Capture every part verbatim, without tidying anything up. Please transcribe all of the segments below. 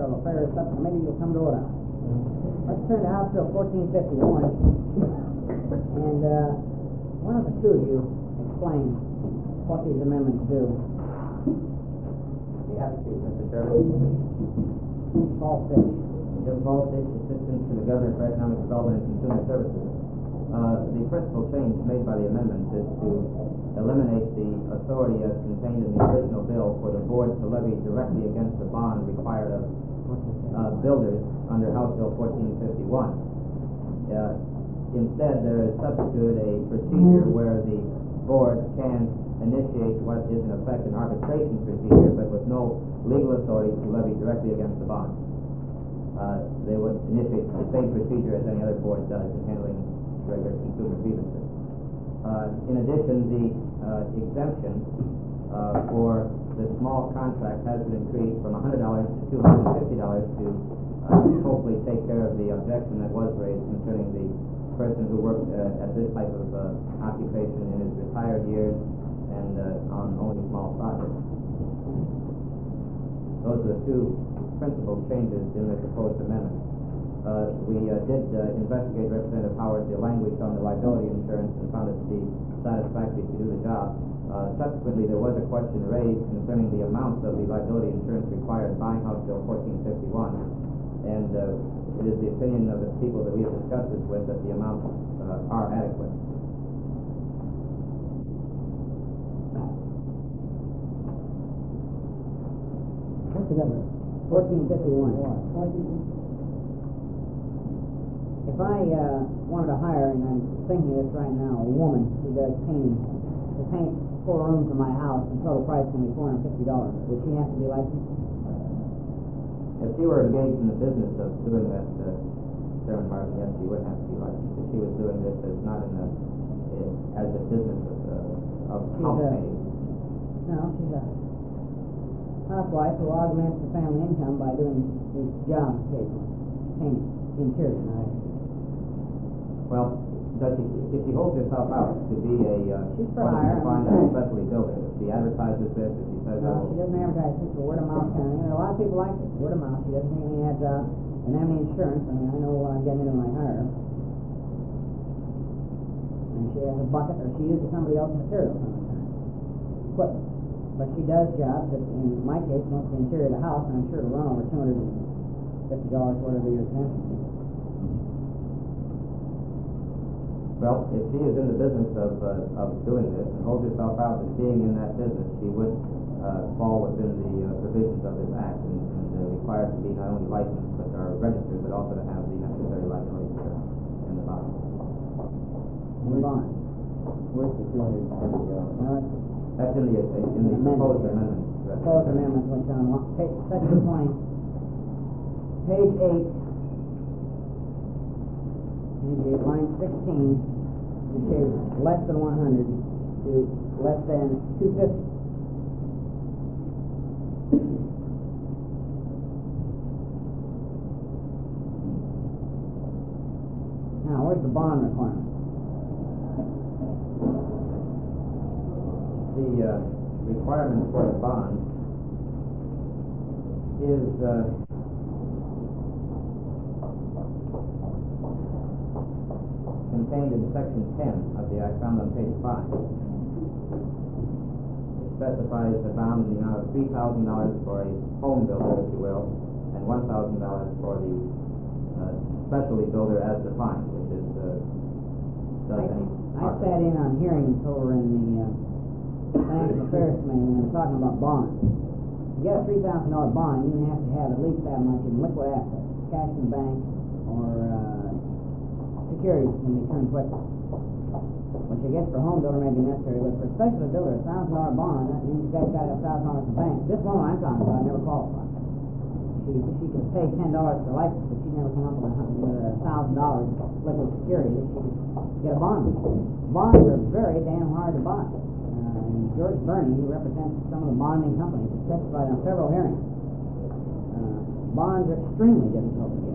External Affairs Subcommittee will come to order. Let's turn to House Bill fourteen fifty-one, and uh, why don't the two of you explain what these amendments do? We have to, Mister Chairman. Paul Fish. Jim Paul Fish, Assistant to the Governor for Economic Development and Consumer Services. Uh, the principal change made by the amendments is to eliminate the authority as contained in the original bill for the board to levy directly against the bond required of uh, builders under House Bill fourteen fifty-one. Uh, instead, there is substituted a procedure where the board can initiate what is in effect an arbitration procedure, but with no legal authority to levy directly against the bond. Uh, they would initiate the same procedure as any other board does in handling regular consumer grievances. Uh, in addition, the uh, exemption uh, for the small contract has been increased from one hundred dollars to two hundred fifty dollars to uh, hopefully take care of the objection that was raised concerning the person who worked uh, at this type of uh, occupation in his retired years and uh, on only small projects. Those are the two principal changes in the proposed amendment. Uh, we uh, did uh, investigate, Representative Howard, the language on the liability insurance and found it to be satisfactory to do the job. Uh, subsequently, there was a question raised concerning the amount of the liability insurance required by House Bill fourteen fifty-one, and uh, it is the opinion of the people that we have discussed this with that the amounts uh, are adequate. What's the number? fourteen fifty-one. If I uh, wanted to hire, and I'm thinking of this right now, a woman who does painting, to paint four rooms in my house, and total price can be four hundred fifty dollars, would she have to be licensed? If she were engaged in the business of doing that, uh, Chairman Martin, yes, she would have to be licensed. If she was doing this as not in the uh, as a business of, uh, of house painting. No, she's a housewife who augments the family income by doing these jobs occasionally, painting interior. Now, well, does she, if she holds herself out to be a uh, she's for hire, defined as a specialty builder, if she advertises this, if she says, no, she doesn't advertise it. It's a word of mouth kind of thing. A lot of people like it, word of mouth. She doesn't take any ads out. And I mean insurance. I mean, I know what I'm getting into when I hire her. And she has a bucket, or she uses somebody else's material some of the time. Equipment. But she does jobs that, in my case, mostly the interior of the house, and I'm sure it'll run over two hundred fifty dollars, whatever your exemption is. well, if she is in the business of uh, of doing this and holds herself out as being in that business, she would uh, fall within the uh, provisions of this act and, and uh, required to be not only licensed but are registered, but also to have the necessary liability insurance in the bond. In the bond. Where's the two hundred fifty dollars? No, it's That's in the in the proposed amendment. proposed amendment, which on page section twenty, page eight, page eight, line sixteen, it says less than one hundred to less than two fifty. Now, where's the bond requirement? The uh, requirement for the bond is uh, contained in section ten of the act, found on page five. It specifies the bond in the amount of three thousand dollars for a home builder, if you will, and one thousand dollars for the uh, specialty builder as defined, which is uh, does any. I sat in on hearings over in the uh, Financial Affairs Committee when we're talking about bonds. To get a three thousand dollar bond, you have to have at least that much in liquid assets, cash in the bank, or uh, securities can be turned quickly. Which I guess for a home builder may be necessary, but for a specialty builder, a thousand dollar bond, that means the guy's got a thousand dollars in the bank. This woman I'm talking about never qualified. She she could pay ten dollars for license, but she never come up with a thousand dollars liquid security that she could get a bond. Bonds are very damn hard to buy. Uh, and George Burney, who represents some of the bonding companies, has testified on several hearings. Uh, bonds are extremely difficult to get.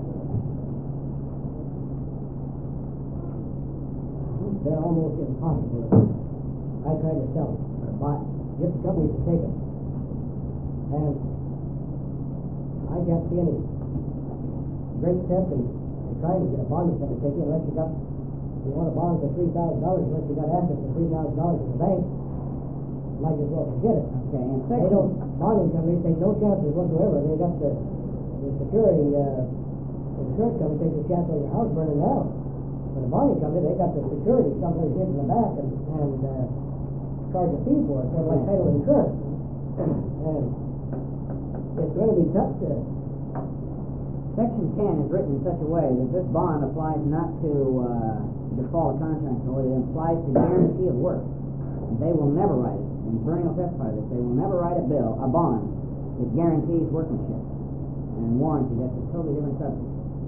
They're almost impossible. I tried to sell them, or buy, get the companies to take them. And I I can't see any great sense in, in trying to get a bonding company to take you unless you got, you want a bond for three thousand dollars, unless you got assets for three thousand dollars in the bank, you might as well forget it. Okay, and They section, don't, bonding companies take no chances whatsoever. They got the, the security, uh, insurance company takes a chance on your house burning down. But the bonding company, they got the security someplace hidden in the back and, and, uh, charge a fee for it, sort of like title insurance. And it's gonna be tough to, section ten is written in such a way that this bond applies not to, uh, default of contract, or it implies the guarantee of work. And they will never write it, and Bernie will testify to this, they will never write a bill, a bond, that guarantees workmanship and warranty. That's a totally different subject.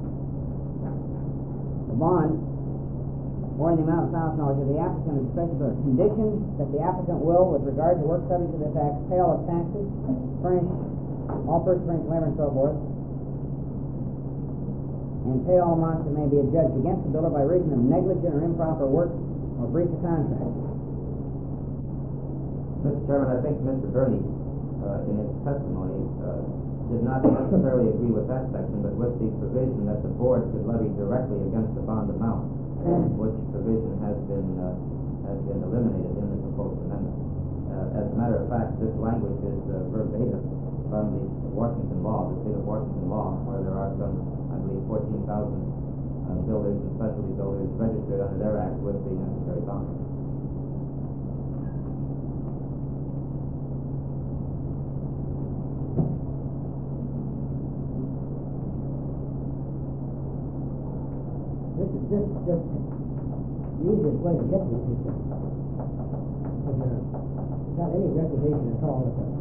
The bond, or in the amount of thousand dollars, if the applicant is specified a condition that the applicant will, with regard to work subject to this act, pay all of taxes, furnish all personal furnished labor and so forth, and pay all amounts that may be adjudged against the builder by reason of negligent or improper work or breach of contract. Mister Chairman, I think Mister Bernie, uh, in his testimony, uh, did not necessarily agree with that section, but with the provision that the board could levy directly against the bond amount, which provision has been uh, has been eliminated in the proposed amendment. Uh, as a matter of fact, this language is uh, verbatim from the Washington law, the state of Washington law, where there are some, I believe, fourteen thousand uh, builders and specialty builders registered under their act with the necessary bond. this is just, just the easiest way to get this is that when you're not any reputation at all as a,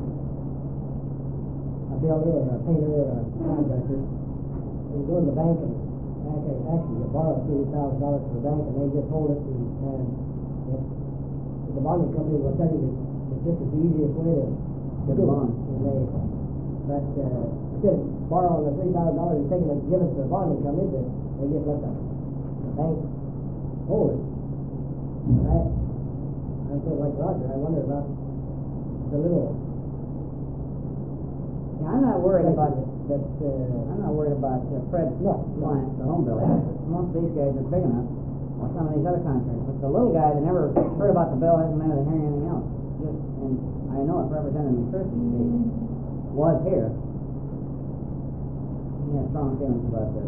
a builder or a painter or a contractor, you go to the bank and actually, actually you borrow three thousand dollars from the bank and they just hold it and, and if the bonding company will tell you that, that this is the easiest way to Get do a it. bond. And they, but uh, instead of borrowing the three thousand dollars and taking it and giving it to the bonding company, they, they just let the bank hold it. And I, I'm sort of like Roger. I wonder about the little. Yeah, I'm not worried about that. that uh, I'm not worried about uh, Fred's No, no. clients, the home builder. Most of these guys are big enough, or some of these other contractors. But the little guy that never heard about the bill hasn't been to hearing anything else. Just, and I know if Representative McPherson was here, he has strong feelings about this.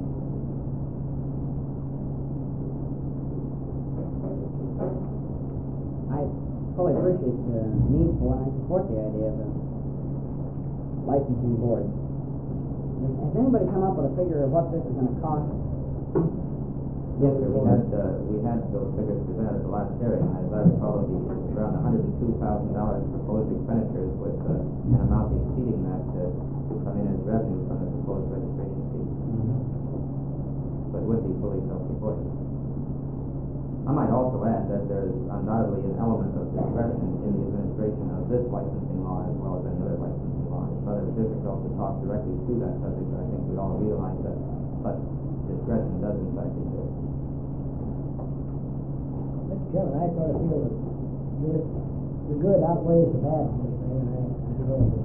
I fully appreciate the need for and I support the idea of a licensing board. Has anybody come up with a figure of what this is going to cost? Yes, sir. We had uh, we had those figures presented at the last hearing. As I recall, it was around one hundred and two thousand dollars proposed expenditures, with uh, an amount exceeding that uh, to come in as revenue from the proposed registration fee. Mm-hmm. But would be fully self-supported. I might also add that there is undoubtedly an element of discretion in the administration of this licensing law as well as any other licensing law. It's rather difficult to talk directly to that subject, but I think we all realize that such discretion does in fact exist. Mister Chairman, I sort of feel that the, the good outweighs the bad in this thing, and I, I'm going to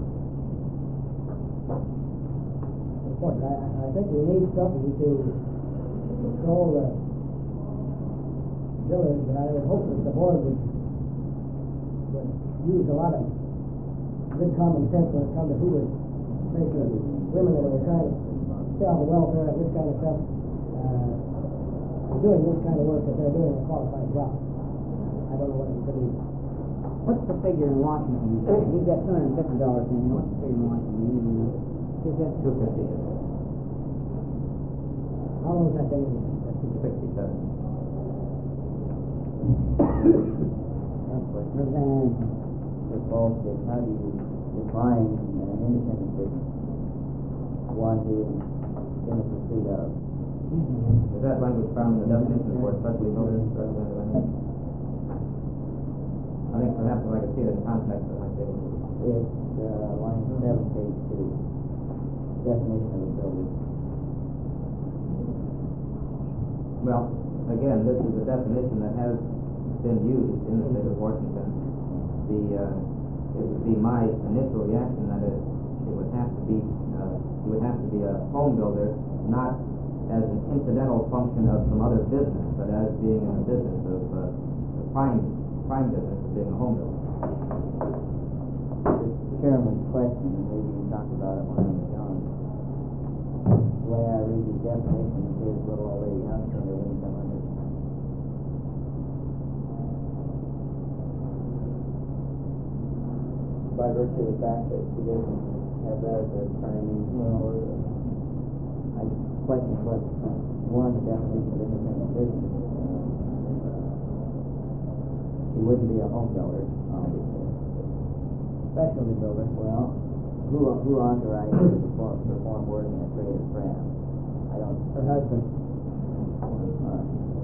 support it. I, I think we need something to control the builders, but I would hope that the board would, would use a lot of good common sense when it comes to who would, especially women that are trying to sell the welfare and this kind of stuff, uh, doing this kind of work, that they're doing a qualified job. I don't know what it could be. What's the figure in Washington? You've got two hundred and fifty dollars in here. What's the figure in Washington? You know, is that Two fifty. How long has that been in there? Sixty-seven. Representative? Mister Ballstead, how do you define an independent business? One who is in the pursuit of. Is that language found in the definition for especially builders, Representative Lennon? I think perhaps if I could see it in context, I might be able to. It's uh, line seven, page two. Definition of a builder. Well, again, this is a definition that has been used in the state of Washington. The uh, it would be my initial reaction that it, it would have to be uh, You would have to be a home builder, not as an incidental function of some other business, but as being in the business of uh, the prime prime business of being a home builder. The chairman's question, and maybe you talked about it when I was gone. The way I read these definitions is little old lady Hunter wouldn't come under. By virtue of the fact that she didn't have that as a term in or I question what, uh, one, the definition of independent business. He wouldn't be a home builder, obviously. Specialty builder. Well, who, who authorized her to perform, perform work in a trade or craft? I don't. Her husband. Uh,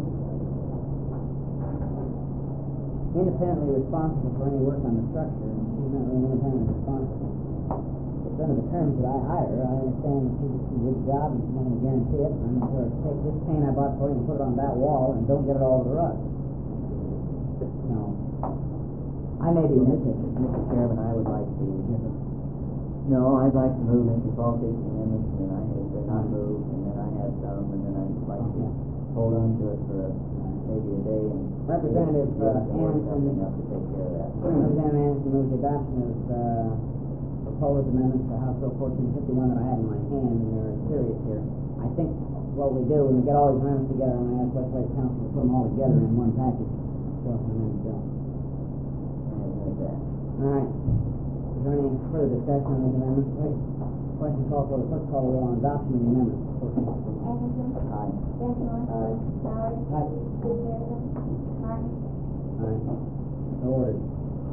Independently responsible for any work on the structure, she's not really independently responsible. It's under the terms that I hire her. I understand that she she did the job and she's not going to guarantee it. I'm going to take this paint I bought for you and put it on that wall and don't get it all over the rug. No. I may be missing. Mister Chairman, I would like to. No, I'd like to move into politics amendments, and then I, if they're not moved, and then I have some, and then I'd like to hold on to it for a, maybe a day and. Representative uh, Anderson. Something up to take care of that. Representative Anderson moves the adoption of uh, proposed amendments to House Bill fourteen fifty-one that I have in my hand, and they're serious here. I think what we do when we get all these amendments together, I'm going to ask legislative council to put them all together in one package. So, amendment bill. I have no that. All right. Is there any further discussion on these amendments? Wait. Question called for the first call roll on adoption of the amendments. Anderson. Aye. Gensnor. Aye. Bowers. Aye. Pearson. Martin. All right. So ordered.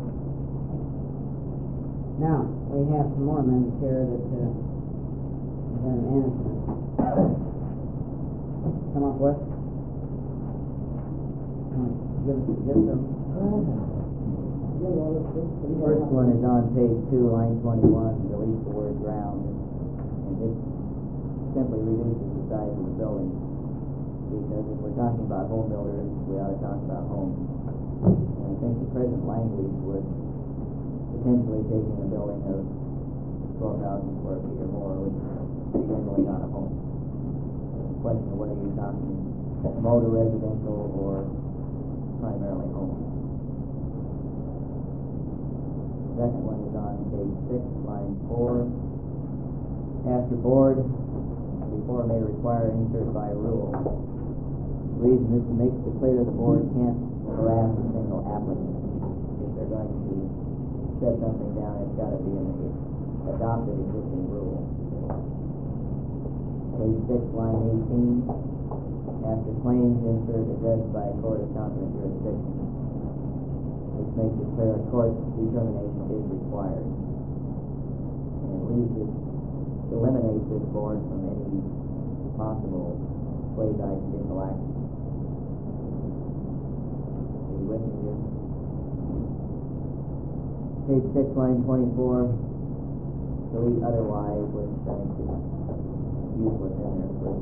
Now, we have some more amendments here that uh, Representative Anderson come up with. Give us, give us some. The first one is on page two, line twenty-one, delete the word ground, and this simply reduces the size of the building. Because if we're talking about home builders, we ought to talk about homes. And I think the present language would potentially taking a building of twelve thousand square feet or more, which is generally not a home. The question of whether you're talking motor residential or primarily home. Second one is on page six, line four. After board, before may require insert by rule. The reason is to make it clear the board can't harass a single applicant. If they're going to set something down, it's got to be in the adopted existing rule. Page six, line eighteen. After claims, insert addressed by a court of competent jurisdiction. Which makes it clear a court determination is required. And it leaves it, eliminates this board from any possible quasi-judicial action. Are you with me here? Page six, line twenty-four, delete otherwise, which I think is useless in there first.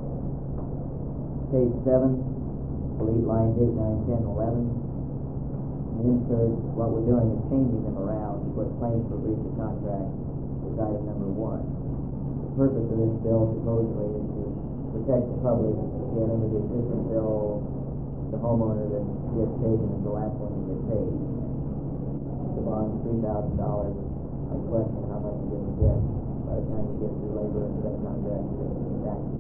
Page seven, delete lines eight, nine, ten, eleven. Insert, what we're doing is changing them around to put claims for breach of contract as item number one. The purpose of this bill supposedly is to protect the public, get into the existing bill, the homeowner that gets taken is the last one to get paid. The bond's three thousand dollars. I question how much you're going to get by the time you get through labor and the contract and taxes.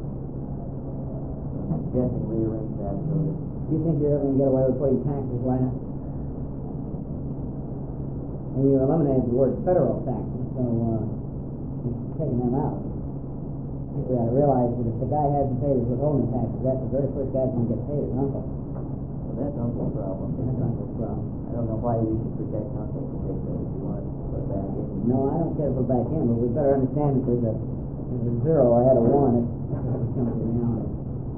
I'm suggesting rearrange that so that. Do you think you're ever going to get away with putting taxes last? And you eliminated the word federal taxes, so uh, you're taking them out. I think we ought to realize that if the guy hasn't paid his withholding taxes, that's the very first guy that's going to get paid, his uncle. Well, that's Uncle's problem. That's uncle's problem. I don't know why we should protect Uncle particularly if you want to put it back in. No, I don't care to put back in, but we better understand that there's a, there's a zero ahead of one. It's, it's coming to reality.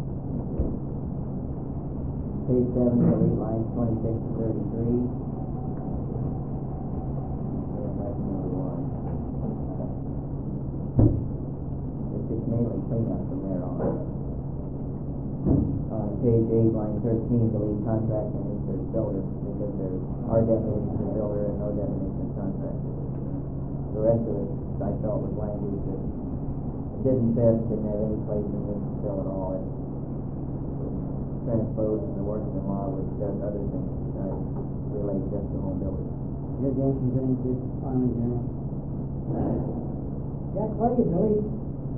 Page seven, delete lines twenty-six to thirty-three. And that's number one. It's just mainly cleanup from there on. On page eight, line thirteen, delete contract and insert builder, because there are definitions of builder and no definition of contractor. the rest of it, I felt was language that didn't fit, didn't have any place in this bill at all. It transposed from the working law, which does other things besides relate just to home builders. Your Jason, doing this finally, Jerry. Jack, what do you delete?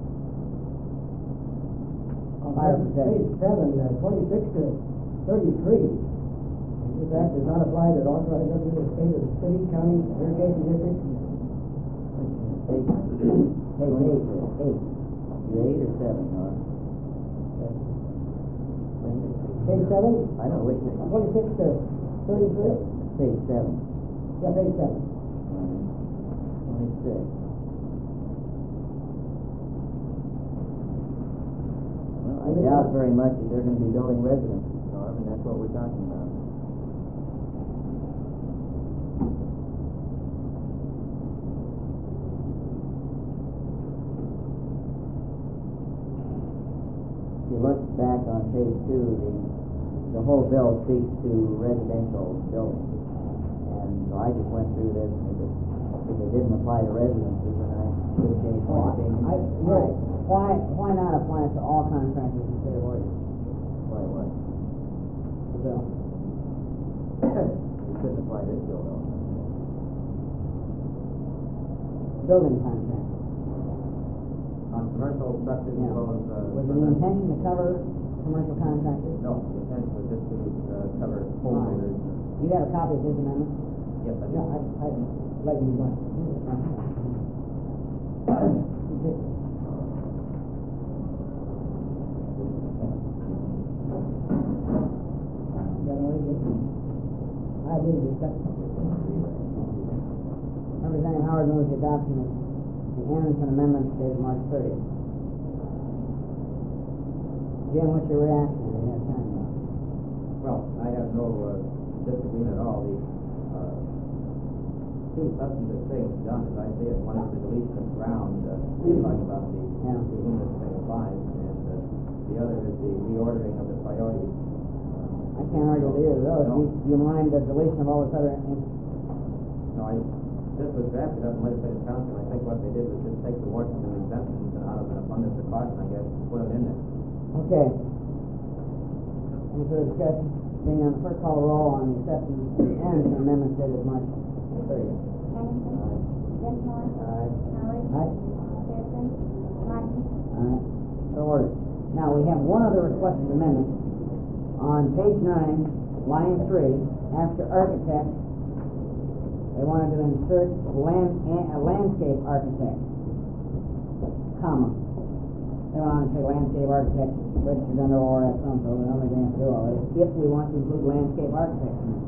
On Fire page protection. seven, uh, twenty-six to thirty-three. This act does not apply to the authorized representative of the state of the city, county, irrigation district. Page, page eight, eight. You eight or seven, huh? Page seven, I know which page. twenty-six to thirty-three? Page seven. Yeah, page seven. Twenty-six. Well, I doubt very much that they're gonna be building residences, Norm, and that's what we're talking about. If you look back on page two, the, the whole bill speaks to residential buildings. And so I just went through this, and if it, if it didn't apply to residences, then I couldn't see any point in being. I, right. Why, why not apply it to all contractors in the state of Oregon? Why, what? The bill. You couldn't apply this bill, though. Building contractors. On commercial structures as Yeah. well as, uh. Was it the intention to cover commercial contractors? No, the intent was just to, uh, cover home All right. builders. You got a copy of his amendment? Yes, I do. Yeah, I, I, let you know. I didn't discuss. Representative Howard moves the adoption of the Anderson Amendment dated March thirtieth. Jim, what's your reaction? Do you have time? Well, I have no, uh, disagreement at all. The, uh, two substantive things done, as I see it. One is the deletion of ground, uh, talking about the, Yeah. to whom this thing applies, and, uh, the other is the reordering of the priorities. I can't argue with either of those. No. Do you, do you mind the deletion of all this other? No, I, this was drafted up in legislative council, and I think what they did was just take the Washington exemptions and out of an abundance of caution, I guess, put them in there. Okay. Any further discussion? Being on the first call roll on the acceptance of the Anderson Amendment dated March thirtieth. Anderson. Dinsmore. Aye. Howard. Aye. Pearson. Martin. Alright, so ordered. Now, we have one other requested amendment. On page nine, line three, after architect, they wanted to insert land, a landscape architect, comma. They wanted to say landscape architect, registered under O R S some, so we don't think we have to do all this, if we want to include landscape architects in it.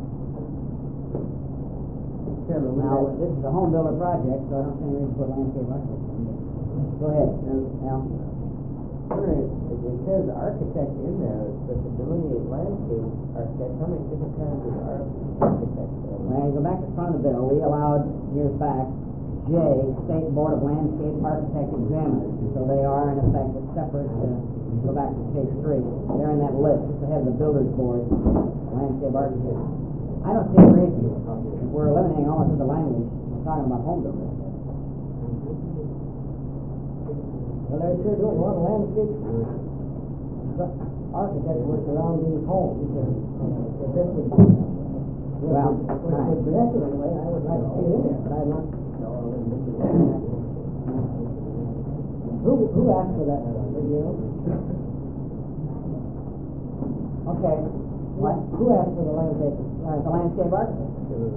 Chairman, we Now, have- this is a home builder project, so I don't think we need to put landscape architects in it. Go ahead, Al. It it says architect in there, but to delineate landscape architect, how many different kinds of ar- architects are there? When you go back to the front of the bill, we allowed years back J, State Board of Landscape Architect Examiners. So they are in effect a separate, uh, go back to page three, they're in that list, just ahead of the Builders Board, landscape architects. I don't see a reason, if we're eliminating all this other language, we're talking about home builders. Well, they're sure doing a lot of landscape architect work around these homes. If this would, Well, if it all right. was projected anyway, I would like to see it in there, but I'm not. Who, who asked for that, did you know? Okay, what? Who asked for the landscape? Uh, the landscape architect.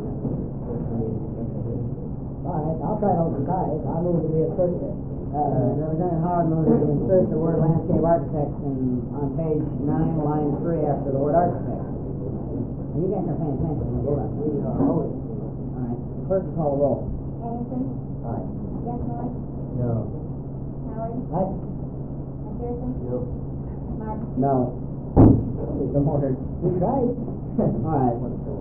All right, I'll try to decide. I'll move to be a first. Uh, Representative Howard moves to insert the word landscape architect in, on page nine, line three, after the word architect. And you guys are paying attention when we go out. All right, the clerk will call the roll. Anderson. Aye. Dinsmore. No. Howard. Aye. Pearson. No. Martin. No. So ordered. We tried. All right.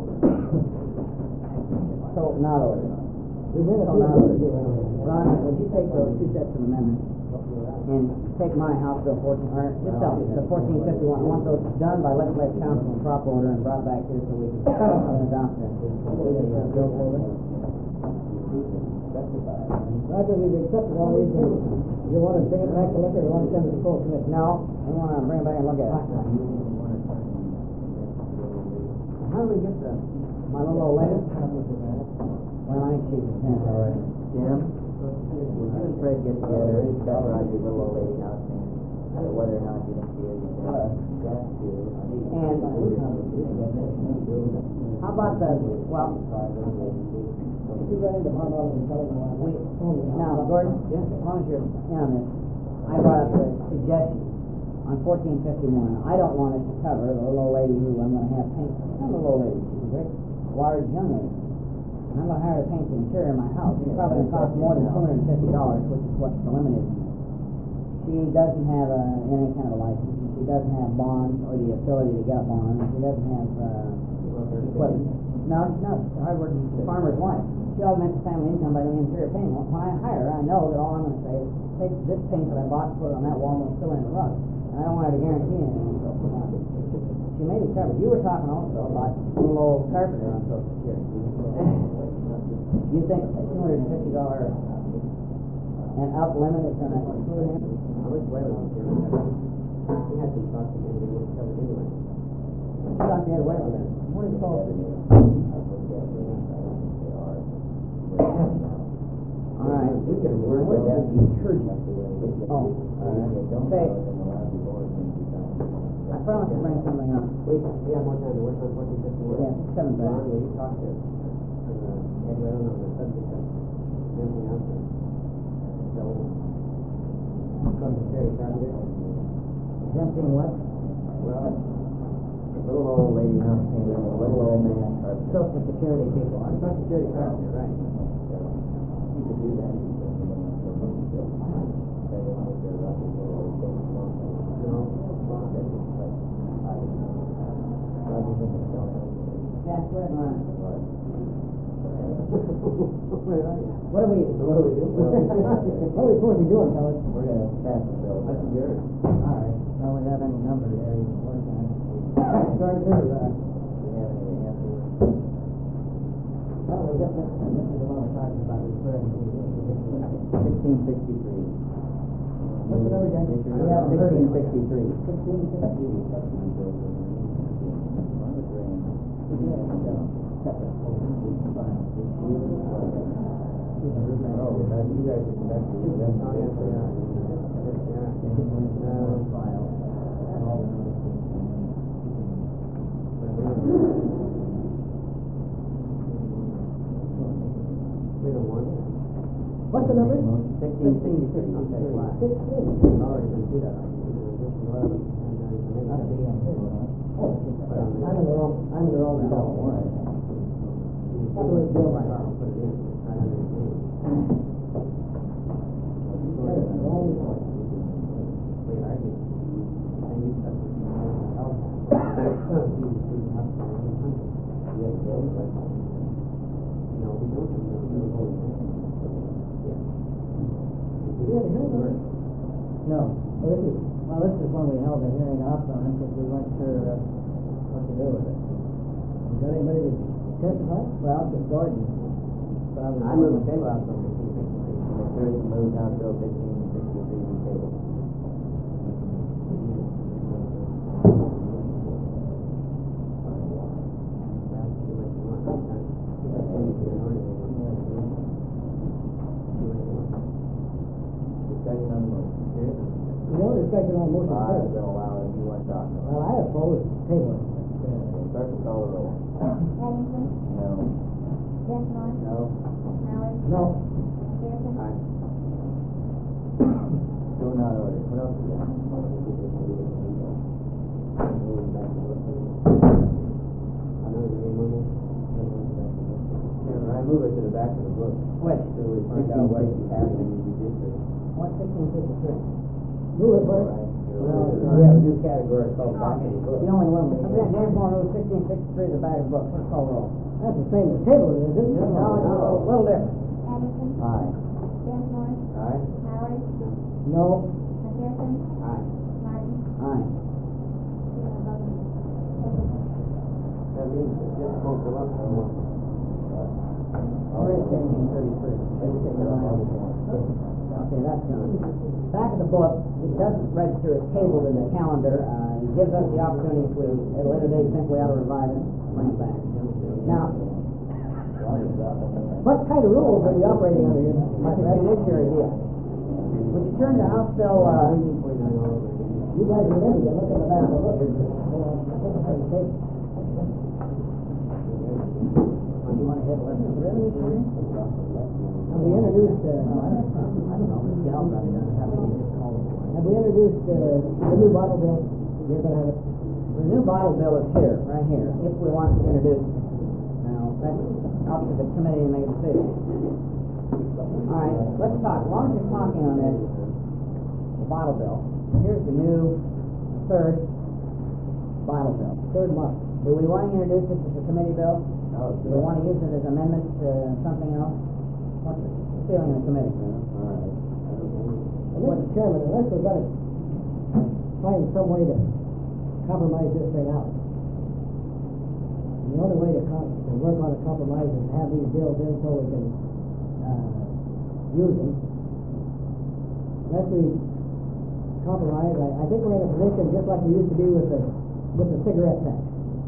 So, not ordered. We win a So few now, votes here. Ron, would you take those two sets of amendments and take my House Bill fourteen, or just tell me, the fourteen fifty-one, I want those done by legislative council in proper order and brought back here so we can adopt them. The, uh, bill folder? Specified. Roger, we've accepted all these things. You want to bring it back to look at, or you want to send it to full committee? No, I wanna bring it back and look at it. How do we get the, my little old lady? Well, I think she's a ten already. Jim, would you and Fred get together and discuss Roger's little old lady house thing? Or whether or not you think she is a ten? And how about the, well, You run into Mount Olive and tell them I we, want to. now, Gordon, as long as you're in on this, I brought up the suggestion on fourteen fifty-one. I don't want us to cover the little old lady who I'm gonna have paint. She's not a little old lady, she's a great, large young lady. And I'm gonna hire her to paint the interior of my house. It's probably gonna cost more than two hundred and fifty dollars, which is what the limit is. She doesn't have a, any kind of a license. She doesn't have bonds or the ability to get a bond. She doesn't have, uh, equipment. No, she's not. She's a hard-working farmer's wife. She augments the family income by doing interior painting. When I hire her, I know that all I'm gonna say is, take this paint that I bought and put it on that wall and fill in the rug. And I don't want her to guarantee anything. She may be covered. You were talking also about a little old carpenter on Social Security. You think a two hundred and fifty dollar and up limit is gonna include him? I wish Larry was here. He had some thoughts and maybe we'll cover it anyway. You got the other way with that. What is it called? All right. We can work What with that. is the church? Oh, all right. Say, I promised to bring something up. We, we have more time to work on fourteen fifty-one. Yeah, seven Ron, back. will you talk to, uh, Ed Whalen on the subject of anything else? So, from the Terry Carpenter. Jumping what? Well, Little old lady house thing, little old man. Social Security people. Social Security Carpenter, right. You could do that. That's what mine. What are we, What do we do? what are we supposed to be doing, fellas? We're gonna pass the bill. That's yours. All right, Don't we have any numbers there you can work on? start through, uh, Do you have anything else? well, we got this, this is the one we're talking about referring to. Sixteen sixty-three. What's the number again? We have sixteen sixty-three. Sixteen sixty. Oh, that, you guys are connected. That's not it. We don't want it. What's the number? Sixteen sixty-three. Sixteen. We've already been through that. eleven, and then the next one. Oh, I'm in the wrong, I'm in the wrong column. That's the way it's built. Right, I'll put it in. I understand. Wrong one. We argue. And you cut the else. No, we don't. Yeah. Do we have a hearing on it? No. Oh, this is, Well, this is when we held the hearing up on it because we weren't sure uh, what to do with it. is there anybody to testify? Well, just Gordon. Probably. I move the table out from fifteen sixty-three. McCurdy moved House Bill fifteen sixty-three to table. That's too much you want. That's when you can order it. Do what you want. Discussion on the motion. There is a- No discussion on motion I first. will allow it if you want to talk about Well, I oppose table. it. Clerk will call the roll. Eddington, No. Dinsmore, No. Howard, No. McPherson, Aye. So not ordered. What else we got? Another name on it? Yeah, I move it to the back of the book. Which? So we find out what's happening in the district. What's sixteen fifty-three? Move it first. Well, we have a new category called back of the book. The only one. Okay, James Moore Rule sixteen sixty-three is the back of the book. First call roll. That's the same as table, isn't it? No, no, a little different. Eddington, Aye. Dinsmore, Aye? Howard, No. McPherson, Aye. Martin, Aye. That means it just won't go up no more. Where is sixteen thirty-three? Let's take it on. Oh, Okay, that's done. Back of the book, it doesn't register as tabled in the calendar. Uh, it gives us the opportunity if we, at a later date, think we ought to revise it, bring it back. Now, What kind of rules are we operating under here? it's a judiciary deal. Would you turn to House Bill, uh, You guys remember, you look in the back of the book. you want to hit eleven? Really, Attorney? Have we introduced, uh, I don't know, Miz Gal probably doesn't have any, just call it. have we introduced, uh, the new bottle bill? You're gonna have it. The new bottle bill is here, right here, if we want to introduce it. Now, that's up to the committee to make a decision. All right, let's talk, as long as you're talking on this, the bottle bill, here's the new third bottle bill. Third month. Do we want to introduce this as a committee bill? Do we want to use it as amendments to something else? What's the feeling of the committee? All right. And Mister Chairman, unless we're gonna find some way to compromise this thing out, and the only way to com- to work on a compromise is to have these bills in so we can, uh, use them. Unless we compromise, I, I think we're in a position just like we used to be with the, with the cigarette tax.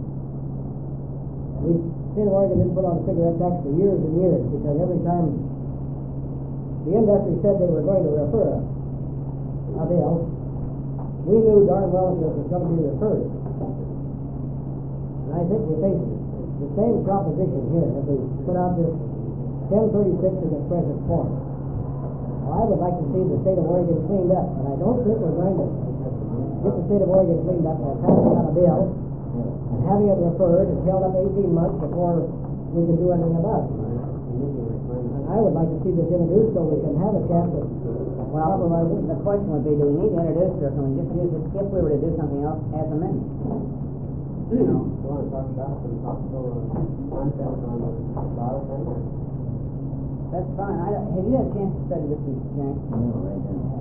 We, state of Oregon didn't put on a cigarette tax for years and years, because every time the industry said they were going to refer a, a bill, we knew darn well that it was going to be referred. And I think we face the same proposition here if we put out this ten thirty-six in its present form. Well, I would like to see the state of Oregon cleaned up, and I don't think we're going to get the state of Oregon cleaned up by passing out a bill and having it referred and held up eighteen months before we can do anything about it. And I would like to see this introduced so we can have a chance of Well, compromising. the question would be, do we need to introduce it, or can we just use it if we were to do something else as amendment? You know, You want to talk about some possible uh, concepts on the bottle thing? or- that's fine. I don't, have you had a chance to study this, Mister Jack? No, right now.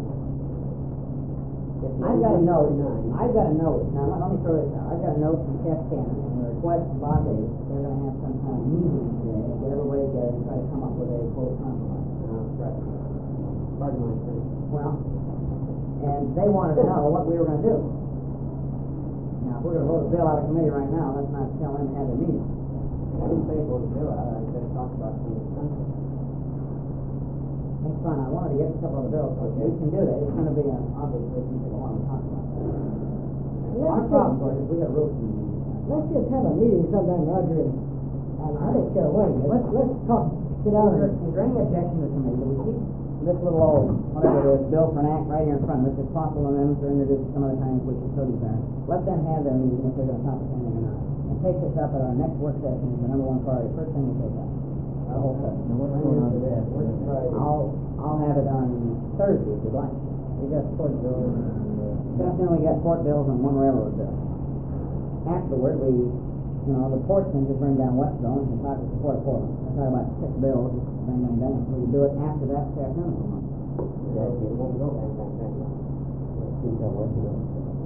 I've got a note, I've got a note, now let let me throw this out, I've got a note from Jeff Cannon, and a request from Bob Davis, they're gonna have some kind of meeting today, get everybody together and try to come up with a full compromise. No, right. Pardon my saying. Well, and they wanted to know what we were gonna do. Now, if we're gonna vote a bill out of committee right now, let's not tell them to have a meeting. I didn't say vote the bill out, I said talk about some of the concepts. That's fine, I wanted to get a couple of the bills, so we can do that, it's gonna be, uh, obviously, something we want to talk about. Our problem, of course, is we got rules to meet. Let's just have a meeting sometime, Roger, and, and I don't care when, let's, let's talk, sit down Is there, and, is there any objection to the committee, do we keep this little old, whatever it is, bill for an act right here in front of us, if possible amendments are introduced some other time, which is so desired. Let them have their meeting if they're gonna accomplish anything or not, and take this up at our next work session as the number one priority, first thing we take up, our whole session. Now, what's going on with that? I'll, I'll have it on Thursday if you'd like. We got port bills, this afternoon we got port bills and one railroad bill. Afterward, we, you know, the portsmen just bring down Westville and can talk to the Port of Portland. We'll talk about six bills, just bring them down, we can do it after that this afternoon. if you want. That's it. Won't go bang, bang, bang. Keep that working on.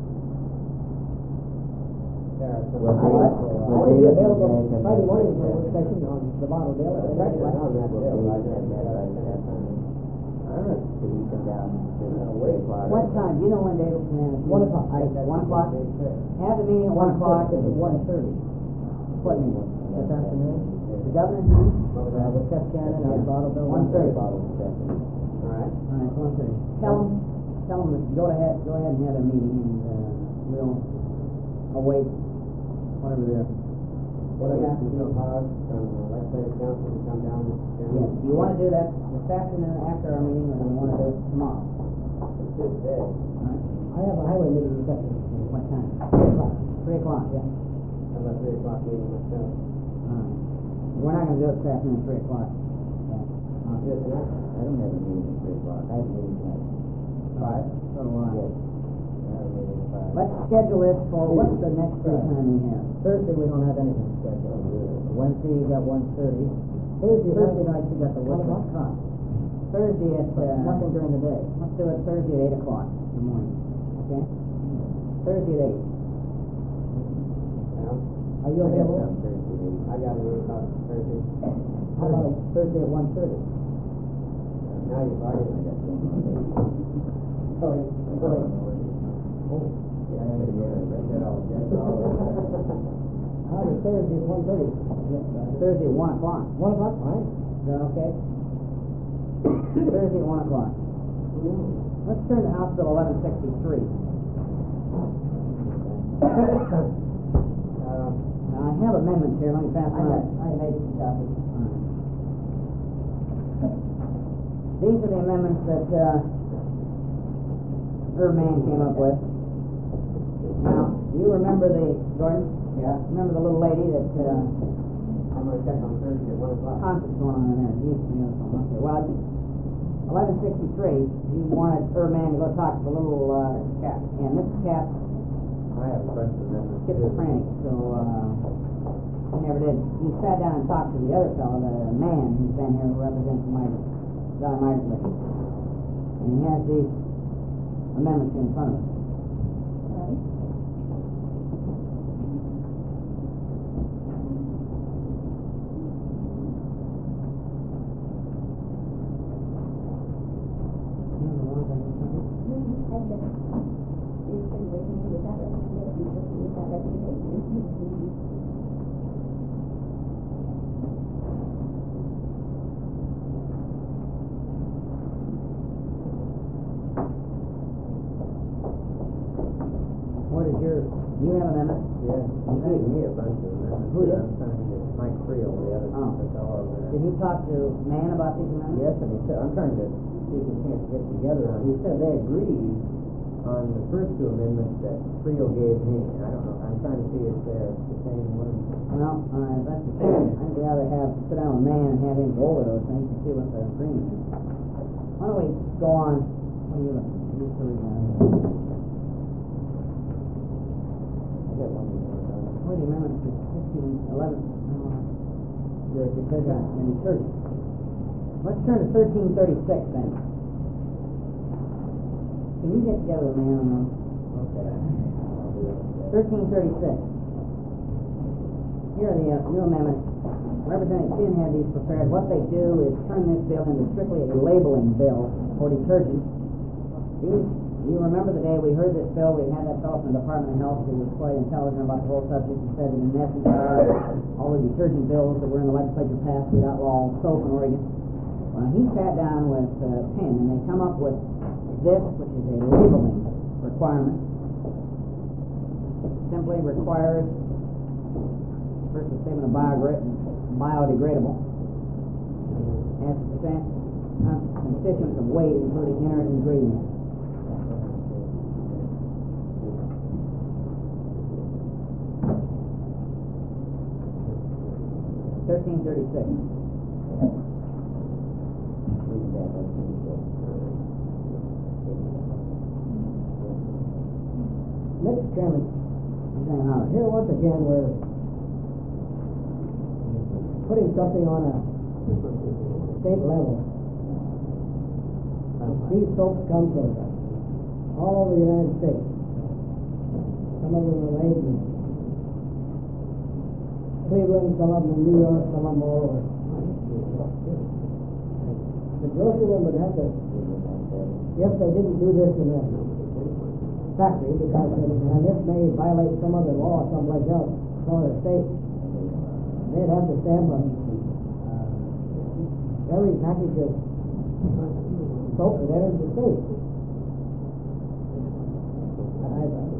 There are some. Well, I David- would, well, I would be David available and Jack Friday have morning that- for a work session on the bottle bill. Well, and- that's right on that Well, bill, David Roger. had that right at that time. All right. Could you come down to three o'clock? What time, do you know when David can have his One meeting? o'clock. I, one o'clock? Have the meeting at one o'clock and at one thirty. What meeting? This afternoon? The governor's meeting? Uh, with Jeff Cannon on the bottle bill. One thirty. Bottle discussion. All right. All right, one thirty. Tell them, tell them, to go ahead, go ahead and have a meeting, and, uh, we'll await whatever they're. What do you have to do, Howard, from the legislative council to come down? Yes, do you wanna do that this afternoon after our meeting, or do you wanna do it tomorrow? Let's do it today. All right, I have a highway meeting this afternoon. what time? Three o'clock. Three o'clock, yeah. How about three o'clock meeting myself? All right. We're not gonna do it this afternoon, three o'clock. Yeah. I'll do it tonight. I don't have a meeting at three o'clock. I have a meeting tonight. Five? So do I. Yes. I have a meeting at five. Let's schedule this for, what's the next free time we have? Thursday, we don't have anything scheduled. Wednesday, you got one thirty. Thursday, Thursday night, you got the One workers' o'clock? comp. Thursday at, But uh. nothing during the day. Let's do it Thursday at eight o'clock in the morning, okay? Thursday at eight. Well, Are you I got available? some Thursday meeting. I got it eight o'clock Thursday. How about Thursday at one thirty? Uh, Now you've already. Oh, Sorry, sorry. Oh. yeah, yeah, How does Thursday at one thirty? Thursday at one o'clock. One o'clock, fine. Is that okay? Thursday at one o'clock. Let's turn to House Bill eleven sixty-three. Uh, Now, I have amendments here, let me pass I them got, out. I made some copies. These are the amendments that, uh, Herb Mann came up with. Now, you remember the, Gordon? yeah, Remember the little lady that, uh, I'm gonna check on Thursday at one o'clock. conflict's going on in there? She used to be on the phone. Okay, well, eleven sixty-three, he wanted Herb Mann to go talk to the little, uh, cat. And this cat I have a bunch of them. schizophrenic, so, uh, he never did. He sat down and talked to the other fellow, the man who's been here who represents the migrant, the migrant list. And he has these amendments in front of us. What is your, do you have amendment? Yeah, he gave me a bunch of them. Who did? I'm trying to get Mike Creel, the other Oh. fellow over there. Did he talk to Mann about these amendments? Yes, and he said, I'm trying to see if we can't get together on, he said they agreed on the first two amendments that Creel gave me. I don't know, I'm trying to see if they're the same one. Well, uh, that's the thing. I'd rather have, sit down with Mann and have him go over those things and see what their agreement is. Why don't we go on, what are you looking at? You three, uh, I got one more done. what are the amendments to fifteen, eleven? uh, The detergent and detergent. Let's turn to thirteen thirty-six then. Can you get together with Mann on those? Okay. I'll do it. Thirteen thirty-six. Here are the uh, new amendments. Representative Finn had these prepared. What they do is turn this bill into strictly a labeling bill for detergent. These, you remember the day we heard this bill, we had that fellow from the Department of Health who was quite intelligent about the whole subject and said that in essence uh, all the detergent bills that were in the legislature passed would outlaw soap in Oregon. Well, he sat down with uh, Penn and they come up with this, which is a labeling requirement. Simply requires first a statement of biodegra- biodegradable as percent uh, constituents of weight, including inert ingredients. Thirteen thirty-six. Mister Chairman, Howard. here once again we're putting something on a state level. These folks come from all over the United States. Some of them are made in Cleveland, some of them in New York, some of them all over. The grocery one would have to, if they didn't do this in a factory, because and this may violate some other law someplace else, some other state, they'd have to stamp on uh, every package of soap that enters the state. I,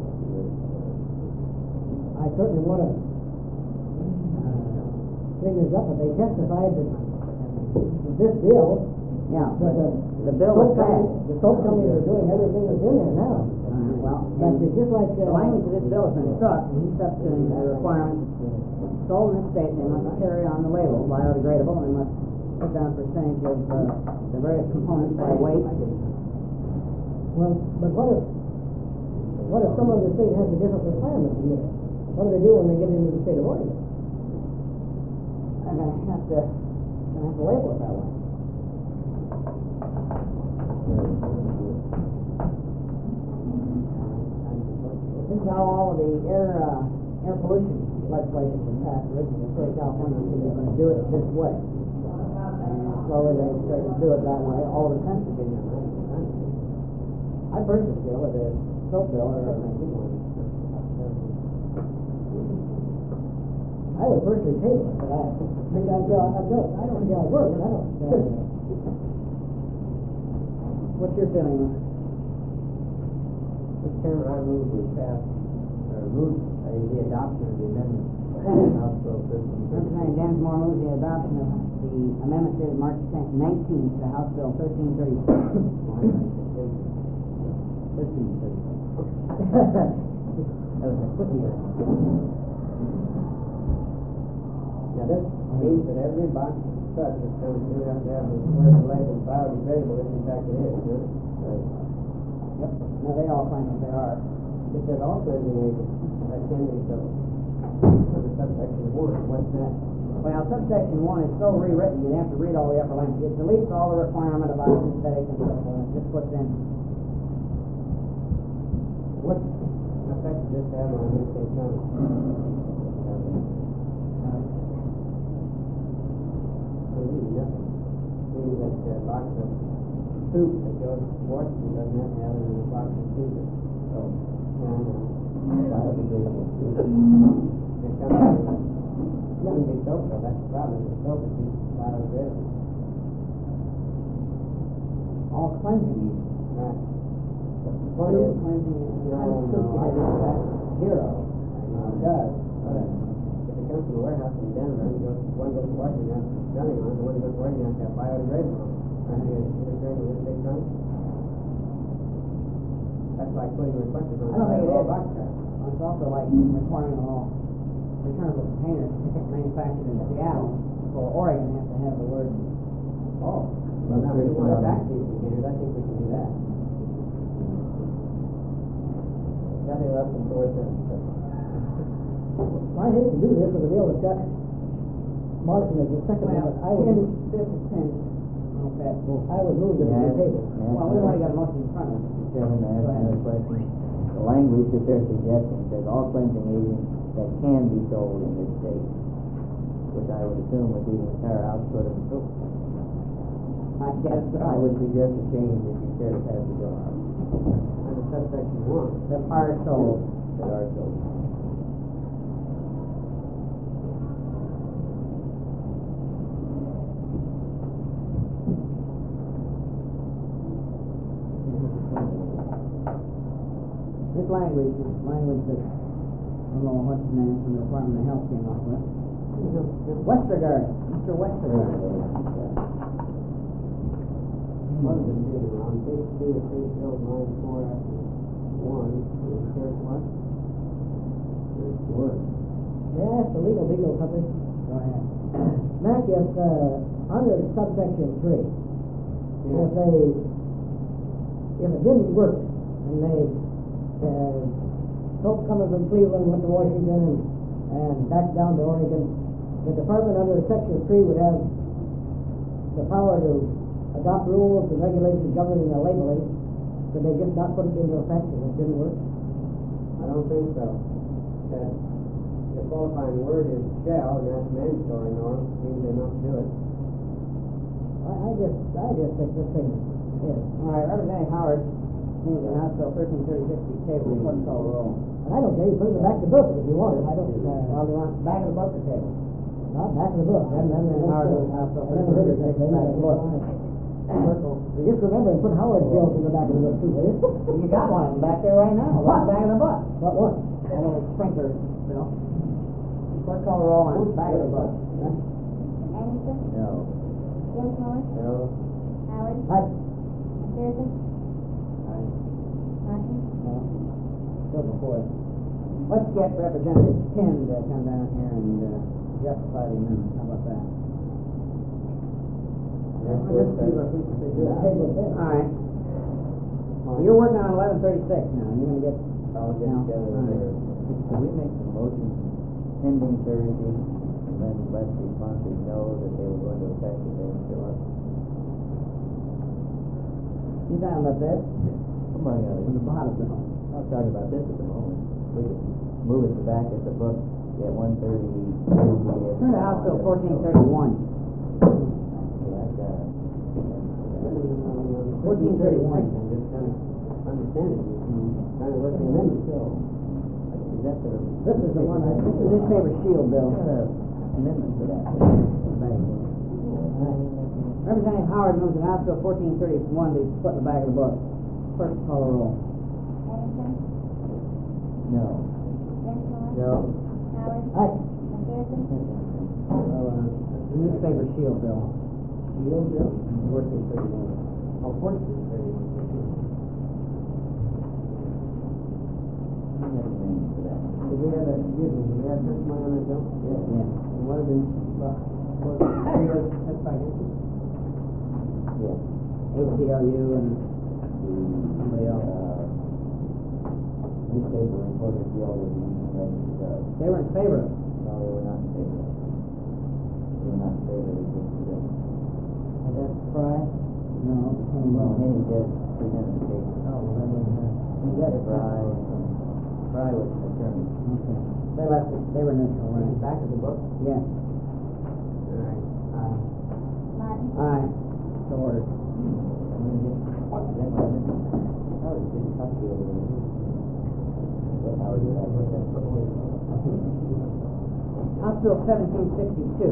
I certainly want to uh, clean this up, but they testified that this bill, Yeah, that the, the bill was soap company, passed. the soap companies are doing everything that's in there now. Uh, well, But and it's just like the uh, language of this bill has been struck, and he substituting the requirement sold in the state, they must carry on the label biodegradable, and they must put down a percentage of uh, the various components by weight. well, but what if what if some of the state has a different requirement than this? What do they do when they get into the state of Oregon? I'm gonna have to, gonna have to label it that way. This is how all of the air uh, air pollution legislation was passed originally in the state of California. So they're going to do it this way. And slowly they started to do it that way, all over the country. I purchased it with a soap bill or a big one. I would personally table it, but I think I've got, I've got, I don't see how it works, I don't. uh, What's your feeling on it? Mister Chairman, I move we pass, or move uh, the adoption of the amendment to House Bill thirteen thirty. Representative Densmore moves the adoption of the amendment dated March tenth, nineteenth to House Bill thirteen thirty-six. Thirteen thirty-six. That was a quickie. Now, this means that every box of such that comes through has to have the word labeled biodegradable, if in fact it is, huh? Right. Yep. No, they all claim that they are. It says all cleansing agents that can be sold. Under subsection one, what's that? Well, subsection one is so rewritten, you'd have to read all the upper language. It deletes all the requirement about synthetic and so forth, and just puts in. What effect does this have on interstate commerce? Really nothing. Meaning that the box of soup that goes to Washington doesn't have to have it in a box of soup. So, and, uh, biodegradable soup. It comes in, it shouldn't be soap, though. That's the problem. The soap is biodegradable. All cleansing agents. Right. The Soup point is, cleansing agents. no, How does no, soup I get know into that that? hero. I know it does. But if it comes from the warehouse in Denver, and goes, one goes to Washington, has nothing on it, the one that goes to Washington has to have biodegradable on it. Aren't they interfering with interstate commerce? That's like putting reflectors on I don't think it all is. boxcars. It's also like requiring all returnable containers manufactured in Seattle, for Oregon has to have the word. Oh, well, now, if you want to tax these containers, I think we can do that. Nothing less than four cents. I hate to do this with a bill that's got Martin as the second one, Well, but I would, ten, this is ten. I don't know if that's full. I would move this to the table. Well, we've already got a motion in front of us. Mister Chairman, may I Go ask ahead. another question? The language that they're suggesting says all cleansing agents that can be sold in this state, which I would assume would be the entire output of the soap. I guess so. I would suggest a change if you care to pass the bill out, Under subsection one. That are sold. that are sold. This language is language that, I don't know what's his name from the Department of Health came up with. Westergaard, Mister Westergaard. What is it doing? On page two of page bill line four after one, the third one? There's one. May I ask the legal bingo company? Go ahead. Mac, if, uh, under subsection three, if they, if it didn't work, and they, uh, soap coming from Cleveland went to Washington and, and back down to Oregon, the department under section three would have the power to adopt rules and regulations governing the labeling. Could they just not put it into effect if it didn't work? I don't think so. That the qualifying word is shall, and that's mandatory norm, means they must do it. I, I just, I just think this thing is. All right, Representative Howard moves the House Bill thirteen thirty-six to table. Clerk call the roll. And I don't care, you put it back to the book if you want it. I don't, uh, Well, do you want back of the book or table? not back in the book. And then, Then Howard moves House Bill I never heard it thirteen thirty-six said back in the book. Clerk will Just remember and put Howard's bills in the back of the book too, will you? You got one of them back there right now. What's back of the book? What one? A little sprinkler, Bill. Clerk call the roll on back of the book. Anderson, No. Densmore, No? Howard, I, McPherson, Martin, Still before us. Let's get Representative Penn to come down here and uh, justify the amendment. How about that? Yes, Well, let's see what we can figure out. Table it then. All right. Well, you're working on eleven thirty-six now. You're gonna get. I'll get No. together All with right. her. Could we make some motion pending Thursday, and then let the sponsors know that they were going to affect if they don't show up? You talking about this? Come on, guys. On the bottom bill. I'm talking about this at the moment. We could move it to back at the book at one thirty Thursday. Turn to House Bill fourteen thirty-one. Yeah, I've got it. fourteen thirty-one. I'm just trying to understand it, trying to work the amendment, so. Is that the? This is the one, I- this is the newspaper shield bill. Amendment to that. Representative Howard moves that House Bill fourteen thirty-one be put in the back of the book. Clerk, call the roll. Anderson, No. Dinsmore, No. Howard, Aye. McPherson, Well, uh, the newspaper shield bill. Shield bill? Fourteen thirty-one. Oh, fourteen thirty-one. Amendment to that. Did we have a, excuse me, did we have testimony on that bill? Yeah. Yeah. And what have been, well, what, three of us testified against it? Yeah. A C L U and somebody else. Uh, newspaper reported Bill was the Union Register Judge. They were in favor of it. No, they were not in favor. They were not in favor of this bill. Was that Fry? No. Well, Henny just presented the case. Oh, well, that was, uh, Yes, Fry, Fry was an attorney. okay. They left it, they were neutral, right? Back of the book? Yes. All right. Uh, Martin, Aye. So ordered. Then what happened? Oh, it's just copy over there. That's how we had it. House Bill seventeen sixty-two.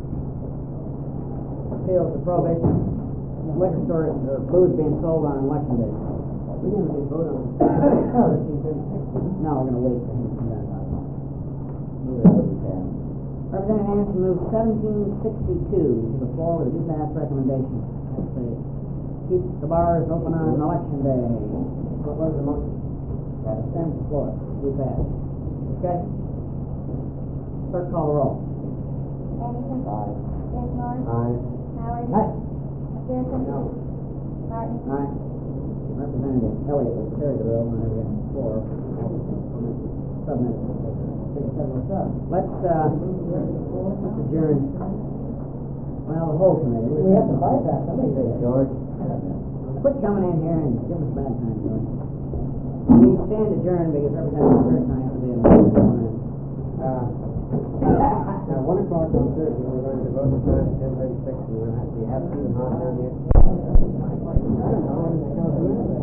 Repeals the prohibition of liquor stores or booze being sold on election day. we never did vote on thirteen thirty-six. No, we're gonna wait for him to come down. Move it over ten. Representative Anderson moves seventeen sixty-two to the floor with a do-pass recommendation. That's the, keep the bars open on election day. What was the motion? That's send to the floor, do-pass. Okay? Clerk, call the roll. Anderson, Aye. Dinsmore, Aye. Howard, Aye. McPherson, No. Martin, Aye. Representative Elliott will carry the bill whenever we have the floor. Submit. Let's, uh, adjourn. Well, the whole committee. We have to bypass somebody. George? Quit coming in here and give us a bad time, George. We stand adjourned because Representative Church and I have to be in the Uh, now, one o'clock on Thursday, we're going to vote the time at ten thirty-six, and we're gonna have, we have Stephen Hahn down here. I don't know, when the hell's the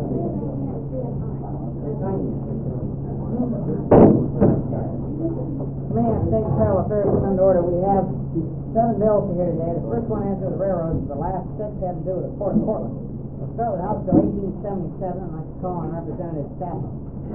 Minneapolis State Federal Affairs come to order. We have seven bills here today. The first one has to do with the railroads. The last six have to do with the Port of Portland. We'll start with House Bill eighteen seventy-seven. I'd like to call on Representative Stafford.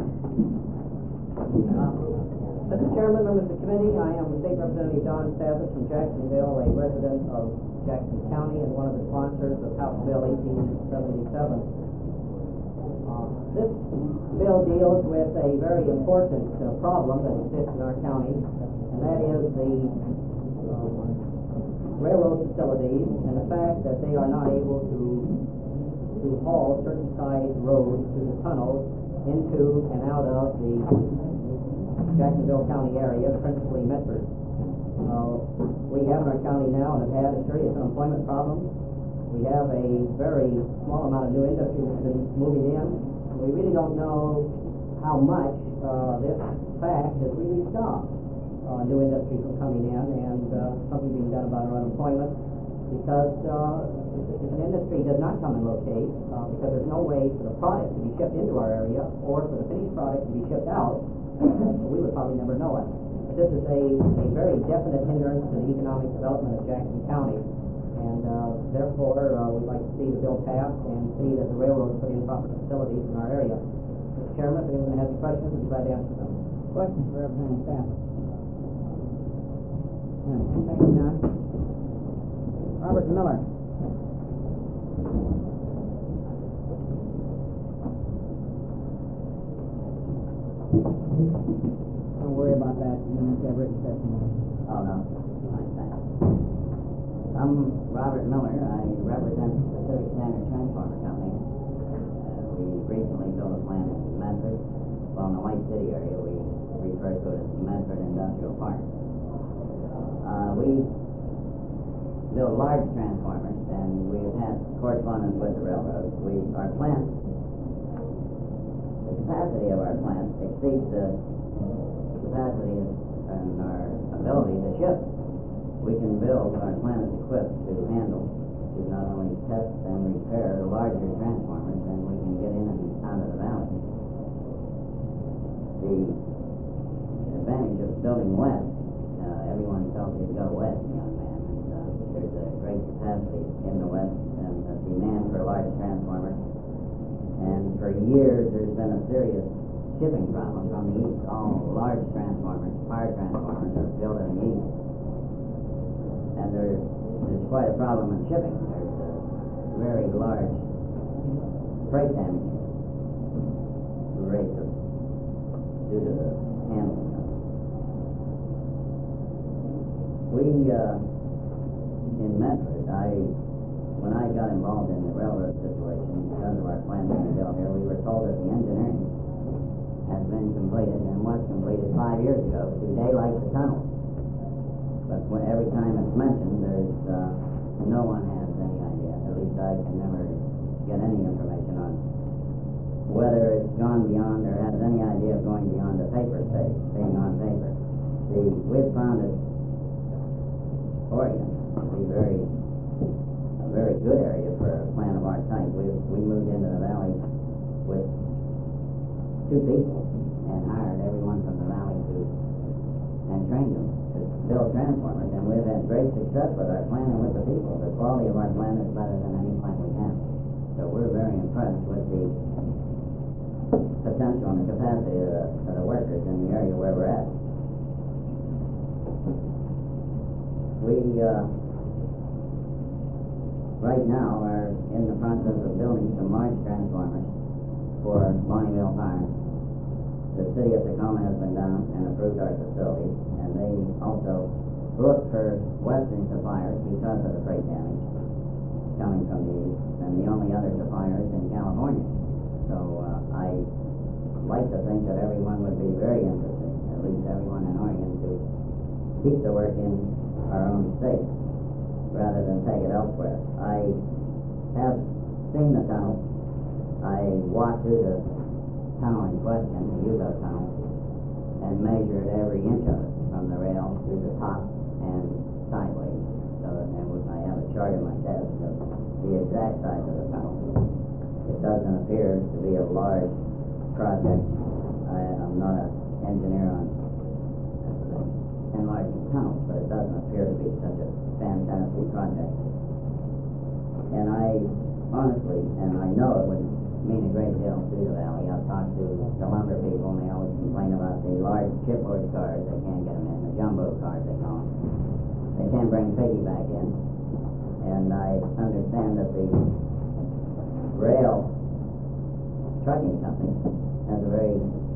Mister Chairman, members of the committee, I am State Representative Don Savage from Jacksonville, a resident of Jackson County and one of the sponsors of House Bill eighteen seventy-seven. Uh, this bill deals with a very important uh, problem that exists in our county, and that is the uh, railroad facilities and the fact that they are not able to to haul certain size roads through the tunnels into and out of the Jacksonville County area, principally Medford. Uh, we have in our county now and have had a serious unemployment problem. We have a very small amount of new industry that's been moving in. We really don't know how much uh, this fact has really stopped uh, new industry from coming in and uh, something being done about our unemployment, because uh, if an industry does not come and locate, uh, because there's no way for the product to be shipped into our area or for the finished product to be shipped out, we would probably never know it. But this is a, a very definite hindrance to the economic development of Jackson County, and uh, therefore uh, we'd like to see the bill passed and see that the railroads put in proper facilities in our area. Mister Chairman, if anyone has any questions, I'd be glad to answer them. Questions for Representative Stafford? Thank you, John. Robert Miller. Don't worry about that. You don't have to have written testimony. Oh, no. Fine, thanks. I'm Robert Miller. I represent the Pacific Standard Transformer Company. Uh, we recently built a plant in Medford. Well, in the White City area, we refer to it as Medford Industrial Park. Uh, we build large transformers, and we've had correspondence with the railroads. We, our plant, the capacity of our plant exceeds the capacity and our ability to ship. We can build, our plant is equipped to handle to not only test and repair the larger transformers, then we can get in and out of the valley. The advantage of building west, uh, everyone tells you to go west, young man, and uh, there's a great capacity in the west and a demand for large transformers. And for years there's been a serious shipping problem from the east. All large transformers, power transformers, are built in the east. And there's, there's quite a problem in shipping. There's a very large freight damage rate of, due to the handling of it. We, uh, in Medford, I, when I got involved in the railroad situation, because of our plant being built here, we were told that the engineering has been completed and was completed five years ago to daylight the tunnel. But when, every time it's mentioned, there's uh, no one has any idea. At least I can never get any information on whether it's gone beyond or has any idea of going beyond the paper stage, being on paper. The, we've found it, Oregon, to be very, a very good area for a plant of our type. We we moved into the valley with two people and hired everyone from the valley to and trained them to build transformers, and we've had great success with our plant and with the people. The quality of our plant is better than any plant we have. So we're very impressed with the potential and the capacity of the, of the workers in the area where we're at. We uh, right now are in the process of building some large transformers for Bonneville Farms. The city of Tacoma has been down and approved our facility, and they also look for Western suppliers because of the freight damage coming from the east, and the only other supplier is in California. So uh, I like to think that everyone would be very interested, at least everyone in Oregon, to keep the work in our own state rather than take it elsewhere. I have seen the tunnel. I walked through the tunnel in question, the Yugo tunnel, and measured every inch of it from the rail to the top and sideways. So that, and I have a chart in my desk of the exact size of the tunnel. It doesn't appear to be a large project. I, I'm not an engineer on enlarging tunnels, but it doesn't appear to be such a fantastic project. And I honestly, and I know it would mean a great deal to the valley. I've talked to the lumber people, and they always complain about the large chipboard cars. They can't get them in, the jumbo cars they call them. They can't bring piggyback in. And I understand that the rail trucking company has a very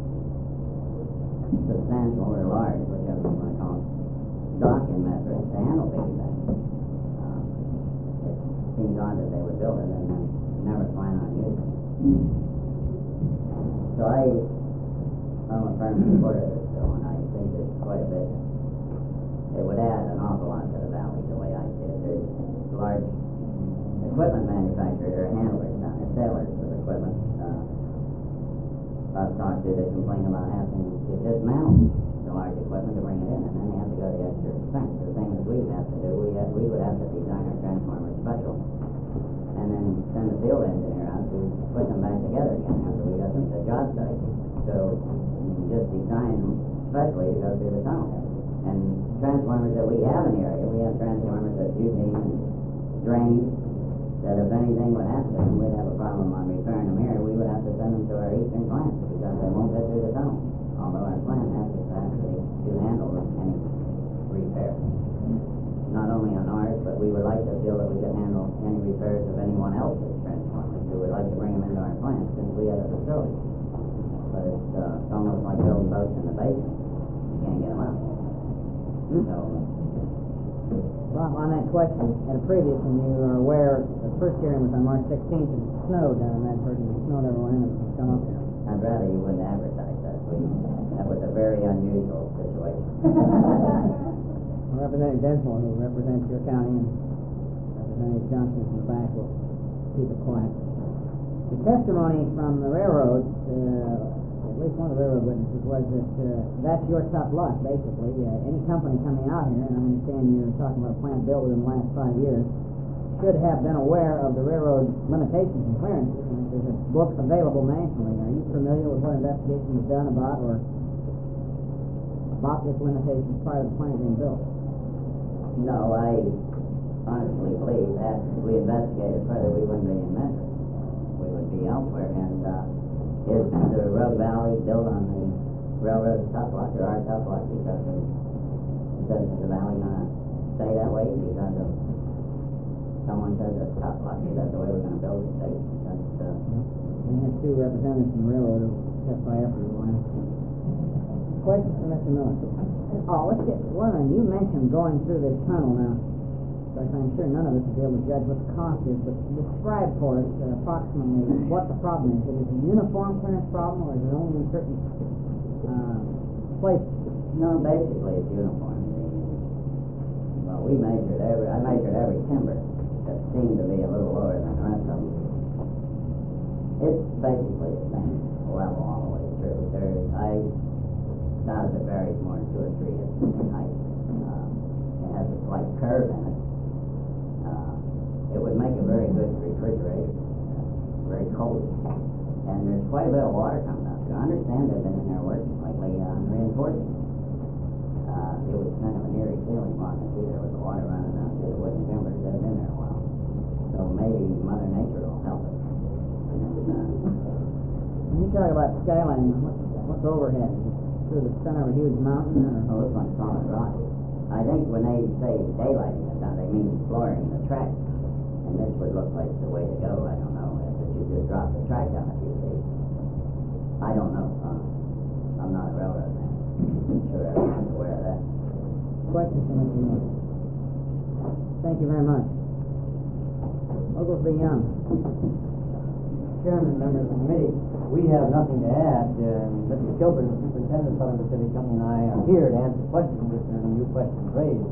substantial or large, whichever you want to call it, dock in Medford to handle piggyback. Uh, it seems odd that they would build it and then never plan on using it. So I, I'm a firm supporter of this bill, and I think there's quite a bit. It would add an awful lot to the valley, the way I see it. There's large equipment manufacturers or handlers down there, sellers of equipment. Uh, I've talked to that complain about having to dismantle the large equipment to bring it in, and then they have to go the extra expense. The same as we have to do. We have, we would have to design our transformers special, and then send the field engineer out to put them back together again after we got them to job site. So just design them specially to go through the tunnel. And transformers that we have in the area, we have transformers that you need and drain, that if anything would happen to them, we'd have a problem on repairing them here. We would have to send them to our eastern plant because they won't get through the tunnel, although our plant has the capacity to handle any repair. Not only on ours, but we would like to feel that we can handle any repairs of anyone else's transformers. We would like to bring them into our plant since we have a facility. But it's, uh, it's almost like building boats in the basement. You can't get them out. So, Well, on that question, at a previous one, you are aware the first hearing was on March sixteenth, and it snowed down in Medford, and it snowed everyone in and come up here. I'd rather you wouldn't advertise that. We, that was a very unusual situation. Representative Desmond, who represents your county, and Representative Johnson from the back will keep it quiet. The testimony from the railroads, uh, at least one of the railroad witnesses, was that uh, that's your tough luck, basically. Uh, any company coming out here, and I understand you're talking about a plant built within the last five years, should have been aware of the railroad limitations and clearances. And if there's a book available nationally, are you familiar with what investigation was done about or about this limitation prior to the plant being built? No, I honestly believe that if we investigated further, we wouldn't be in Memphis. We would be elsewhere. And uh, is the road valley built on the railroad top block or our top block? Because of, doesn't the valley not stay that way because of someone says it's top block? Is that the way we're going to build the state? That's, uh, we have two representatives from the railroad who testify after the last. Question for Mister Miller. Oh, let's get one. You mentioned going through this tunnel now. Of course, I'm sure none of us will be able to judge what the cost is, but describe for us uh, approximately what the problem is. Is it a uniform clearance problem, or is it only in certain uh, places? No, basically it's uniform. Well, we measured every, I measured every timber that seemed to be a little lower than the rest of them. It's basically the same level all the way through. There's, I doubt it varies more than two or three inches in height. Uh, it has a slight curve in it. Uh, it would make a very good refrigerator, uh, very cold. And there's quite a bit of water coming up. I understand they've been in there working lately on reinforcing. Uh, it was kind of an eerie feeling walking through there with the water running out through the wooden timbers. They've been there a while. So maybe Mother Nature will help us. And, uh, when you talk about skylining, what, what's overhead? Is it through the center of a huge mountain? Or? oh, this one's solid rock. I think when they say daylighting it down, they mean flooring the track. And this would look like the way to go. I don't know. If you just drop the track down a few feet. I don't know. Uh, I'm not a railroad man. I'm sure everyone's aware of that. Questions from Mister Miller? Thank you very much. Oglesby Young. Chairman, members of the committee, we have nothing to add. Uh, Mister Kilburn, the superintendent of Southern Pacific Company, and I are here to answer questions concerning new questions raised.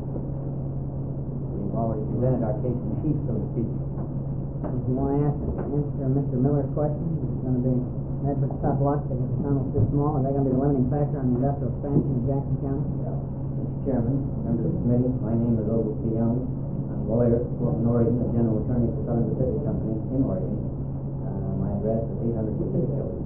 We've already presented our case in chief, so to speak. If you want to ask, answer Mister Miller's question, it's going to be Medford top block because the tunnel's too small. Are they going to be the limiting factor on the industrial expansion of Jackson County? Mister Chairman, members of the committee, my name is Oglesby Young. I'm a lawyer, Portland, Oregon, the general attorney for Southern Pacific Company in Oregon. Uh, my address is eight hundred Pacific Building.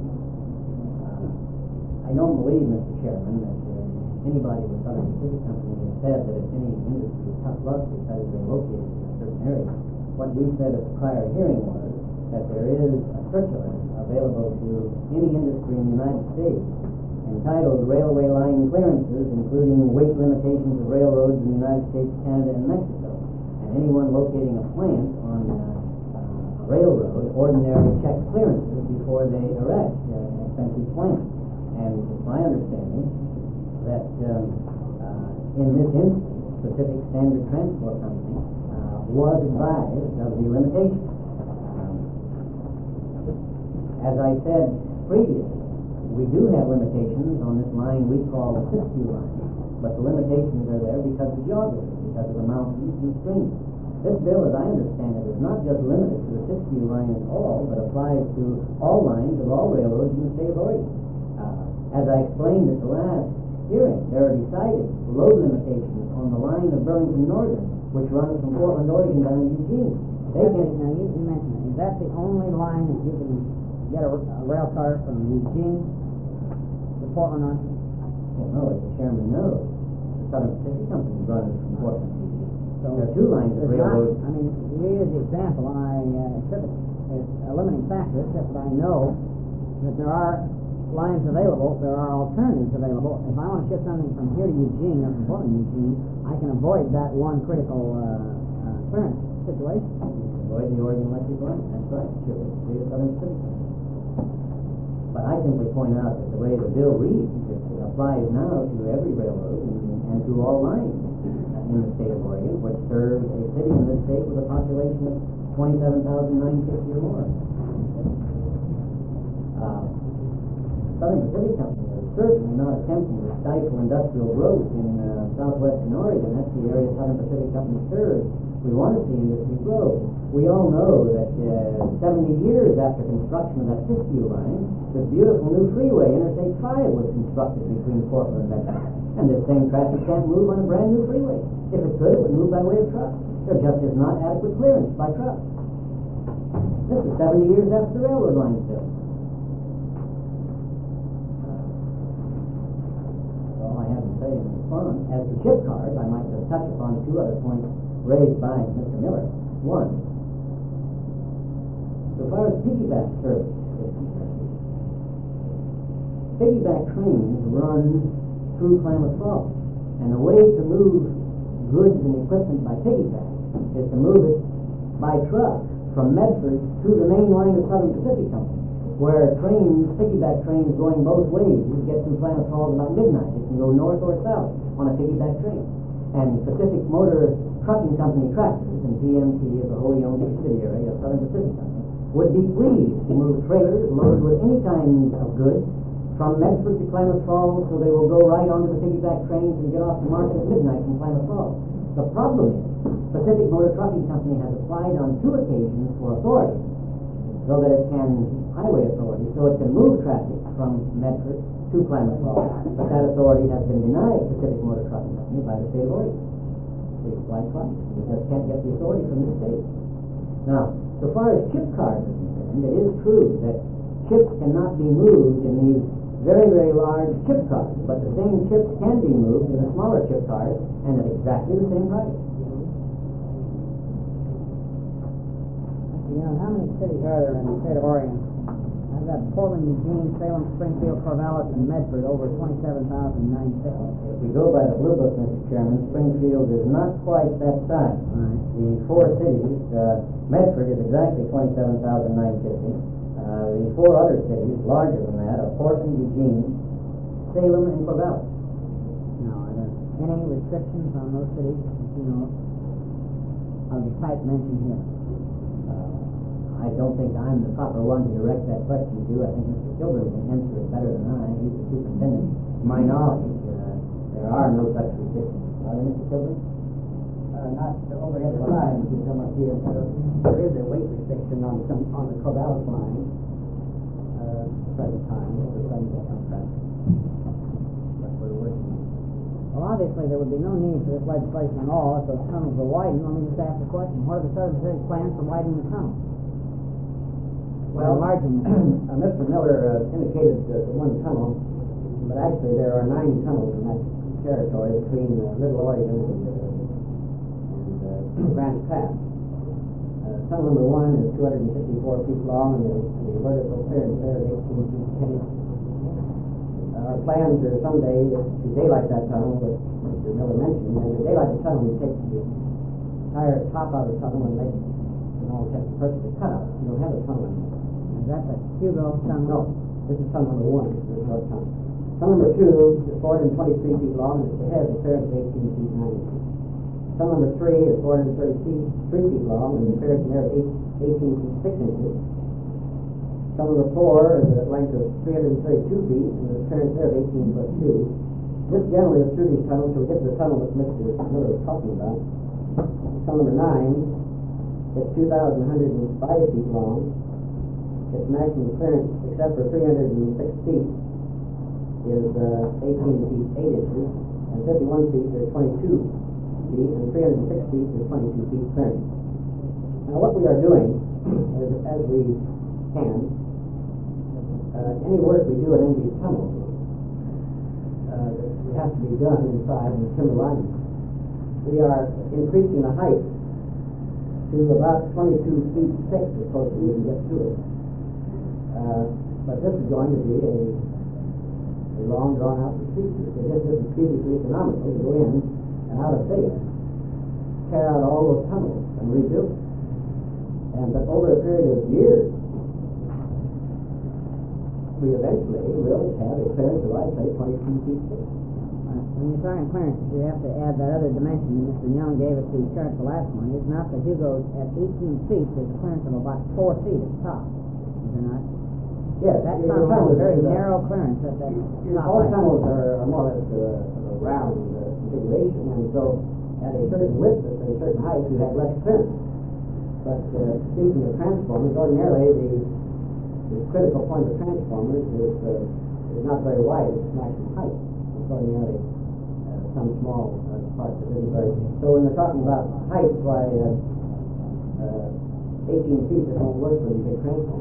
Uh, I don't believe, Mister Chairman, that uh, anybody with Southern Pacific Company has said that if any industry is tough luck because they're located in a certain area. What we said at the prior hearing was that there is a circular available to any industry in the United States entitled Railway Line Clearances, including weight limitations of railroads in the United States, Canada, and Mexico. And anyone locating a plant on uh, uh, a railroad ordinarily checks clearances before they erect uh, an expensive plant. And it's my understanding that um, uh, in this instance, Pacific Standard Transport Company uh, was advised of the limitation. Um, as I said previously, we do have limitations on this line we call the Siskiyou line, but the limitations are there because of geography, because of the mountains and streams. This bill, as I understand it, is not just limited to the Siskiyou line at all, but applies to all lines of all railroads in the state of Oregon. Uh, as I explained at the last hearing, there are decided load limitations on the line of Burlington Northern, which runs from Portland, Oregon down to Eugene. They That can, is- now, you, you mentioned it. Is that the only line that you can get a, a rail car from Eugene to Portland, Oregon? well, no, as the chairman knows, the Southern Pacific Company runs from Portland to Eugene. So There are two lines of there's railroads. Not, I mean, you use the example, and I uh, accept it as a limiting factor, except that I know that there are lines available, there are alternatives available. If I want to ship something from here to Eugene or from Portland to Eugene, I can avoid that one critical uh, uh, clearance situation. Avoid the Oregon Electric line, that's right, ship it to the Southern Pacific Company. But I simply point out that the way the bill reads, it applies now to every railroad and, and to all lines in the state of Oregon, which serves a city in this state with a population of twenty-seven thousand nine hundred fifty or more. Uh, Southern Pacific Company has certainly not attempting to stifle industrial growth in uh, southwestern Oregon. That's the area Southern Pacific Company serves. We want to see industry grow. We all know that uh, seventy years after construction of that Siskiyou line, this beautiful new freeway, Interstate five, was constructed between Portland and Medford. And this same traffic can't move on a brand new freeway. If it could, it would move by way of truck. There just is not adequate clearance by truck. This is seventy years after the railroad line is built. That's all I have to say in response. As to chip cars, I might just touch upon two other points raised by Mister Miller. One, so far as piggyback service is concerned, piggyback trains run through Klamath Falls, and the way to move goods and equipment by piggyback is to move it by truck from Medford to the main line of Southern Pacific Company, where trains, piggyback trains going both ways, get through Klamath Falls about midnight. It can go north or south on a piggyback train. And Pacific Motor Trucking Company tractors, and P M T is a wholly owned subsidiary of Southern Pacific Company, would be pleased to move trailers loaded with any kind of goods from Medford to Klamath Falls, so they will go right onto the piggyback trains and get off the market at midnight from Klamath Falls. The problem is, Pacific Motor Trucking Company has applied on two occasions for authority, so that it can, highway authority, so it can move traffic from Medford to Klamath Falls, but that authority has been denied Pacific Motor Trucking Company by the state of Oregon. They applied twice. We just can't get the authority from the state. Now, so far as chip cars are concerned, it is true that chips cannot be moved in these very, very large chip cars, but the same chips can be moved in the smaller chip cars and at exactly the same price. You know, how many cities are there in the state of Oregon? I've got Portland, Eugene, Salem, Springfield, Corvallis, and Medford, over twenty-seven thousand nine hundred fifty. If we go by the Blue Book, Mister Chairman, Springfield is not quite that size. Right. The four cities, uh, Medford is exactly twenty-seven thousand nine hundred fifty. Uh, the four other cities, larger than that, are Portland, Eugene, Salem, and Corvallis. Now, are there any restrictions on those cities, you know, of the type mentioned here? I don't think I'm the proper one to direct that question to. I think Mister Kilburn can answer it better than I. He's the superintendent. To my knowledge, uh, there are no such restrictions. Are there, Mister Kilburn? Uh, not the overhead line, you come up here. There is a weight restriction on some, on the Corvallis line, uh, present time, over seventy contract. But we're working on it. Well, obviously, there would be no need for this legislation at all if those tunnels were widened. Let me just ask the question, what are the Southern Pacific plans for widening the tunnel? Well, enlarging the uh, Mister Miller uh, indicated uh, the one tunnel, but actually there are nine tunnels in that territory between uh, Little Oregon and, uh, and uh, Grand Pass. Uh, tunnel number one is two hundred fifty-four feet long, and the, the vertical clearance there is eighteen feet ten inches. Uh, our plans are someday to daylight that tunnel, but Mister Miller mentioned, and to daylight the tunnel, we take the entire top out of the tunnel and make it, in all intents and purposes, cut out. You don't have a tunnel anymore. Is that the Hugo tunnel? No, this is tunnel number one. This is the tunnel. Tunnel number two is four hundred twenty-three feet long, and it has a clearance of eighteen feet nine inches. Tunnel number three is four hundred thirty-three feet long, and the clearance in there is eighteen feet six inches. Tunnel number four is a length of three hundred thirty-two feet, and the clearance there is eighteen foot two. This generally is through these tunnels until we get to the tunnel that Mister Miller was talking about. Tunnel number nine is two thousand one hundred five feet long. Its maximum clearance, except for three hundred six feet, is uh, eighteen feet eight inches, and fifty-one feet is twenty-two feet, and three hundred six feet is twenty-two feet clearance. Now, what we are doing is, as we can, uh, any work we do in any of these tunnels, uh, that has to be done inside in the timber lining. We are increasing the height to about twenty-two feet six, as close as we can get to it. Uh, but this is going to be a, a long, drawn-out procedure. It just isn't physically economical to go in and out of faith, tear out all those tunnels and rebuild. And but over a period of years, we eventually will have a clearance of, I'd say, twenty-two feet six. When you're talking clearance, you have to add that other dimension that Mister Young gave us to chart the last one. It's not the Hugo at eighteen feet, there's a clearance of about four feet at the top. Is there not? Yes, That your tunnel has a tunnel very is, uh, narrow clearance at that Your top all height. tunnels are are more or less uh, of a round uh, configuration, and so at a certain width, at a certain height, you have less clearance. But uh, speaking of transformers, ordinarily the, the critical point of transformers is, uh, is not very wide, it's maximum height. It's ordinarily uh, some small uh, parts of it. But, so when we're talking about height, why uh, uh, eighteen feet, it won't work for these big transformers.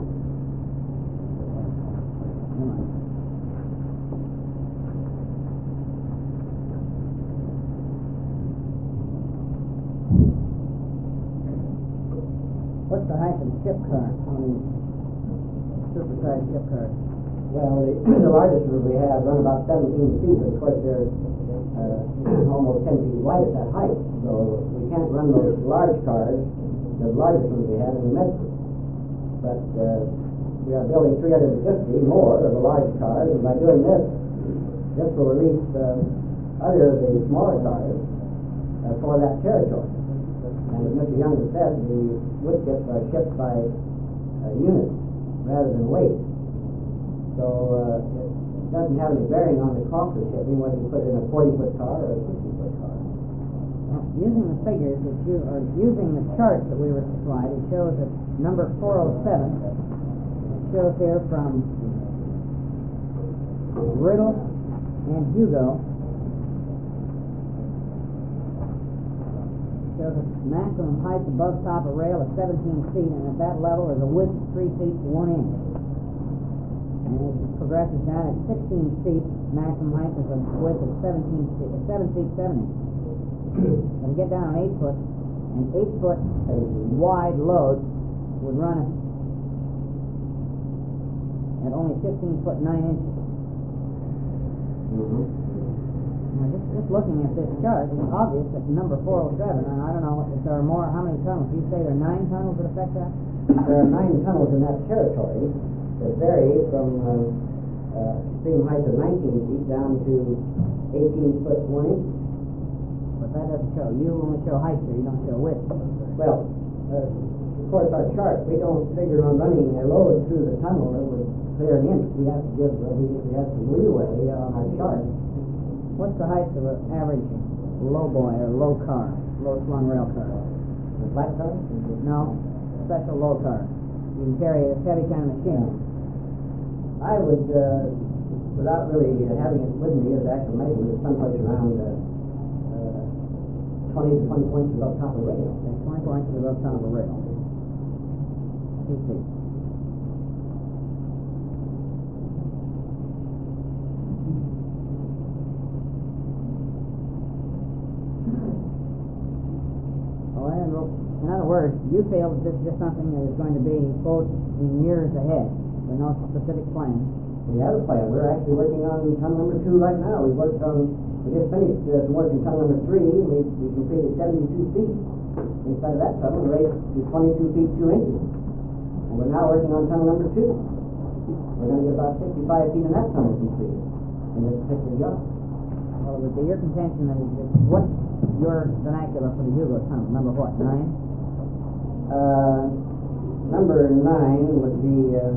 What's the height of the ship car on these supersized ship cars? Well, the, the largest we have run about seventeen feet, but of course they're uh, almost ten feet wide at that height. So we can't run those large cars, the largest ones we have in New Mexico. But uh, we are building three hundred fifty more of the large cars, and by doing this, this will release uh, other of the smaller cars uh, for that territory. And as Mister Young has said, the wood chips are shipped by uh, units rather than weight. So uh, it doesn't have any bearing on the cost of shipping, whether you put it in a forty-foot car or a sixty-foot car. Now, using the figures that you, or using the chart that we were supplied, it shows that number four oh seven shows here from Riddle and Hugo shows a maximum height above top of rail of seventeen feet, and at that level is a width of three feet to one inch. And as it progresses down at sixteen feet, maximum height is a width of seventeen feet, uh, seven feet seven inches. When you get down an eight foot, an eight foot wide load would run at only fifteen foot nine inches. Mm-hmm. Now, just, just looking at this chart, it's obvious that number four oh seven, and I don't know if there are more, how many tunnels? You say there are nine tunnels that affect that? There are nine tunnels in that territory that vary from uh, uh, extreme height of nineteen feet down to eighteen foot one inch. But that doesn't show. You only show height there, you don't show width. Well, uh, of course, our chart, we don't figure on running a load through the tunnel that would clear an inch. We have to give, uh, we, we have some leeway on our chart. What's the height of an average low boy or low car, low slung rail car? The flat car? No, special low car. You can carry a heavy kind of machine. I would, uh, without really uh, having it with me as actual measurement, someplace around uh, uh, twenty to twenty points above top of rail. Okay, twenty points above top of rail. Two feet. Oh, and well, in other words, you feel that this is just something that is going to be, quote, in years ahead. There are no specific plans. We have a plan. We're actually working on tunnel number two right now. We worked on, we just finished uh, some work in tunnel number three, and we, we completed seventy-two feet. Inside of that tunnel, we raised to twenty-two feet two inches. And we're now working on tunnel number two. We're going to get about sixty-five feet in that tunnel completed in this particular job. Well, it would be your contention that it's, what's your vernacular for the Hugo tunnel? Number what, nine? Uh, number nine would be uh,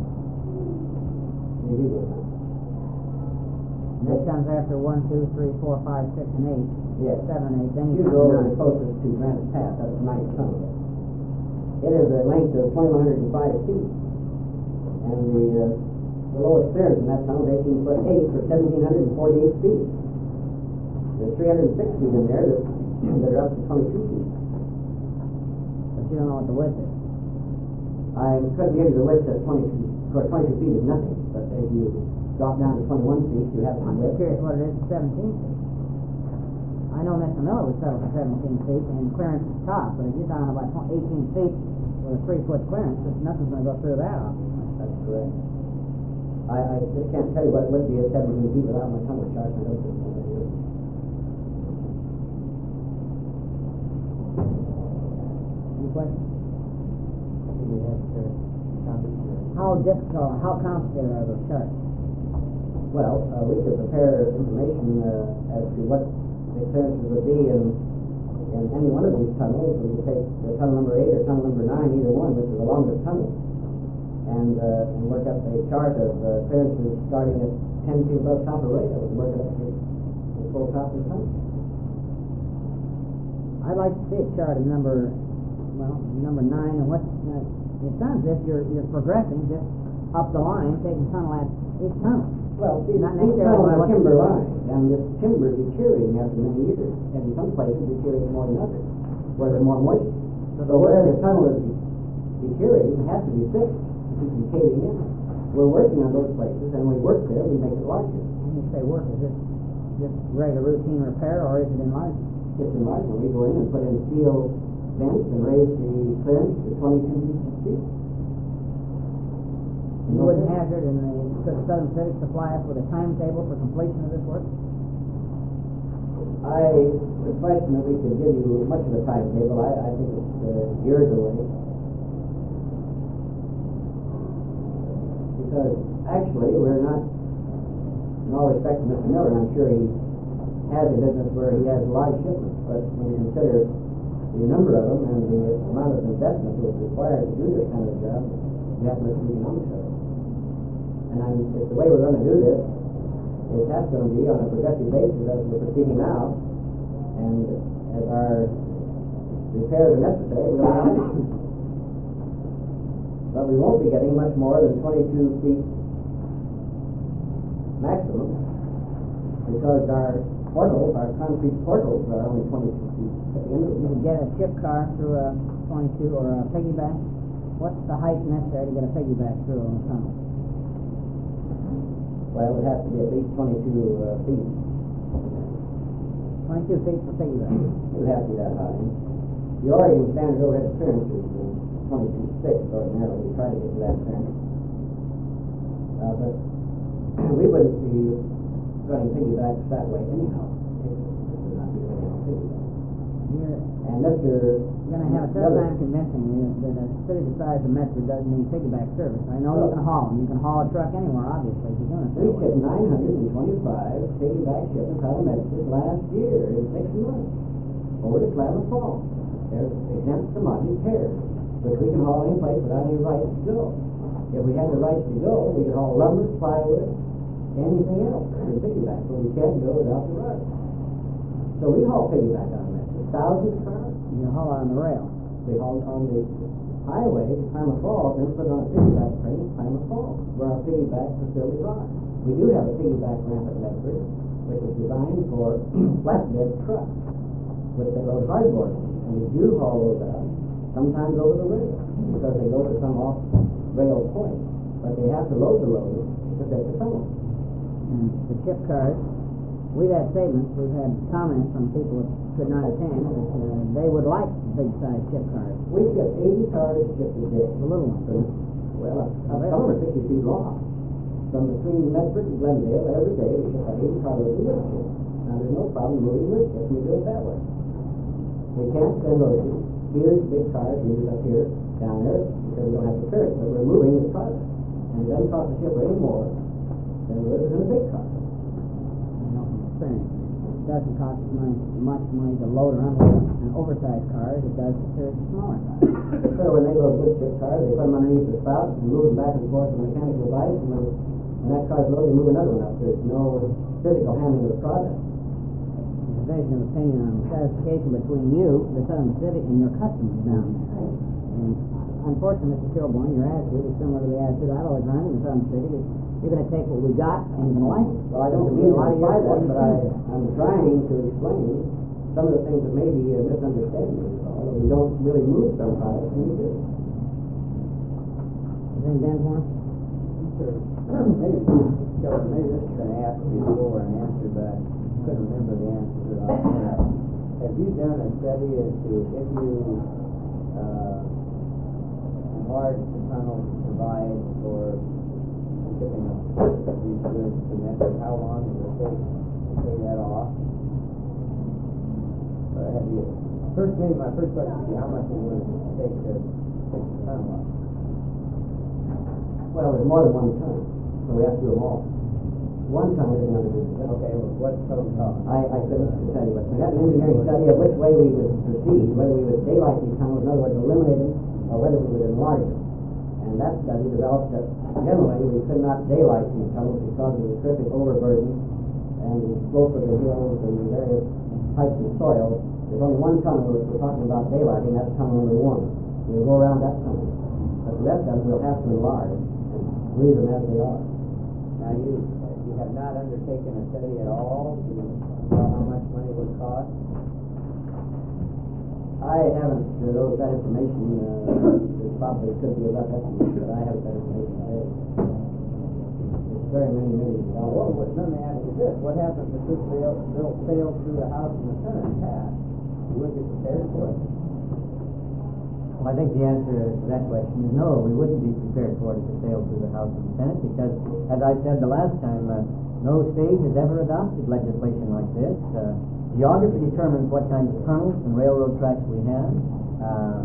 the Hugo tunnel. And that comes after one, two, three, four, five, six, and eight. Yes. Seven, eight. Then you Hugo come to is the nine. closest to Granite Pass. That's the ninth tunnel. It is a length of twenty-one hundred five feet. And the, uh, the lowest clearance in that tunnel is eighteen foot eight for seventeen hundred forty-eight feet. There's three hundred six feet in there that, that are up to twenty-two feet. But you don't know what the width is. I couldn't give you the width at twenty-two. Of course, twenty-two feet is nothing, but as you drop down to twenty-one feet, you have some I'm just width. curious what it is at seventeen feet. I know Mister Miller was settled for seventeen feet and clearance is top, but if you're talking about eighteen feet with a three foot clearance, there's nothing's going to go through that. That's correct. I, I just can't tell you what it would be at seventeen feet without my tunnel chart. I don't think I do. Any questions? We have to compensate. How difficult, how complicated are those charts? Well, uh, we could prepare information uh, as to what the clearances would be in, in any one of these tunnels. We could take the tunnel number eight or tunnel number nine, either one, which is the longest tunnel. and, uh, and work up a chart of uh, appearances starting at ten feet above top of radar, and work up to the full top of the sun. I'd like to see a chart of number, well, number nine, and what, uh, it sounds as if you're, you're progressing just up the line, taking tunnel at each tunnel. Well, these, Not these necessarily tunnels are what- timber lines, and this timber is deteriorating after many years, and in some places deteriorating more than others, where there's more moisture. So where the tunnel is deteriorating, it has to be fixed to keep from caving in. We're working on those places, and we work there, we make it larger. When you say work, is it just regular routine repair, or is it enlargement? Just enlargement, we go in and put in steel vents and raise the clearance to twenty-two feet. You wouldn't hazard, in the, could Southern Pacific supply us with a timetable for completion of this work? I would question that we could give you much of a timetable. I, I think it's uh, years away. Because actually, we're not, in all respect to Mister Miller, and I'm sure he has a business where he has large shipments, but when you consider the number of them and the amount of investment that's required to do this kind of job, you have to look at the economics of it. And I'm, if the way we're going to do this is that's going to be on a progressive basis as we're proceeding now, and as our repairs are necessary, we'll have to. But we won't be getting much more than twenty-two feet maximum, because our portals, our concrete portals, are only twenty-two feet at the end of the You tunnel. could get a chip car through a twenty-two or a piggyback. What's the height necessary to get a piggyback through a tunnel? Well, it has to be at least twenty-two uh, feet. Twenty-two feet for piggyback. It would have to be that high. The Oregon standard overhead clearance is uh, twenty-two six ordinarily. We try to get to that clearance. Uh, but we wouldn't be running piggybacks that way anyhow. This would not be running on piggyback. You're And Mister going to have a tough time convincing me that a city the size of Medford doesn't need piggyback service. I know you can haul them. You can haul a truck anywhere, obviously, if you're doing it We that way. shipped nine hundred twenty-five piggyback shipments out of Medford last year in six months over to Klamath Falls. They're exempt from repairs, which we can haul any place without any rights to go. If we had the rights to go, we could haul lumber, plywood, anything else in piggyback, but we can't go without the rights. So we haul piggyback out of Medford, thousands of cars. You can haul it on the rail. We hauled on the highway to Klamath Falls and put it on a piggyback train to Klamath Falls, where our piggyback facilities are. We do have a piggyback ramp at Medford, which is designed for flatbed trucks, which they load hardboard on. And we do haul those out, sometimes over the rail, because they go to some off-rail point. But they have to load the load to fit the tunnel. And the chip cars, we've had statements, we've had comments from people that could not attend that uh, they would like big-size chip cars, We get eighty cars shipped a day. the little ones. Well, some of them are sixty feet long. From between Medford and Glendale, every day we ship about eighty carloads of wood chips. Now, there's no problem moving wood chips, we do it that way. We can't send those huge, big cars we use up here, down there, because we don't have the clearance, but we're moving the product. And it doesn't cost the shipper any more than it is in a big car. I know from experience. It doesn't cost as money, much money to load or unload an oversized car as it does to carry a smaller car. So when they load wood chip cars, they put them underneath the spout and move them back and forth with a mechanical device, and when, when that car's loaded, they move another one up. There's no physical handling of the product. Division of opinion on satisfaction between you, the Southern Pacific, and your customers down there. And unfortunately, Mister Kilborn, your attitude is similar to the attitude I've always run in the Southern Pacific. Is you're going to take what we got and you're going to like it. Well, I don't There's mean a lot of to imply your that, but I, I'm trying to explain some of the things that may be a misunderstanding is all. That we don't really move some products, and we do. Is there any Ben for him? Sure. Maybe, Joe, maybe this has been asked before and answered, but I couldn't remember the answer to it offhand. Have you done a study as to if you uh, enlarge the tunnel to provide for shipping of these goods to Medford, how long does it take to pay that off? Or have you, first, maybe my first question would be, how much would it take to fix the tunnel up? Well, there's more than one ton, so we have to do them all. One ton isn't going to do it. Okay, well, what's the total cost? I, I couldn't tell you, but we had an engineering study of which way we would proceed, whether we would daylight these tunnels, in other words, eliminate them, or whether we would enlarge them. And And that study developed that generally we could not daylight these tunnels because of the terrific overburden and the slope of the hills and the various types of soil. There's only one tunnel that we're talking about daylighting, that's tunnel number one. We'll go around that tunnel. But the rest of them we'll have to enlarge and leave them as they are. Now, you, you have not undertaken a study at all to know how much money it would cost? I haven't uh, those that information. Uh, it probably could be a rough estimate, but I haven't that information today. It's very many millions of dollars. Well, but let me ask you this. What happens if this bill, bill fails through the House and the Senate and pass? You would be prepared for it? Well, I think the answer to that question is no. We wouldn't be prepared for it if it failed through the House and the Senate because, as I said the last time, uh, no state has ever adopted legislation like this. Uh, geography determines what kinds of tunnels and railroad tracks we have. Uh,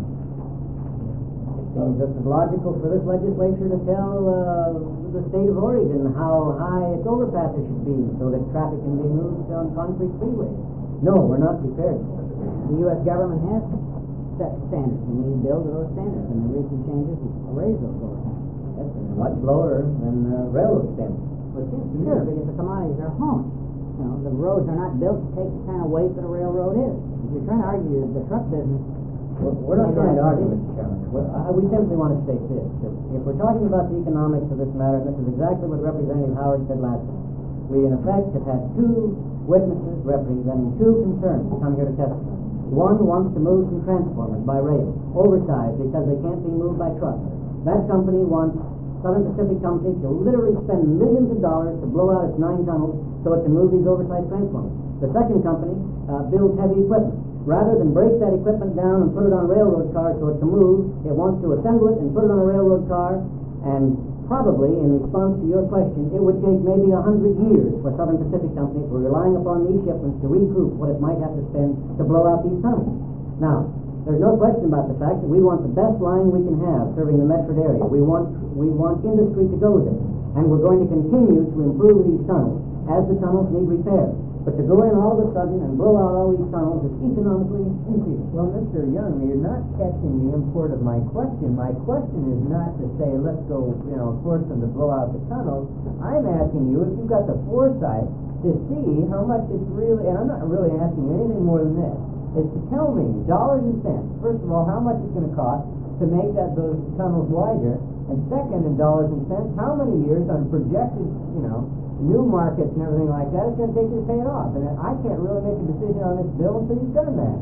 it seems just as logical for this legislature to tell uh, the state of Oregon how high its overpasses should be so that traffic can be moved on concrete freeways. No, we're not prepared for it. The U S government has set standards, and we build to those standards, and the recent changes raise those overhead. Yes, and they're much lower than uh, railroad standards. But sure, because the commodities are home. You know, the roads are not built to take the kind of weight that a railroad is. If you're trying to argue the truck business, We're, we're not trying to argue, Mister Chairman. We're, uh, we simply want to state this, that if we're talking about the economics of this matter, and this is exactly what Representative Howard said last time, we in effect have had two witnesses representing two concerns to come here to testify. One wants to move some transformers by rail, oversized, because they can't be moved by truck. That company wants Southern Pacific Company to literally spend millions of dollars to blow out its nine tunnels so it can move these oversized transformers. The second company uh, builds heavy equipment. Rather than break that equipment down and put it on railroad cars so it can move, it wants to assemble it and put it on a railroad car, and probably, in response to your question, it would take maybe a hundred years for Southern Pacific Company, if we're relying upon these shipments, to recoup what it might have to spend to blow out these tunnels. Now, there's no question about the fact that we want the best line we can have serving the Medford area. We want, we want industry to go there, and we're going to continue to improve these tunnels as the tunnels need repair. But to go in all of a sudden and blow out all these tunnels is economically infeasible. Well, Mister Young, you're not catching the import of my question. My question is not to say, let's go, you know, force them to blow out the tunnels. I'm asking you if you've got the foresight to see how much it's really, and I'm not really asking you anything more than this, is to tell me, dollars and cents, first of all, how much it's going to cost to make that those tunnels wider, and second, in dollars and cents, how many years on projected, you know, new markets and everything like that, it's going to take you to pay it off. And I can't really make a decision on this bill until you've done that.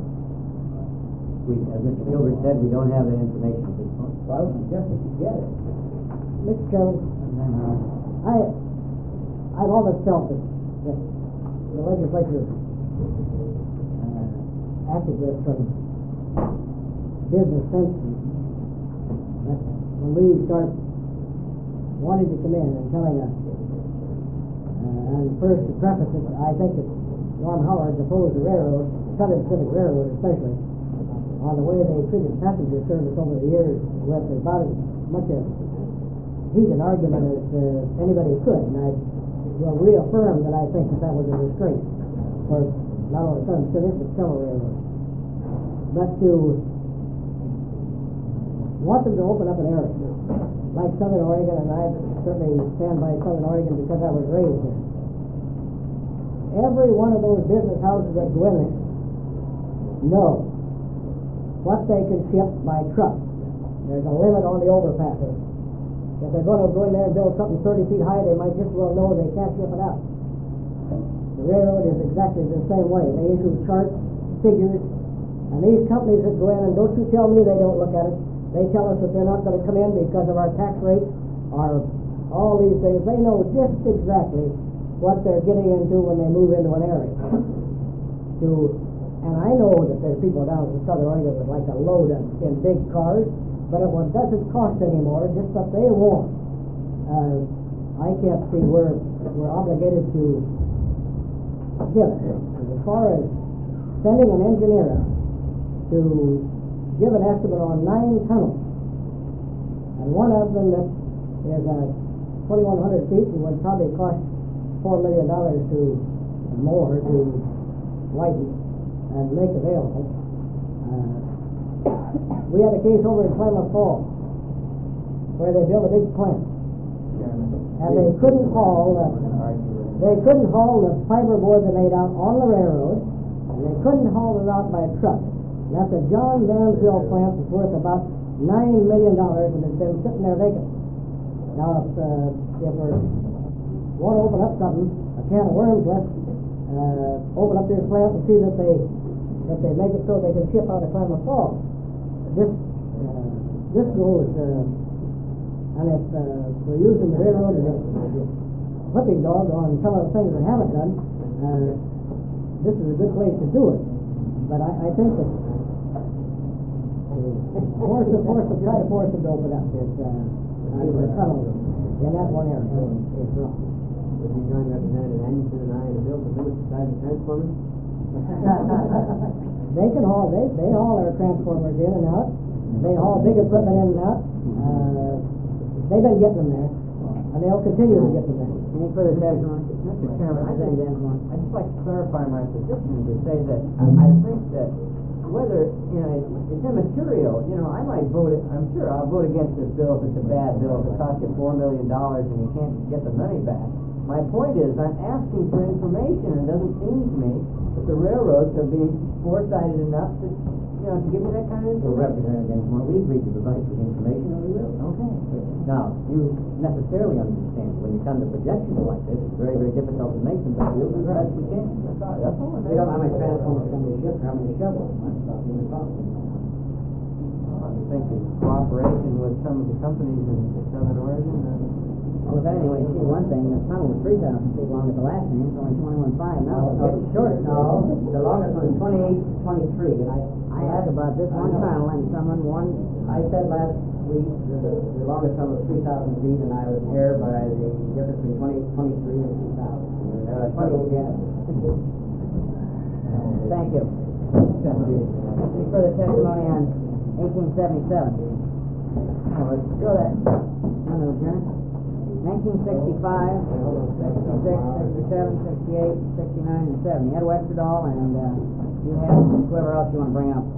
We, as Mister Gilbert said, we don't have that information at this point. So I would suggest that you get it. Mister Chairman, I, I've always felt that, that the legislature uh, acted with some business sense. That when we start wanting to come in and telling us, Uh, and first, to preface it, I think that Norm Howard opposed the railroad, the Southern Pacific Railroad especially, on the way they treated passenger service over the years with about as much a heated argument as uh, anybody could. And I will reaffirm that I think that that was a disgrace for not only Southern Pacific, but several railroads. But to want them to open up an area like Southern Oregon, and I certainly stand by Southern Oregon because I was raised there. Every one of those business houses that go in there know what they can ship by truck. There's a limit on the overpasses. If they're going to go in there and build something thirty feet high, they might just well know they can't ship it out. The railroad is exactly the same way. They issue charts, figures, and these companies that go in, and don't you tell me they don't look at it. They tell us that they're not going to come in because of our tax rates, our all these things. They know just exactly what they're getting into when they move into an area. To, and I know that there's people down in Southern Oregon that like to load in, in big cars, but if it doesn't cost anymore, just what they want. Uh, I can't see where we're obligated to give it. As far as sending an engineer to give an estimate on nine tunnels, and one of them that is uh, twenty-one hundred feet and would probably cost four million dollars to more to widen and make available. Uh, we had a case over in Klamath Falls where they built a big plant. And they couldn't haul, uh, they couldn't haul the fiberboard they made out on the railroad, and they couldn't haul it out by truck. And that's a John Mansfield plant that's worth about nine million dollars, and it's been sitting there vacant. Now, if, uh, if we want to open up something, a can of worms, let's uh, open up this plant and see that they that they make it so they can ship out of Klamath Falls. This uh, this goes, uh, and if uh, we're using the railroad as a whipping dog on some of the things that haven't done, uh, this is a good place to do it. But I, I think that force them, force them, try to force them to open up this uh, the tunnel in that one area is wrong. Would you join Representative Anderson and I in a bill to limit the size of transformers? They can haul, they, they haul their transformers in and out. They haul big equipment in and out. Uh, they've been getting them there, and they'll continue to get them there. Any further testimony? Mister Chairman, I think, gentlemen. I'd just like to clarify my position to say that I, I think that whether, you know, it's, it's immaterial. You know, I might vote, it, I'm sure I'll vote against this bill if it's a bad bill, if it costs you four million dollars and you can't get the money back. My point is, I'm asking for information, and it doesn't seem to me that the railroads are being foresighted enough to, you know, to give me that kind of Well, information. Representative Densmore, we agreed to provide you with information, and we will. Okay. Now, you necessarily understand, when you come to projections like this, it's very, very difficult to make them, but we'll do the best we can. That's all, that's all I'm We don't know how many asking. transformers can be shipped, or how many shovels. That's about the only problem. I think in cooperation with some of the companies in Southern Oregon, uh, Well, if anyway, you see one thing, the tunnel was three thousand feet long at the last meeting, it's only twenty-one five now, it's getting shorter. No, the longest one is twenty-eight, twenty-three, and I, I asked about this one tunnel, and someone, one, I said last week, the, the longest one was three thousand feet, and I was erred by the difference between twenty-eight, twenty-three, and two thousand. Uh, twenty, yeah. thank you. Any further testimony on eighteen seventy-seven? Oh, let's go that. No, no, Adjourn. nineteen sixty-five, sixty-six, sixty-seven, sixty-eight, sixty-nine, and seventy. Ed Westerdahl, and uh, you have whoever else you want to bring up.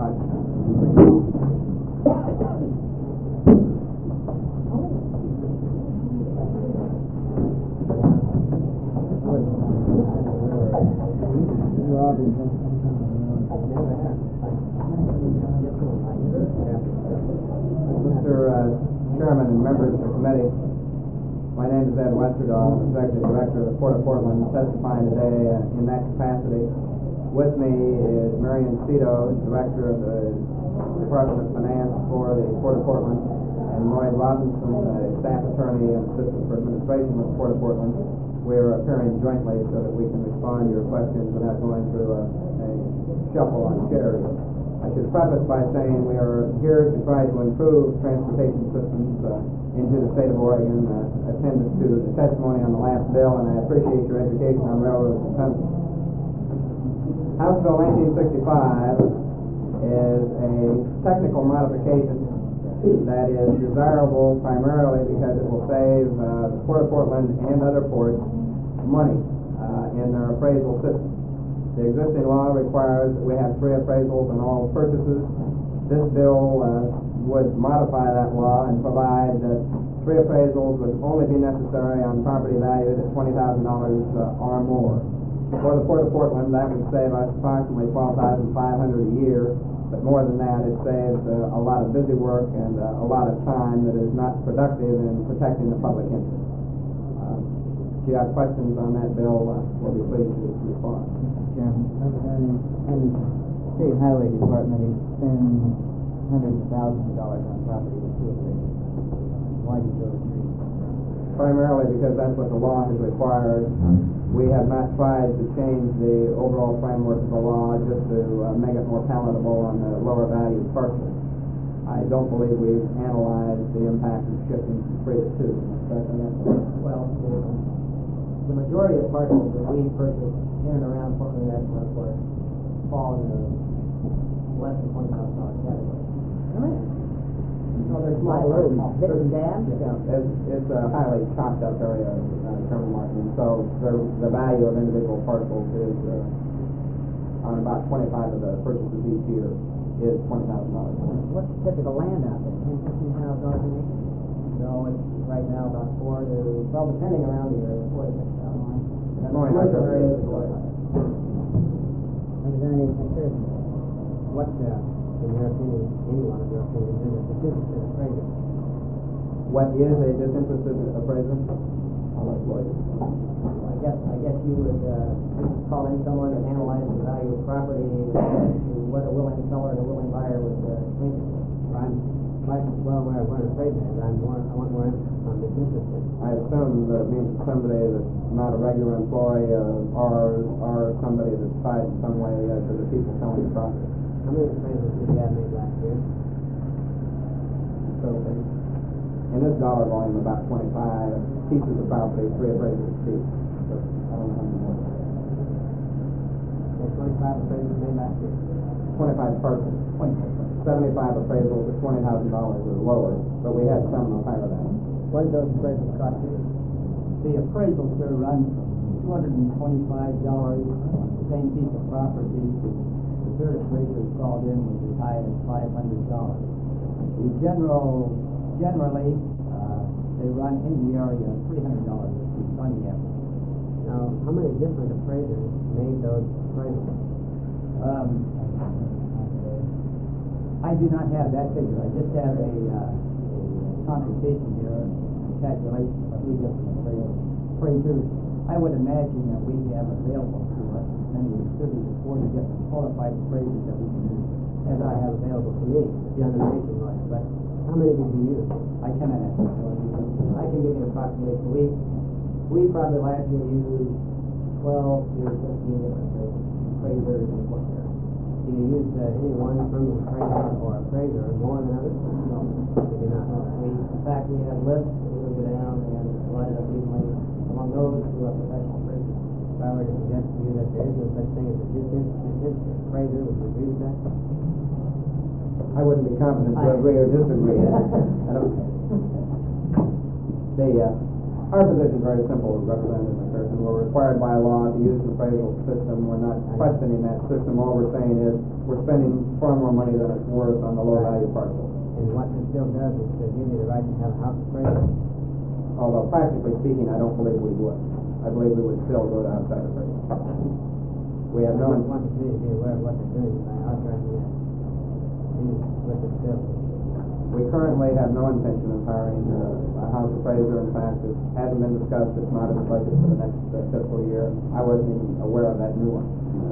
Mister Uh, Chairman and members of the committee, my name is Ed Westerdahl, I'm Executive Director of the Port of Portland, testifying today uh, in that capacity. With me is Marion Cito, Director of the Department of Finance for the Port of Portland, and Lloyd Robinson, uh, Staff Attorney and Assistant for Administration with the Port of Portland. We are appearing jointly so that we can respond to your questions without going through a, a shuffle on chairs. I should preface by saying we are here to try to improve transportation systems uh, into the state of Oregon, uh, attendant to the testimony on the last bill, and I appreciate your education on railroads and tunnels. House Bill nineteen sixty-five is a technical modification that is desirable primarily because it will save uh, the Port of Portland and other ports money uh, in their appraisal system. The existing law requires that we have three appraisals on all purchases. This bill uh, would modify that law and provide that three appraisals would only be necessary on property valued at twenty thousand dollars uh, or more. For the Port of Portland, that would save us approximately twelve thousand five hundred dollars a year, but more than that, it saves uh, a lot of busy work and uh, a lot of time that is not productive in protecting the public interest. Uh, if you have questions on that bill, uh, we'll be pleased to respond. Chairman, and the State Highway Department expends hundreds of thousands of dollars on property with two appraisals. Why do you go to three? Primarily because that's what the law has required. We have not tried to change the overall framework of the law just to uh, make it more palatable on the lower value parcels. I don't believe we've analyzed the impact of shifting from three to two. Well, the majority of parcels that we purchase in and around Portland National Airport fall in the less than twenty thousand dollar category. So they're small roads. Bitten dams? It's, it's a highly chopped up area, uh, Chairman Martin, so the, the value of individual parcels is uh, on about twenty-five of the purchases each year is twenty thousand dollars. What's the typical land out there? ten, fifteen thousand dollars an acre? No, it's right now about four to, well, depending around the area, four to six thousand. And More in commercial our areas, area. it goes higher. Representative McPherson, what, uh, in your opinion, any one of your opinions, is a disinterested appraiser? What is a disinterested appraiser? I guess, I guess you would, uh, call in someone that analyzes the value of property as to what a willing seller and a willing buyer would, uh, think it was. I'm quite well aware of what an appraiser is. I'm more, I want more emphasis on disinterested. I assume that it means somebody that's not a regular employee uh, or or somebody that's tied in some way uh, to the people selling the property. How many appraisals did you have made last year? So in this dollar volume, about twenty-five pieces of property, three appraisals each. So I don't know how many more. There's twenty-five appraisals made last year. twenty-five persons. seventy-five appraisals at twenty thousand dollars or lower, but we had some higher than that. What did those appraisals cost you? The appraisal, sir, runs two hundred and twenty-five dollars on the same piece of property. The third appraiser called in was as high as five hundred dollars. The general, generally, uh, they run in the area of three hundred dollars a piece on the average. Now, how many different appraisers made those appraisals? Um, I do not have that figure. I just have a, uh, a computation here, a calculation of three different appraisals. appraisers. I would imagine that we have available to us as many as thirty to forty different qualified appraisers that we can use. As I have available to me, the generation was, but how many did you use? I cannot answer. I can give you an approximation. We, we probably last year used twelve to fifteen different appraisers in one year. Do you use uh, any one from the appraiser or appraiser more than others? No, You do not. we, in fact, we have lists, we would go down and divide it up evenly among those who are professional appraisers. If I were to suggest to you that there is no such thing as a disinterested appraiser, would you agree with that? I wouldn't be competent to agree or disagree. I don't. The uh, our position is very simple, Representative McPherson. We're required by law to use an appraisal system. We're not questioning that system. All we're saying is we're spending far more money than it's worth on the low value parcels. And what this bill does is to give you the right to have a house appraisal. Although practically speaking, I don't believe we would. I believe we would still go to outside appraisal. We have I no. just want the committee to be aware of what they're doing by authorizing that to do with this bill. We currently have no intention of hiring uh, a house appraiser. In fact, it hasn't been discussed. It's not in the budget for the next uh, fiscal year. I wasn't even aware of that new one.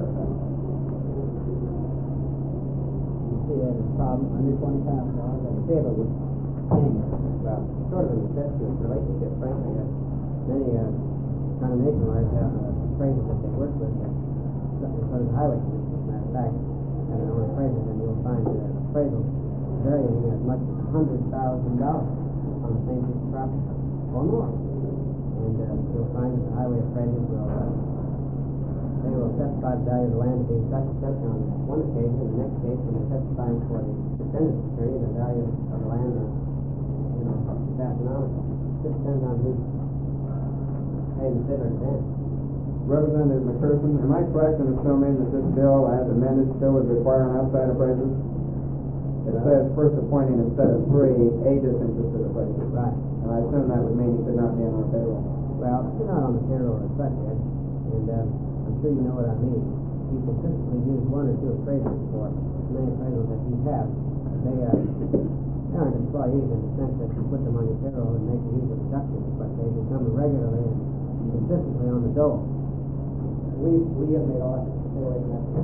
You see that as a problem, under twenty thousand dollars, I would say, but with paying it. Well, sort of an incestuous relationship, frankly. Uh, Many uh, condemnation lawyers have uh, appraisers that they work with, and so so does the highway commission. As a matter of fact, and an own appraiser, then you'll find uh, appraisals varying as much as a hundred thousand dollars on the same piece of property, or more. And uh, you'll find that the highway appraisers will uh, they will testify the value of the land to be such and such on one occasion, and the next case when they're testifying for the defendant's attorney, the value of the land are, you know, it's astronomical. Just depends on who's paying the fiddler to dance. Representative McPherson, am I correct in assuming that this bill, as amended, still would require an outside appraiser? It says first appointing instead of three, a disinterested appraiser. Right. And I assume that would mean he could not be on our payroll. Well, you're not on the payroll as such, Ed, and um, I'm sure you know what I mean. He consistently used one or two appraisers for as many appraisals that he has. They, uh, they aren't employees in the sense that you put them on your payroll and make the usual deductions, but they become regularly and consistently on the dole. we, we have made all that consideration.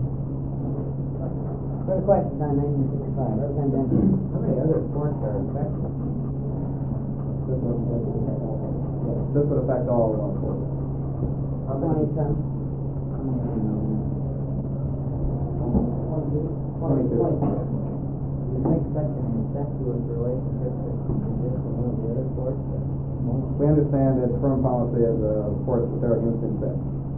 Further questions on nineteen sixty-five, Representative Dempsey. How many other courts are affected? This would, this would affect all of our courts. How many? Twenty-some. Twenty-two. You make such an incestuous relationship that exists in one of the other courts? We understand that firm policy of the courts that they're against incest.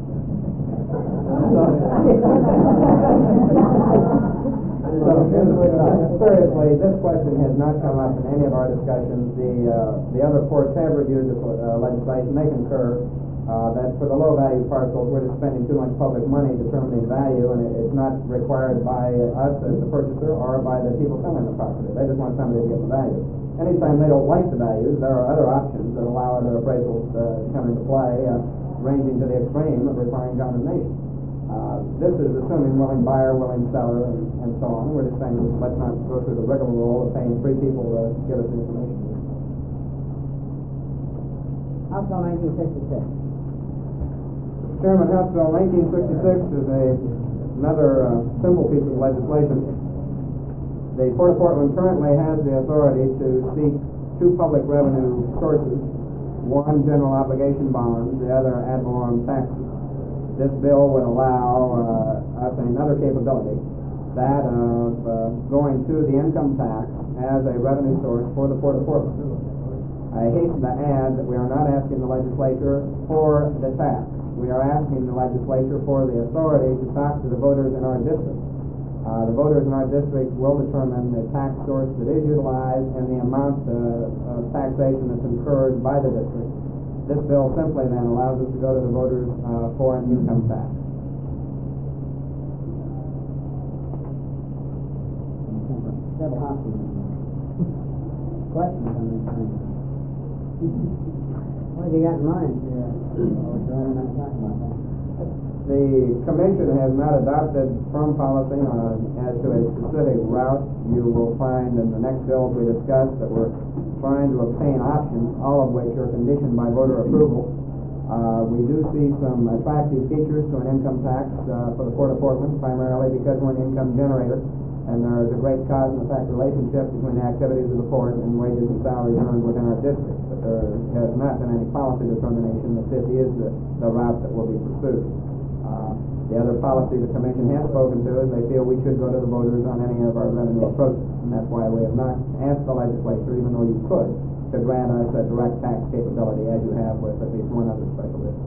So, seriously, this question has not come up in any of our discussions. The uh, the other courts have reviewed the uh, legislation. They concur uh, that for the low value parcels, we're just spending too much public money determining value, and it, it's not required by us as the purchaser or by the people selling the property. They just want somebody to get the value. anytime they don't like the values, there are other options that allow other appraisals uh, to come into play, uh, ranging to the extreme of requiring condemnation. Uh, this is assuming willing buyer, willing seller, and, and so on. We're just saying, let's not go through the rigmarole of paying three people to give us the information. House Bill nineteen sixty-six. Mister Chairman, House Bill nineteen sixty-six is a, another uh, simple piece of legislation. The Port of Portland currently has the authority to seek two public revenue sources, one general obligation bond, the other ad valorem taxes. This bill would allow uh, us another capability, that of uh, going to the income tax as a revenue source for the Port of Portland. I hasten to add that we are not asking the legislature for the tax. We are asking the legislature for the authority to talk to the voters in our district. Uh, the voters in our district will determine the tax source that is utilized and the amount uh, of taxation that's incurred by the district. This bill simply then allows us to go to the voters uh, for an income tax. Several houses. Questions on this thing? What have you got in mind? Yeah. Oh, I'm not talking about that. The Commission has not adopted firm policy on as to a specific route. You will find in the next bills we discuss that we're trying to obtain options, all of which are conditioned by voter approval. Uh, we do see some attractive features to an income tax uh, for the Port of Portland, primarily because we're an income generator, and there is a great cause and effect relationship between the activities of the port and wages and salaries earned within our district. But there has not been any policy determination that this is the, the route that will be pursued. Uh, the other policy the Commission has spoken to is they feel we should go to the voters on any of our revenue approaches, and that's why we have not asked the legislature, even though you could, to grant us a direct tax capability as you have with at least one other special district.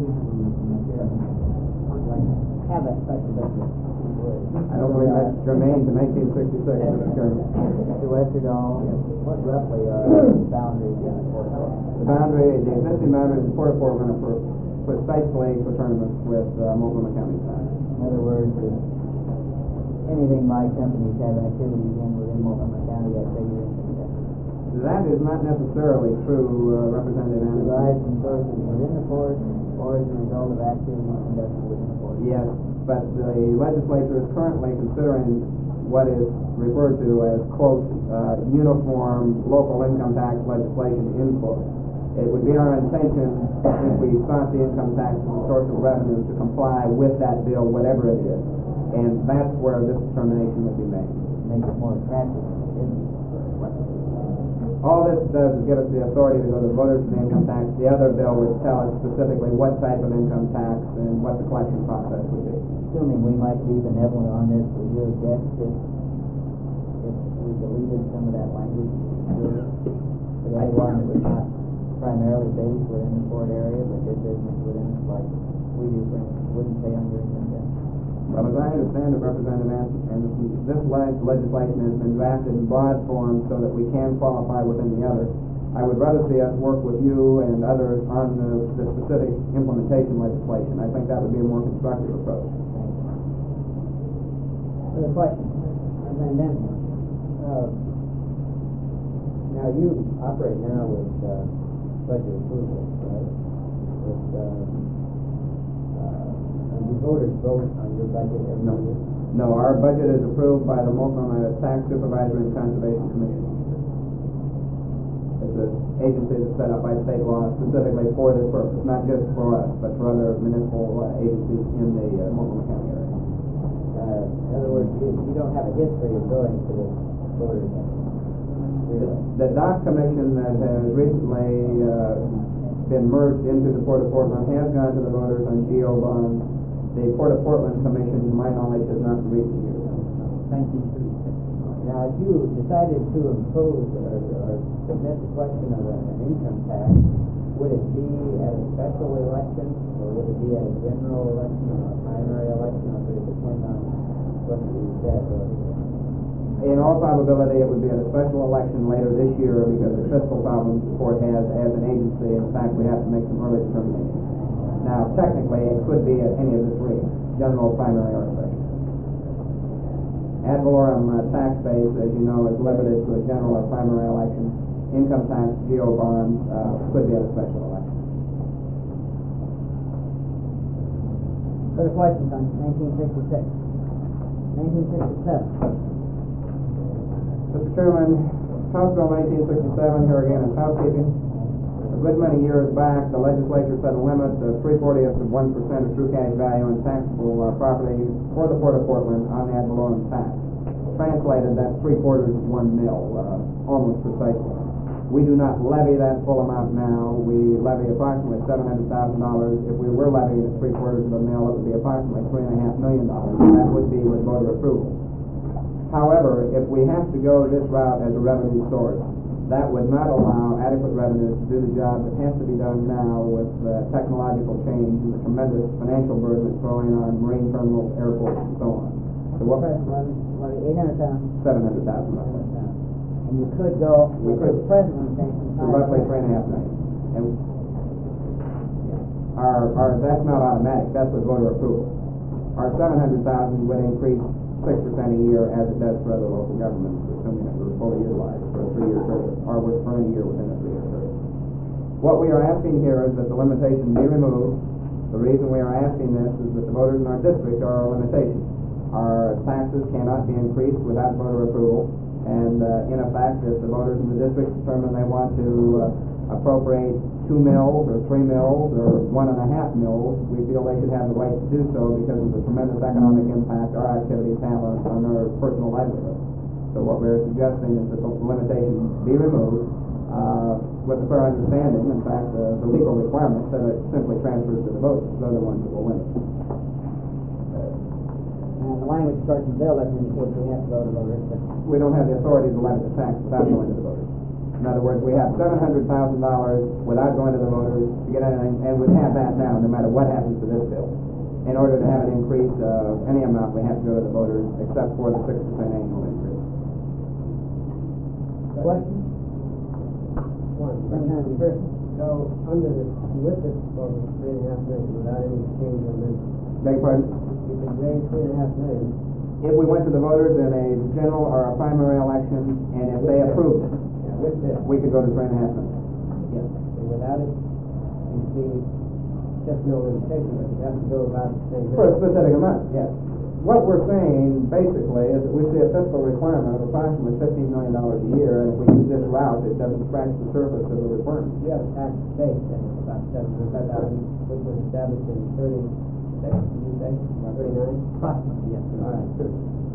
Have a special district. I don't believe that's germane to nineteen sixty-six, Mister Chairman. Mister Westerdahl, what roughly are the boundaries in the Port of Portland? The boundary, the existing boundaries of the Port of Portland are for precisely coterminous with uh, Multnomah County side. In other words, if anything my companies have activities in within Multnomah County, I pay your income tax. That is not necessarily true, uh, Representative Anderson. Derived from sources within the port, or as a result of activities conducted within the port? Yes, but the legislature is currently considering what is referred to as, quote, uh, uniform local income tax legislation, end quote. It would be our intention, if we sought the income tax as a source of revenue, to comply with that bill, whatever it is. And that's where this determination would be made. Make it more attractive, isn't it? All this does is give us the authority to go to the voters for the income tax. The other bill would tell us specifically what type of income tax and what the collection process would be. Assuming we might be benevolent on this, would you object if, if we deleted some of that language? For anyone that was not primarily based within the port area, but did business within it, like we do, for instance, wouldn't pay on your income tax? Well, as I understand it, Representative Anderson, this leg- legislation has been drafted in broad form so that we can qualify within the other. I would rather see us work with you and others on the, the specific implementation legislation. I think that would be a more constructive approach. Other questions? Representative Benson. Uh, now you operate now with uh, budget approval, right? With, uh, uh, and the voters vote on your budget every No. year? No, our budget is approved by the Multnomah Tax Supervisory and Conservation Commission. It's an agency that's set up by state law specifically for this purpose, not just for us, but for other municipal uh, agencies in the uh, Multnomah County area. Uh, in other words, you, you don't have a history of going to the voters. Really? The D O C Commission that has recently uh, been merged into the Port of Portland has gone to the voters on G O bonds. The Port of Portland Commission, to my knowledge, has not in recent years. nineteen thirty-six. Now, if you decided to impose or, or submit the question of an income tax, would it be at a special election, or would it be at a general election, or a primary election, or would it depend on what you said? Or In all probability, it would be at a special election later this year because of fiscal problems the port has as an agency. In fact, we have to make some early determinations. Now, technically, it could be at any of the three, general, primary, or special. Ad valorem uh, tax base, as you know, is limited to a general or primary election. Income tax, G O bonds, uh, could be at a special election. Further questions on nineteen sixty-six? nineteen sixty-seven. Mister Chairman, House Bill nineteen sixty-seven, here again is housekeeping. A good many years back, the legislature set a limit of three-fortieths of one percent of true cash value in taxable uh, property for the Port of Portland on the ad valorem tax. Translated, that's three-quarters of one mil, uh, almost precisely. We do not levy that full amount now. We levy approximately seven hundred thousand dollars. If we were levying at three-quarters of a mil, it would be approximately three and a half million dollars. That would be with voter approval. However, if we have to go this route as a revenue source, that would not allow adequate revenues to do the job that has to be done now with uh, technological change and the tremendous financial burden it's throwing on marine terminals, airports, and so on. So what? Present levy, levy eight hundred thousand. Seven hundred thousand dollars. And you could go, We with could. the present limitation. To roughly three and a half million. And our, our, that's not automatic, that's with voter approval. Our seven hundred thousand would increase six percent a year as it does for other local governments, assuming it were fully utilized for a three-year period, or was for any year within a three-year period. What we are asking here is that the limitation be removed. The reason we are asking this is that the voters in our district are our limitation. Our taxes cannot be increased without voter approval, and uh, in effect, if the voters in the district determine they want to uh, appropriate two mills or three mills or one and a half mills, we feel they should have the right to do so because of the tremendous economic impact our activities have on, on their personal livelihood. So what we're suggesting is that the limitation be removed uh, with a fair understanding. In fact, uh, the legal requirements that it simply transfers to the voters. They're the ones that will limit. And the language starts in the bill doesn't indicate we have to go to voters, but We don't have the authority to levy the tax without going to the voters. In other words, we have seven hundred thousand dollars without going to the voters to get anything, and we have that now, no matter what happens to this bill. In order to have an increase of any amount, we have to go to the voters, except for the six percent annual increase. question? One, Representative McPherson. so under this, with this proposal, three and a half million, without any change on this, Beg your pardon? you could raise three and a half million. If we went to the voters in a general or a primary election, and if they approved it, Yeah, with this, we could go to three and a half million. Yes. and without it, you'd be just no limitation, but you have to go about the same. For a specific amount, yes. What we're saying, basically, is that we see a fiscal requirement of approximately fifteen million dollars a year, and if we use this route, it doesn't scratch the surface of the requirement. You have a tax base that is about seven hundred thousand, which was established in thirty-six, did you say, thirty-nine? Approximately, yes. All right, good.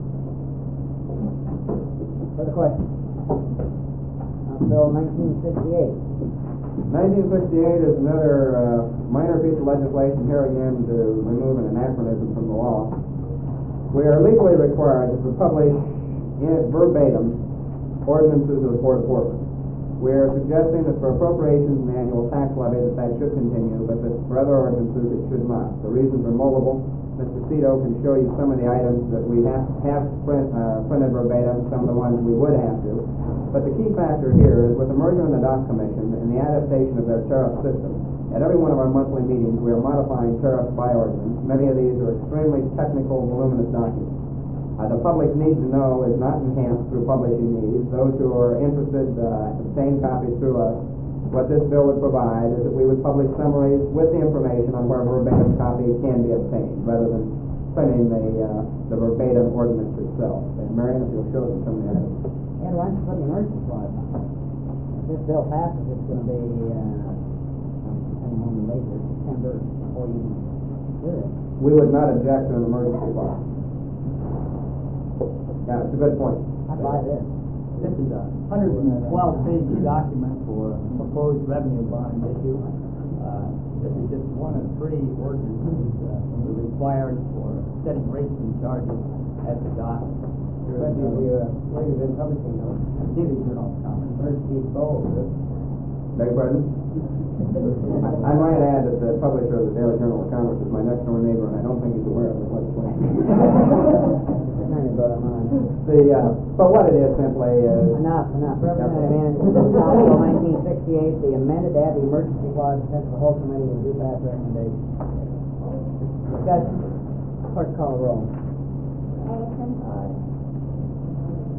Further questions? House Bill nineteen sixty-eight. nineteen sixty-eight is another uh, minor piece of legislation, here again to remove an anachronism from the law. We are legally required to publish in verbatim ordinances of the Port of Portland. We are suggesting that for appropriations and annual tax levy that that should continue, but that for other ordinances it should not. The reasons are multiple. Mister Cito can show you some of the items that we have, have print, uh, printed verbatim, some of the ones we would have to. But the key factor here is with the merger in the Dock Commission and the adaptation of their tariff system, at every one of our monthly meetings we are modifying tariffs by ordinance. Many of these are extremely technical, voluminous documents. Uh, the public need to know is not enhanced through publishing these. Those who are interested uh, obtain copies through us. What this bill would provide is that we would publish summaries with the information on where verbatim copies can be obtained, rather than printing the uh, the verbatim ordinance itself. And Marion, if you'll show them some of the items. And why don't you put the emergency clause on? If this bill passes, it's going to be, uh, depending on the later, September before you do it. We would not object to an emergency clause. Yeah, it's a good point. I'd buy this. This is a hundred and twelve page document for a proposed revenue bond issue. Uh, this is just one of three ordinances uh, that are required for setting rates and charges at the dock. But you, you, uh, where you've been publishing those, Daily Journal of Commerce. emergency goals, Beg your pardon? I, I might add that the publisher of the Daily Journal of Commerce is my next door neighbor, and I don't think he's aware of this legislation. Kind of brought it on. The, uh, but what it is simply is, Enough, enough. Representative Anderson, House Bill nineteen sixty-eight, the amended to add the emergency clause, sent to the whole committee with due pass recommendation. Discussion. Clerk call the roll. Anderson.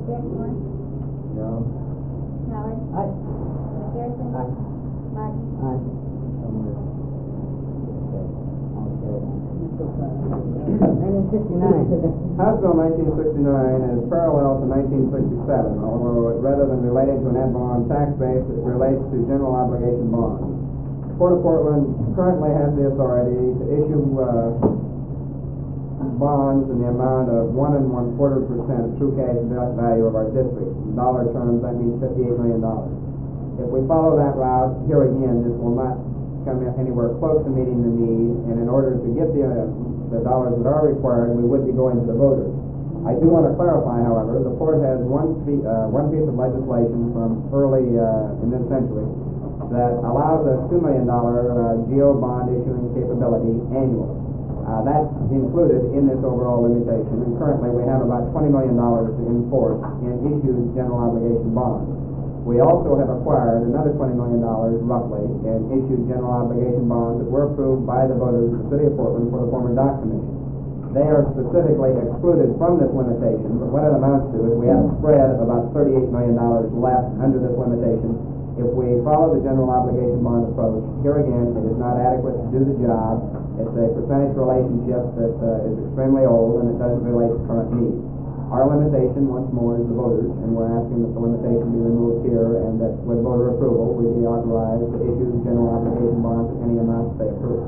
Dinsmore, No. Howard, Aye. McPherson, Aye. Martin. Aye. Nineteen sixty-nine. House Bill nineteen sixty-nine is parallel to nineteen sixty-seven, although rather than relating to an ad valorem tax base, it relates to general obligation bonds. The Port of Portland currently has the authority to issue uh, bonds in the amount of one and one quarter percent of true cash value of our district. In dollar terms, that means fifty-eight million dollars. If we follow that route, here again, this will not come anywhere close to meeting the need, and in order to get the uh, the dollars that are required, we would be going to the voters. I do want to clarify, however, the Port has one, fee, uh, one piece of legislation from early uh, in this century that allows us two million dollars uh, GEO bond issuing capability annually. Uh, that's included in this overall limitation, and currently we have about twenty million dollars in force in issued general obligation bonds. We also have acquired another twenty million dollars roughly in issued general obligation bonds that were approved by the voters of the City of Portland for the former dock commission. They are specifically excluded from this limitation, but what it amounts to is we have a spread of about thirty-eight million dollars left under this limitation. If we follow the general obligation bond approach, here again, it is not adequate to do the job. It's a percentage relationship that uh, is extremely old and it doesn't relate to current needs. Our limitation, once more, is the voters, and we're asking that the limitation be removed here and that with voter approval, we be authorized to issue general obligation bonds at any amount they approve.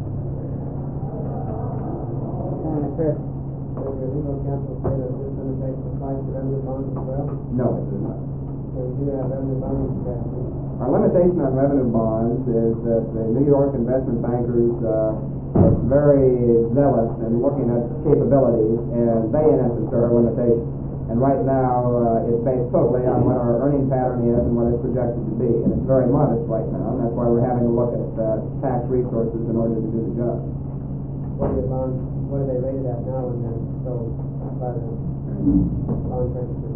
Senator McPherson. Does your legal counsel say that this limitation applies to revenue bonds as well? No, it does not. So we do have revenue bonds capacity. Our limitation on revenue bonds is that the New York investment bankers uh, are very zealous in looking at capabilities, and they, in essence, are a limitation. And right now, uh, it's based totally on what our earning pattern is and what it's projected to be, and it's very modest right now, and that's why we're having to look at uh, tax resources in order to do the job. What are your bonds, what are they rated at now when they're sold by the bond purchasers?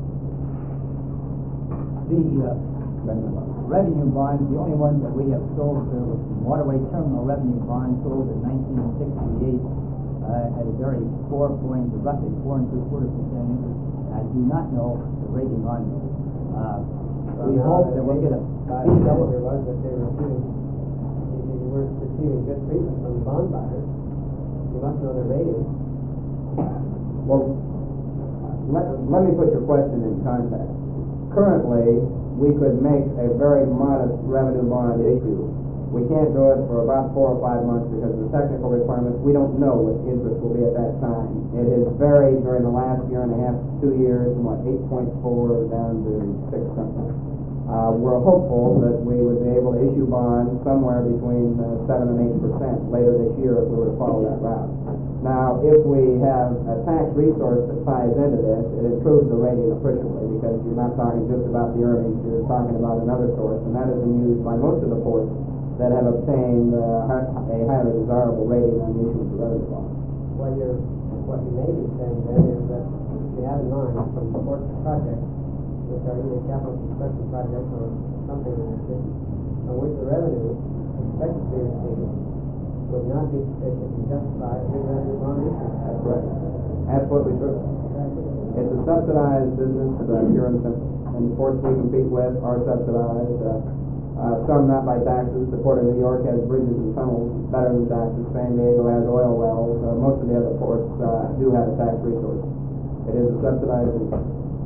The uh, revenue bonds, the only ones that we have sold uh, was the Waterway Terminal revenue bond sold in nineteen sixty-eight uh, at a very four point, roughly four and three quarter percent interest. I do not know the rating on it. Uh, we hope that we'll get a By the senator was that they were receiving, if you weren't receiving good treatment from the bond buyers, you must know the rating. Well, let, let me put your question in context. Currently, we could make a very modest revenue bond issue. We can't do it for about four or five months because of the technical requirements. We don't know what the interest will be at that time. It has varied during the last year and a half, two years, from what, eight point four down to six something. Uh, we're hopeful that we would be able to issue bonds somewhere between uh, seven and eight percent later this year if we were to follow that route. Now, if we have a tax resource that ties into this, it improves the rating appreciably because you're not talking just about the earnings, you're talking about another source, and that has been used by most of the ports that have obtained uh, a highly desirable rating on the issuance of revenue bonds. What you're, what you may be saying then is that you have in mind some port projects, which are either capital construction projects or something in that city, on which the revenue expected to be received would not be sufficient to justify a big revenue bond issue. That's right. Absolutely true. It's a subsidized business uh, here in Central, and the ports we compete with are subsidized. Uh, uh, some not by taxes. The Port of New York has bridges and tunnels better than taxes. San Diego has oil wells. Uh, most of the other ports uh, do have a tax resource. It is a subsidized business.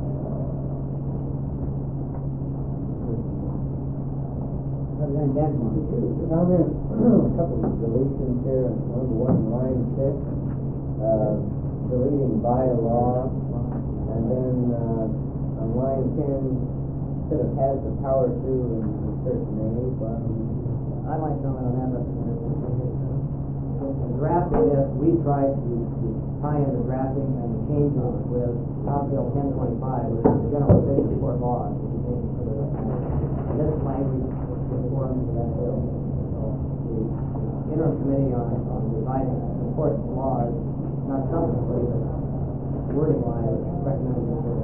President Dinsmore. Comment, a couple of deletions here, number one, line six, uh, deleting by law, and then, uh, on line ten, instead of has the power to insert the name, but, I'd like to comment on that, Representative. In drafting this, we tried to, to tie in the drafting and the changes with House Bill ten twenty-five, which is the general efficient court laws, which is being considered right now. And this language conforms to that bill. So the interim committee on, on revising important laws, not substantively, but wording wise, recommended this bill.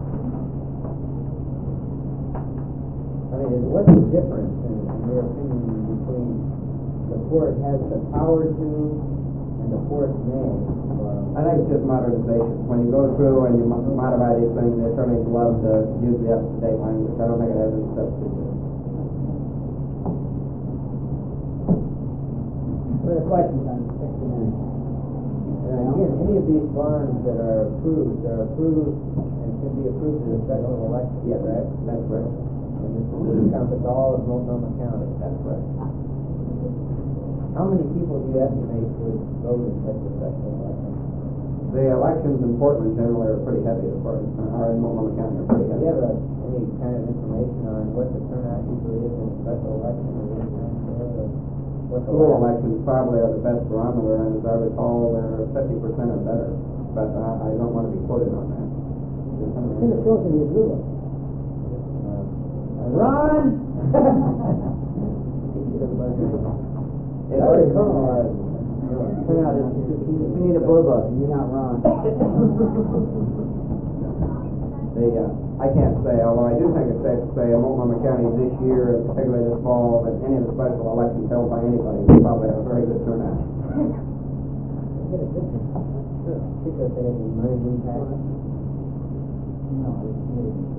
I mean, what's the difference, in, in your opinion, between the court has the power to and the fourth name. I think it's just modernization. When you go through and you mo- modify these things, the attorneys love to use the up-to-date language. I don't think it has any substitute. Further questions on sixty-nine? Again, any of these bonds that are approved, are approved and can be approved in a special election, Yes, right? that's right. And this this encompasses all of Multnomah County. That's right. How many people do you estimate would vote in such a special election? The elections in Portland generally are pretty heavy, as far as, or in Multnomah County are pretty Do heavy. you have a, any kind of information on what the turnout usually is in a special election, or any kind of, what the School last- elections probably are the best barometer, and as I recall, they're fifty percent or better, but I, I don't want to be quoted on that. I think it shows in your blue book. Ron? If I recall, uh, turnout is, we need a blue book. You're not wrong. The, uh, I can't say, although I do think it's safe to say in Multnomah County this year, and particularly this fall, that any of the special elections held by anybody will probably have a very good turnout. Get a difference. Sure. Because they have any money impact. No, it's maybe so.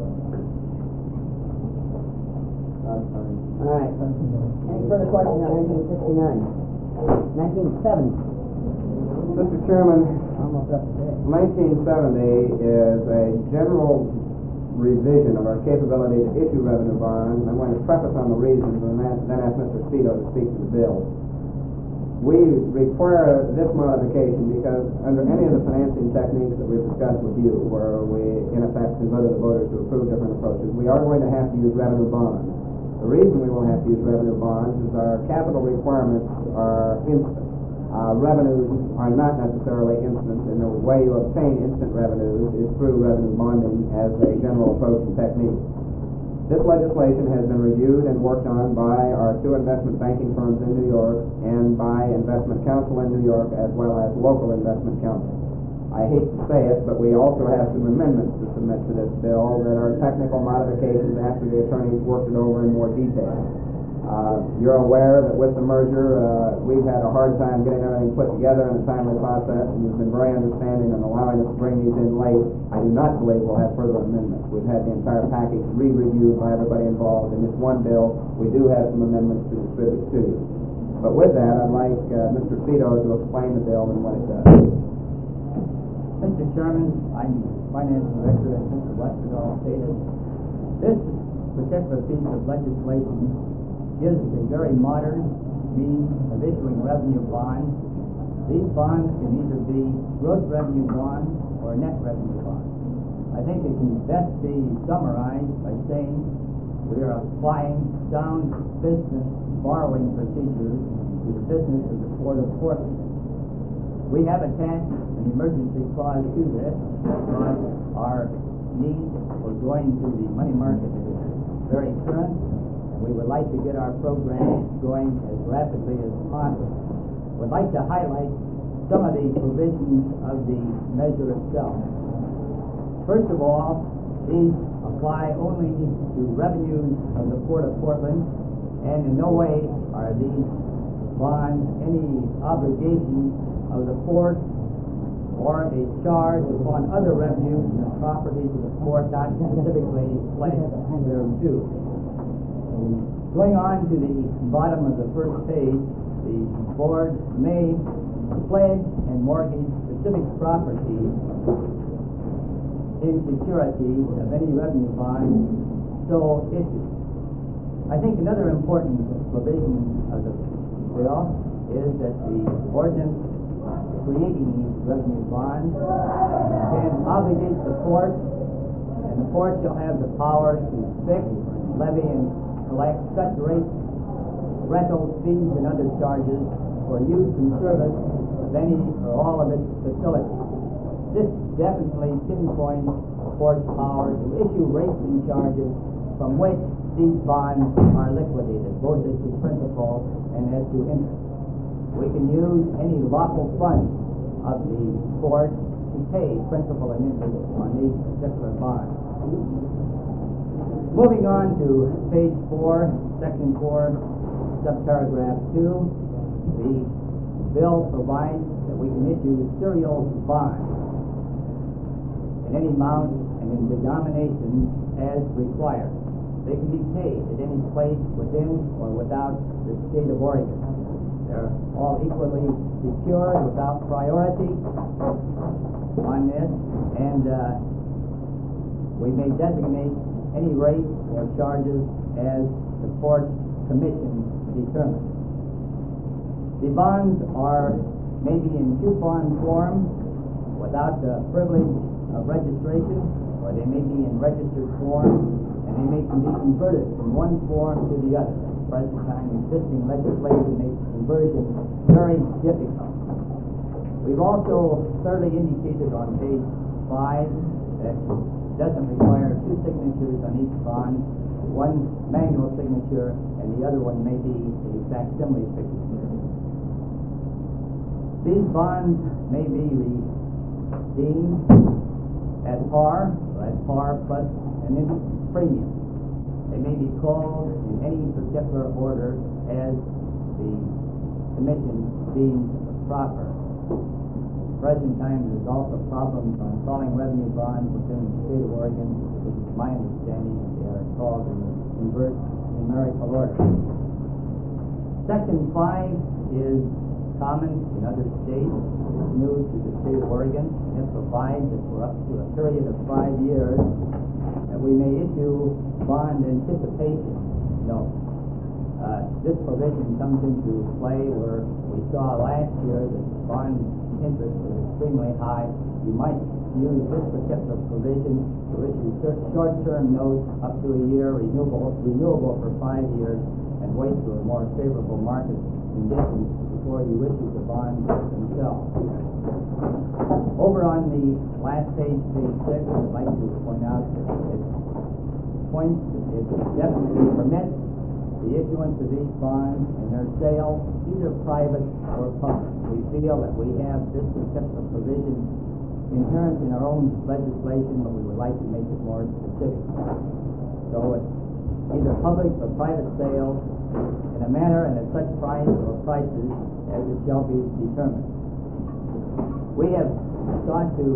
That's fine. All right. Any further questions on nineteen sixty-nine? nineteen seventy. Mister Chairman, Almost up to date. nineteen seventy is a general revision of our capability to issue revenue bonds, and I'm going to preface on the reasons and then then ask Mister Cito to speak to the bill. We require this modification because under any of the financing techniques that we've discussed with you, where we in effect converted the voters to approve different approaches, we are going to have to use revenue bonds. The reason we will have to use revenue bonds is our capital requirements are instant. Uh, revenues are not necessarily instant, and the way you obtain instant revenues is through revenue bonding as a general approach and technique. This legislation has been reviewed and worked on by our two investment banking firms in New York and by Investment Counsel in New York, as well as local investment counsel. I hate to say it, but we also have some amendments to submit to this bill that are technical modifications after the attorneys worked it over in more detail. Uh, you're aware that with the merger, uh, we've had a hard time getting everything put together in a timely process, and you've been very understanding in allowing us to bring these in late. I do not believe we'll have further amendments. We've had the entire package re-reviewed by everybody involved in this one bill. We do have some amendments to distribute to you. But with that, I'd like uh, Mister Cito to explain the bill and what it does. Mister Chairman, I'm Finance Director, as Mister Westerdahl stated. This particular piece of legislation gives a very modern means of issuing revenue bonds. These bonds can either be gross revenue bonds or net revenue bonds. I think it can best be summarized by saying we are applying sound business borrowing procedures to the business of the Port of Portland. We have attached an emergency clause to this because our need for going to the money market is very current, and we would like to get our program going as rapidly as possible. We'd like to highlight some of the provisions of the measure itself. First of all, these apply only to revenues of the Port of Portland, and in no way are these bonds any obligation of the port or a charge upon other revenues and properties of the port not specifically pledged thereto. Going on to the bottom of the first page, the board may pledge and mortgage specific property in security of any revenue bond so issued. I think another important provision of the bill is that the ordinance creating these revenue bonds can obligate the port, and the port shall have the power to fix, levy, and collect such rates, rentals, fees, and other charges for use and service of any or all of its facilities. This definitely pinpoints the port's power to issue rates and charges from which these bonds are liquidated, both as to principal and as to interest. We can use any lawful funds of the port to pay principal and interest on these particular bonds. Moving on to page four, section four, subparagraph two, the bill provides that we can issue serial bonds in any amount and in denominations as required. They can be paid at any place within or without the state of Oregon. They're all equally secured without priority on this, and uh, we may designate any rate or charges as the court commission determines. The bonds are maybe in coupon form without the privilege of registration, or they may be in registered form, and they may be converted from one form to the other. At the present time, existing legislation makes conversion very difficult. We've also clearly indicated on page five that it doesn't require two signatures on each bond, one manual signature, and the other one may be a facsimile signature. These bonds may be redeemed at par, or at par plus an interest premium. They may be called in any particular order as the commission deems proper. At the present time, there's also problems on calling revenue bonds within the state of Oregon, which is my understanding that they are called in inverse numerical order. Section five is common in other states. It's new to the state of Oregon, and it provides that for up to a period of five years that we may issue bond anticipation notes. Uh, this provision comes into play where we saw last year that the bond interest was extremely high. You might use this particular provision to issue short-term notes up to a year, renewable, renewable for five years, and wait for more favorable market conditions before you issue the bonds themselves. Over on the last page, page six, I'd like to point out that it points, it definitely permits the issuance of these bonds and their sale, either private or public. We feel that we have this particular provision inherent in our own legislation, but we would like to make it more specific. So it's either public or private sale in a manner and at such price or prices as it shall be determined. We have sought to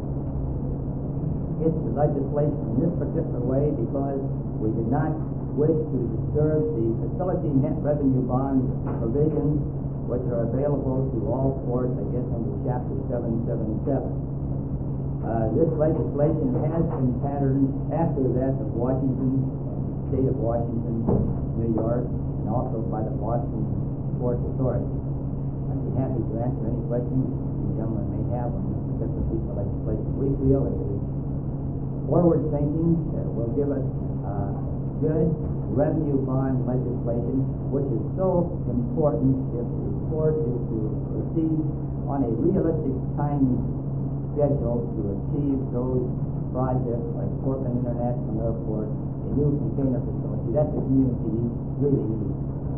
get the legislation in this particular way because we did not wish to disturb the facility net revenue bond provisions which are available to all courts, I guess, under Chapter seven seventy-seven. Uh, this legislation has been patterned after that of Washington, state of Washington, New York, and also by the Boston Port Authority. I'd be happy to answer any questions you gentlemen may have on this particular piece of legislation. We feel it is forward thinking that will give us uh, good revenue bond legislation, which is so important if the court is to proceed on a realistic time schedule to achieve those projects like Portland International Airport, a new container facility that the community really needs.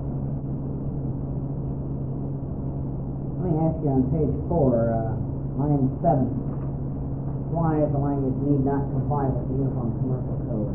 Let me ask you on page four, uh, line seven. Why is the language need not comply with the Uniform Commercial Code?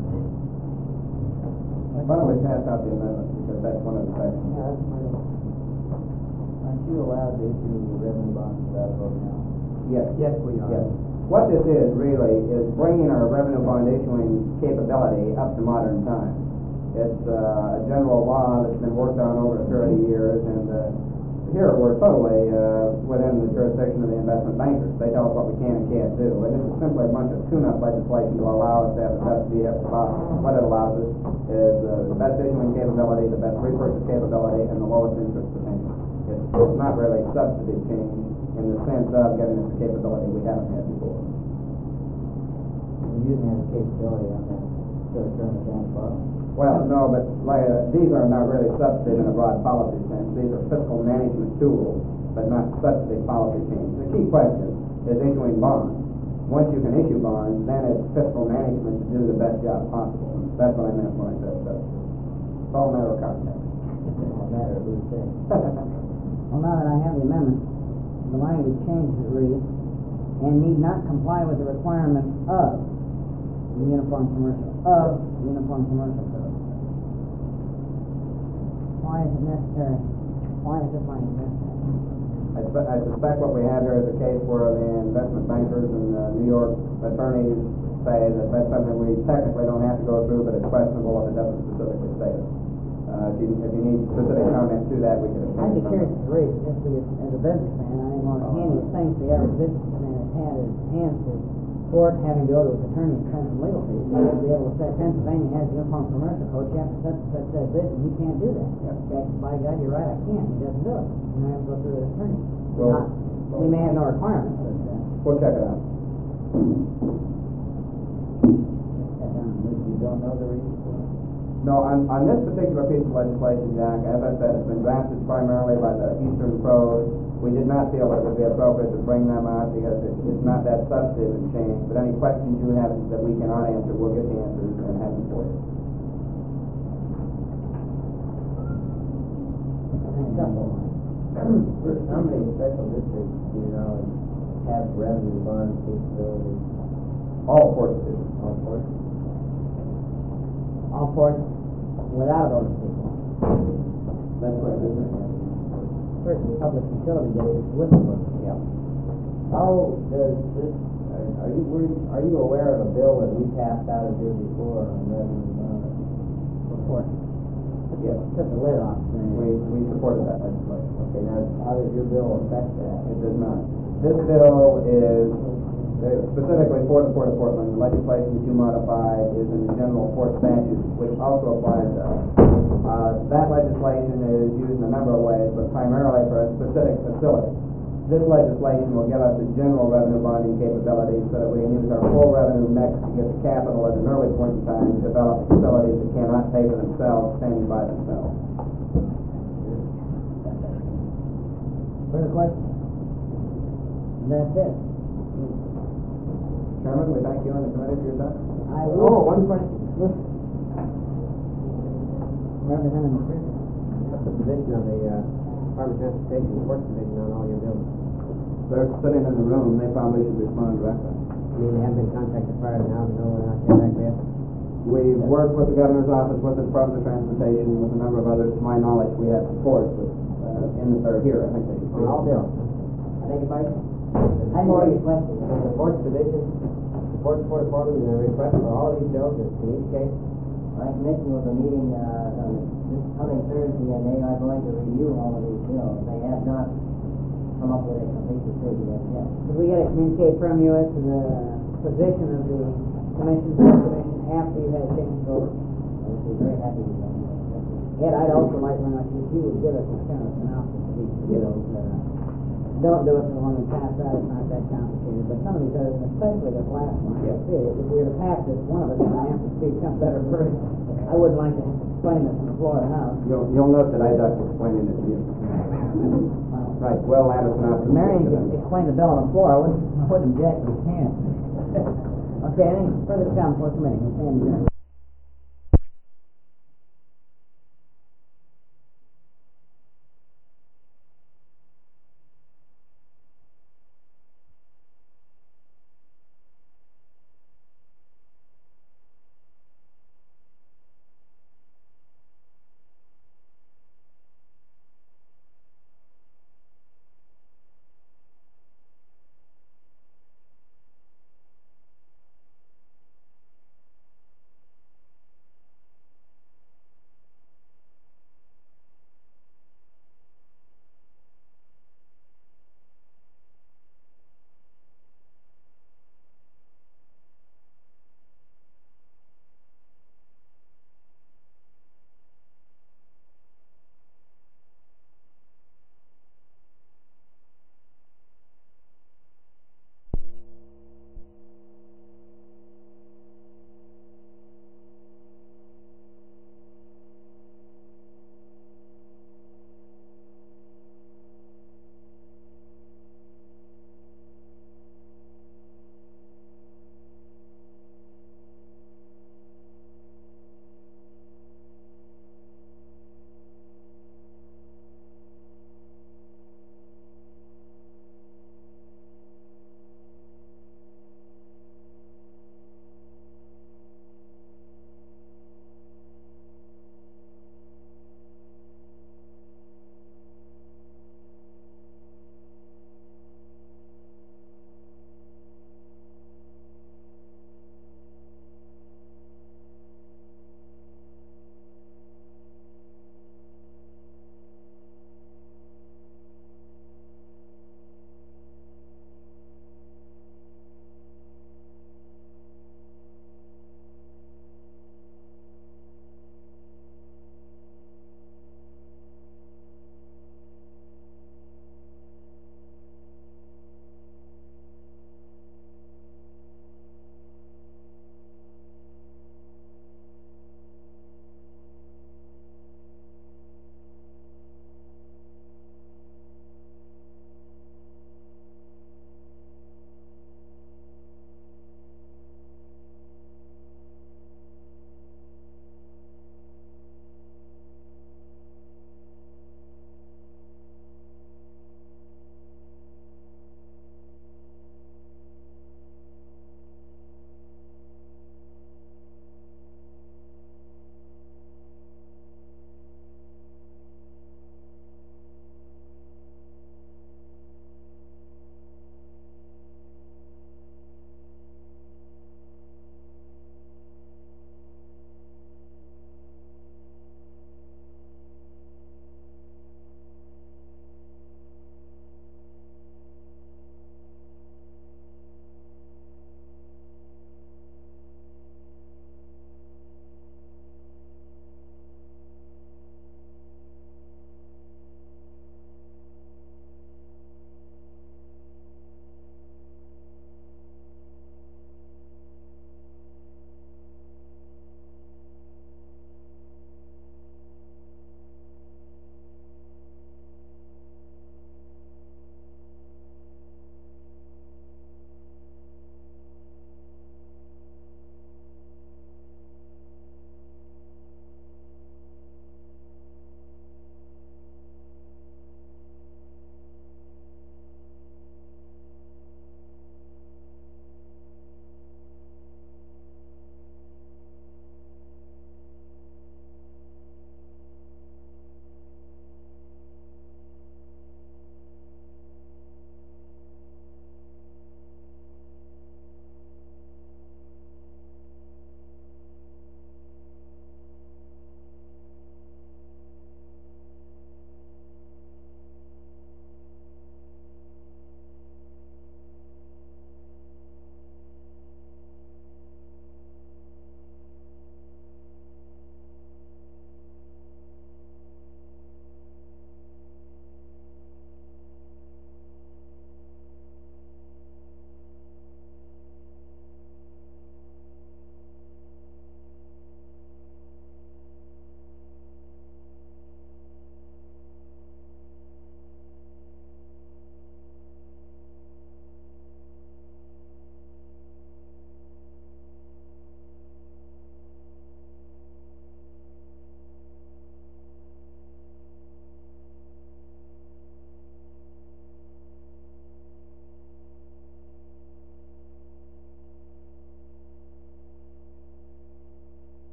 Why don't we pass out the amendment, because that's one of the sections. Yeah, that's my, Aren't you allowed to issue revenue bonds without a vote now? Yes. Yes, we are. Yes. What this is, really, is bringing our revenue bond issuing capability up to modern times. It's uh, a general law that's been worked on over a period of years, and uh, here we're totally uh, within the jurisdiction of the investment bankers. They tell us what we can and can't do, and this is simply a bunch of tune-up legislation to allow us to have the best V F about what it allows us is uh, the best issuing capability, the best repurchase capability, and the lowest interest potential. It's, it's not really substantive change in the sense of giving us the capability we haven't had before. You didn't have the capability on that short-term advance borrowing. Well, no, but like, uh, these are not really substantive in a broad policy sense. These are fiscal management tools, but not substantive policy change. The key question is issuing bonds. Once you can issue bonds, then it's fiscal management to do the best job possible. That's what I meant when I said so. It's all a matter of context. It's a matter of who's saying. Well, now that I have the amendment, the language changes to read, and need not comply with the requirements of the Uniform Commercial, of the Uniform Commercial Code. Why is it necessary? Why is this language necessary? I, spe- I suspect what we have here is a case where the investment bankers and the New York attorneys say that that's something we technically don't have to go through, but it's questionable if it doesn't specifically state it. Uh, if you, if you need specific comment to that, we can. I'd be curious to read, just because as a businessman, I think one of the handiest things the average businessman has had in his hands is court having to go to his attorney and spend some legal fees. You have to be able to say Pennsylvania has the Uniform Commercial Code, chapter such and such says this, and he can't do that. Yep. Okay, by God, you're right, I can't. He doesn't do it. And I have to go through his attorney. Well, Not, we may have no requirements, but uh, We'll check it out. You don't know the reason for it? No, on, on this particular piece of legislation, Jack, as I said, it's been drafted primarily by the Eastern Pros. We did not feel it would be appropriate to bring them out because it, it's not that substantive and change. But any questions you have that we cannot answer, we'll get the answers and have them for you. How many special districts do you know have revenue bond capability? All four divisions. All four? all four without a voting people. That's what it is. Certain public utility districts with a voting. Yeah. How does this, are, are you, were, are you aware of a bill that we passed out of here before on revenue bond? Report. Yes. Took the lid off. We, we supported that legislation. Okay, now, how does your bill affect that? It does not. This bill is uh, specifically for the Port of Portland. The legislation that you modified is in the general port statute, which also applies to us. Uh, that legislation is used in a number of ways, but primarily for a specific facility. This legislation will give us a general revenue bonding capability so that we can use our full revenue mix to get the capital at an early point in time to develop facilities that cannot pay for themselves, standing by themselves. Further questions? And that's it. Chairman, we thank you and the committee for your time. I Oh, will. one question. Representing the prison. What's the position of the uh, Department of Transportation and Ports Division on all your bills? They're sitting in the room. They probably should respond directly. I mean, they haven't been contacted prior to now to know whether or not they're back yet. We've worked with the governor's office, with the Department of Transportation, with a number of others. To my knowledge, we have support with, uh, in that they're here. I think they should On all bills. I think it's like, I have more your questions. Does the Ports Division support the Port of Portland in their request for all of these bills in each case? My commission was a meeting, uh, on this coming Thursday, and they are going to review all of these bills. They have not come up with a complete decision as yet. Did we get a communique from you as to the position of the commission, commission after you had a chance to vote? I would be very happy with that. Yet I'd also like very much if you would give us a kind of synopsis of each of those. Uh, don't do it for the one we passed out, it's not that complicated, but some of these others, especially this last one, I can see it. If we were to pass this, one of us is going to have to speak some better version. I wouldn't like to explain this from the floor of the House. You'll, you'll note that I ducked explaining it to you. Right, well, Anderson, I'll... Marion can explain the bill on the floor, I wouldn't, I wouldn't object if you can. Okay, any further to come for committee? We'll stand adjourned.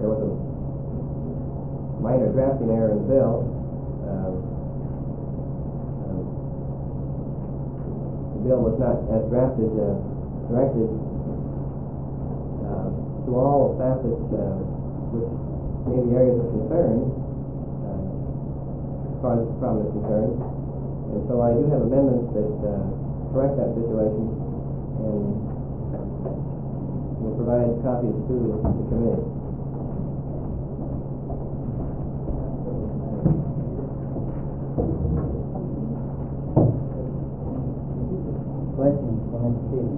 there was a minor drafting error in the bill. Um, um, the bill was not as drafted, uh, directed uh, to all facets uh, which may be areas of concern uh, as far as this problem is concerned. And so I do have amendments that uh, correct that situation and will provide copies to the committee. Questions from Mister Stevens?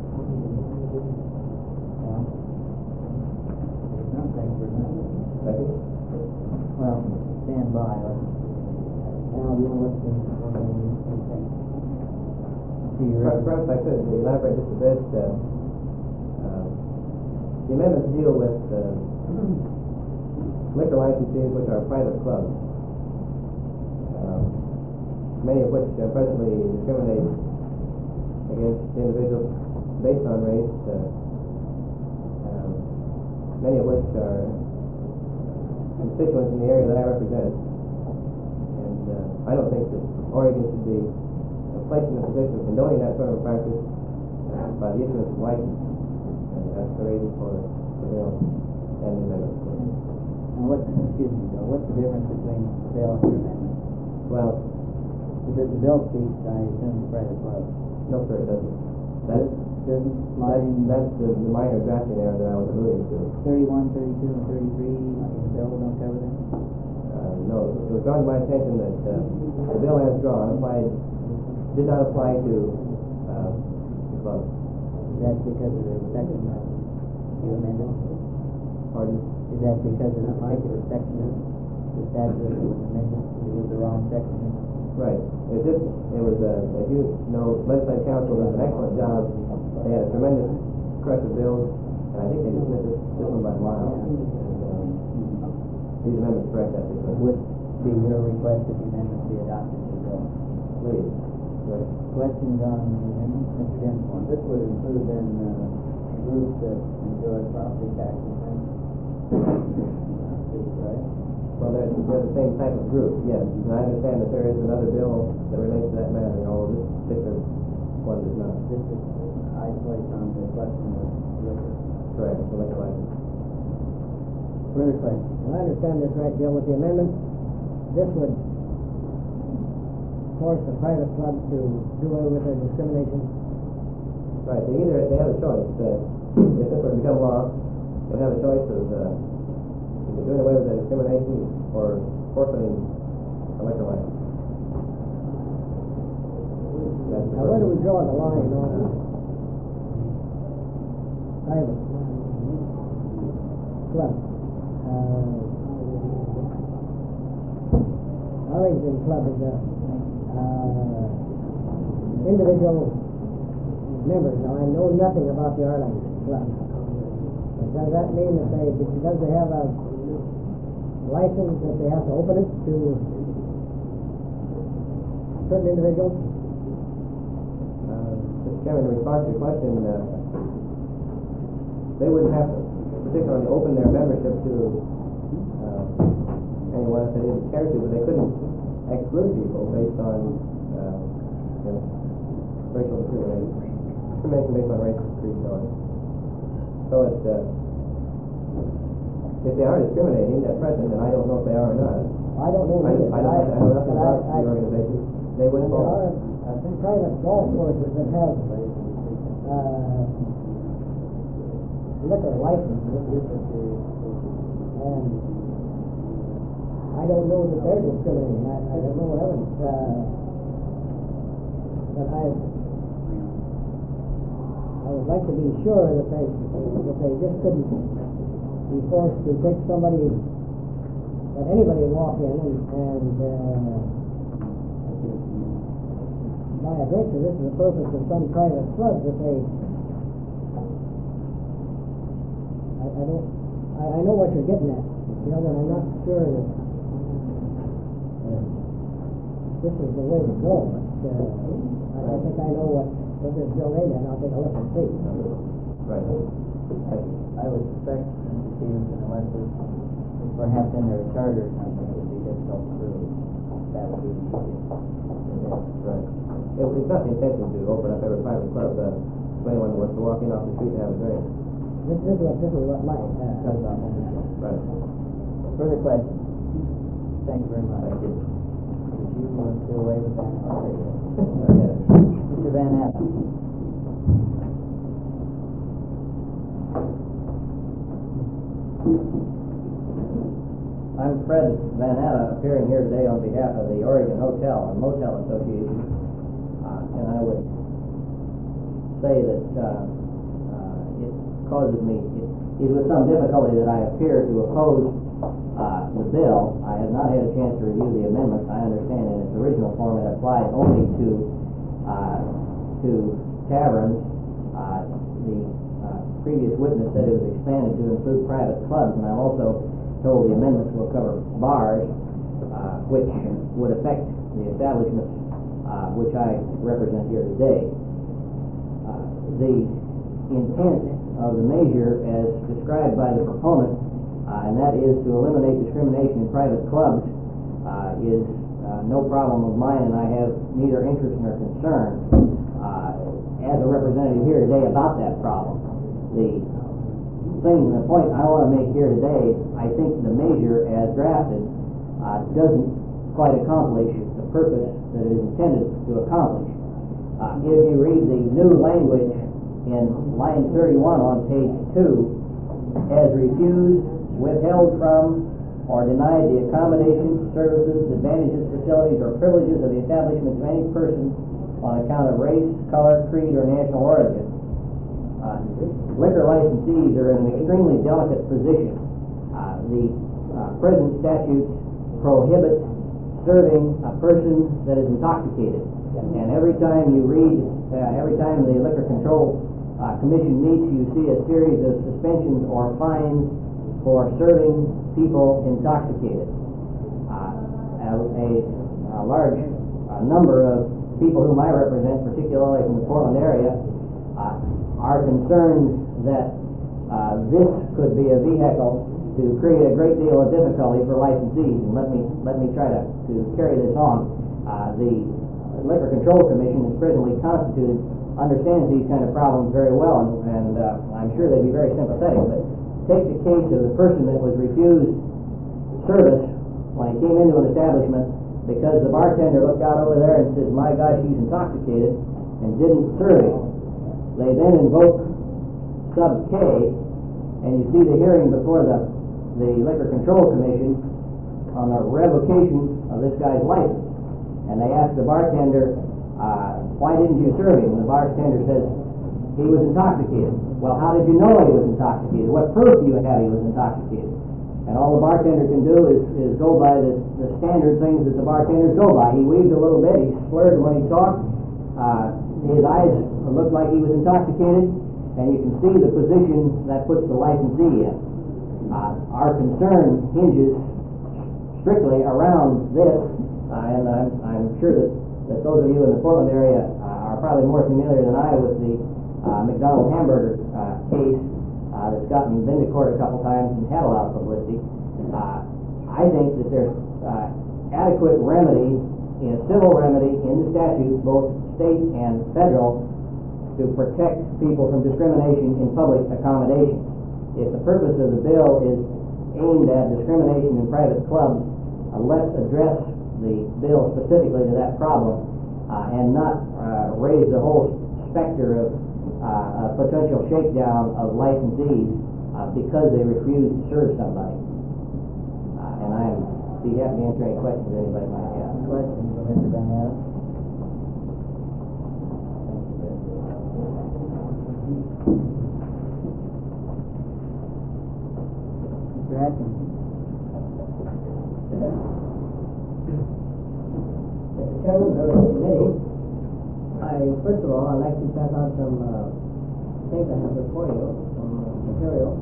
Yeah. No, thank you very much. Thank you. Well, stand by. Let's, now, you want to listen to anything? See your Perhaps perhaps I could elaborate just a bit. Uh, uh, the amendments deal with uh, liquor licensees which are private clubs, uh, many of which uh, presently discriminate against individuals based on race, uh, uh, many of which are constituents in the area that I represent. And uh, I don't think that Oregon should be placed in the position of condoning that sort of practice uh, by the issuance of license. And that's the reason for the bill and the amendment. And what, excuse me, Bill, what's the difference between the bill and your amendment? Well, The, the bill speaks, I assume, to private clubs. no, sir, it doesn't. That's, Doesn't that's, line that's the, the minor drafting error that I was alluding to. thirty-one, thirty-two, and thirty-three, the bill don't cover that? Uh, no, it was drawn to my attention that uh, the bill as drawn applied, did not apply to uh, the club. That's because of the section that you amended? Pardon? Is that because of the particular section of the statute that was amended? It was the wrong section? Right. It just, it was, uh, as you know, legislative council does an excellent job. They had a tremendous crush of bills, and I think they dismissed this, this one by a mile. And, um, these amendments correct that difference. Would be your request that the amendment be adopted to the bill? Please. Right. Questions on the amendment? Mister Dinsmore? This would include then uh, groups that enjoy property tax exemption. Right? Well, they're, they're the same type of group, yes. And I understand that there is another bill that relates to that matter, although this particular one does not. This is isolated on the question of liquor. Correct, the liquor license. Further questions? If I understand this right, Bill, with the amendment, this would force the private clubs to do away with their discrimination. Right, they either, they have a choice. Uh, if this were to become law, they have a choice of uh, either doing away with the discrimination or forfeiting a liquor license. That's the Now, where do we purpose. draw the line on private clubs? Uh, Arlington Club is a uh, individual members. Now, I know nothing about the Arlington Club. But does that mean that they, because they have a license, that they have to open it to certain individuals? Uh, Mister Chairman, in response to your question, uh, they wouldn't have to particularly open their membership to uh, anyone if they didn't care to, but they couldn't exclude people based on uh, you know, racial discrimination. Discrimination based on race, creed, and color. So it's, uh, if they are discriminating at present, and I don't know if they are or not, I don't know. I, either, I, but don't, I know nothing but about I- the organization, they would There fall. are uh, private golf courses that have uh, liquor licenses, and I don't know that they're discriminating. I, I don't know evidence, uh, but I, I would like to be sure that they, that they just couldn't be forced to take somebody, that anybody walk in and, and uh, buy a drink. So this is the purpose of some private clubs that they, I, I don't, I, I know what you're getting at, you know, but I'm not sure that uh, this is the way to go. But uh, I, I think I know what, what this bill aimed at, and I'll take a look and see. Right. Thank you. I would suspect, Mister Stevenson, unless it's it's perhaps in their charter or something, it would be difficult to prove. That would be the issue. Right. It, it's not the intention to open up every private club, uh, for anyone who wants to walk in off the street and have a drink. This, this is what, this is what Mike, uh, That's not necessary. Right. Further questions? Thank you very much. Thank you. Did you want to away with that? Yes. Mister Van Atten. I'm Fred Van Atta, appearing here today on behalf of the Oregon Hotel and Motel Association, uh, and I would say that uh, uh, it causes me, it is with some difficulty that I appear to oppose uh, the bill. I have not had a chance to review the amendments. I understand in its original form it applied only to uh, to taverns. Uh, the uh, previous witness said it was expanded to include private clubs, and I'm also told the amendments will cover bars, uh, which would affect the establishments uh, which I represent here today. Uh, the intent of the measure as described by the proponent, uh, and that is to eliminate discrimination in private clubs, uh, is uh, no problem of mine, and I have neither interest nor concern uh, as a representative here today about that problem. The thing, the point I want to make here today, I think the measure as drafted uh, doesn't quite accomplish the purpose that it is intended to accomplish. Uh, if you read the new language in line thirty-one on page two, has refused, withheld from, or denied the accommodations, services, advantages, facilities, or privileges of the establishment to any person on account of race, color, creed, or national origin. Uh, liquor licensees are in an extremely delicate position. Uh, the uh, present statutes prohibit serving a person that is intoxicated. And every time you read, uh, every time the Liquor Control uh, Commission meets, you see a series of suspensions or fines for serving people intoxicated. Uh, a, a, a large uh, number of people whom I represent, particularly from the Portland area, uh, are concerned that uh, this could be a vehicle to create a great deal of difficulty for licensees. And let me let me try to, to carry this on. Uh, the Liquor Control Commission is presently constituted, understands these kind of problems very well, and, and uh, I'm sure they'd be very sympathetic. But take the case of the person that was refused service when he came into an establishment because the bartender looked out over there and says, "My gosh, he's intoxicated," and didn't serve him. They then invoke sub K, and you see the hearing before the, the Liquor Control Commission on the revocation of this guy's license. And they ask the bartender, uh, why didn't you serve him? And the bartender says, he was intoxicated. Well, how did you know he was intoxicated? What proof do you have he was intoxicated? And all the bartender can do is, is go by the, the standard things that the bartenders go by. He weaved a little bit, he slurred when he talked, uh, his eyes looked like he was intoxicated, and you can see the position that puts the licensee in. Uh, our concern hinges strictly around this, uh, and I'm, I'm sure that, that those of you in the Portland area uh, are probably more familiar than I with the uh, McDonald Hamburger uh, case uh, that's gotten been to court a couple times and had a lot of publicity. Uh, I think that there's uh, adequate remedy, in a civil remedy in the statutes, both state and federal, to protect people from discrimination in public accommodations. If the purpose of the bill is aimed at discrimination in private clubs, uh, let's address the bill specifically to that problem uh, and not uh, raise the whole specter of uh, a potential shakedown of licensees uh, because they refuse to serve somebody. Uh, and I'm be happy to answer any questions anybody might have. Questions for Mister Van Atta? Mister Atkins? Mister Chairman, members of the committee, I, first of all, I'd like to pass out some uh, things I have before you, some uh, material.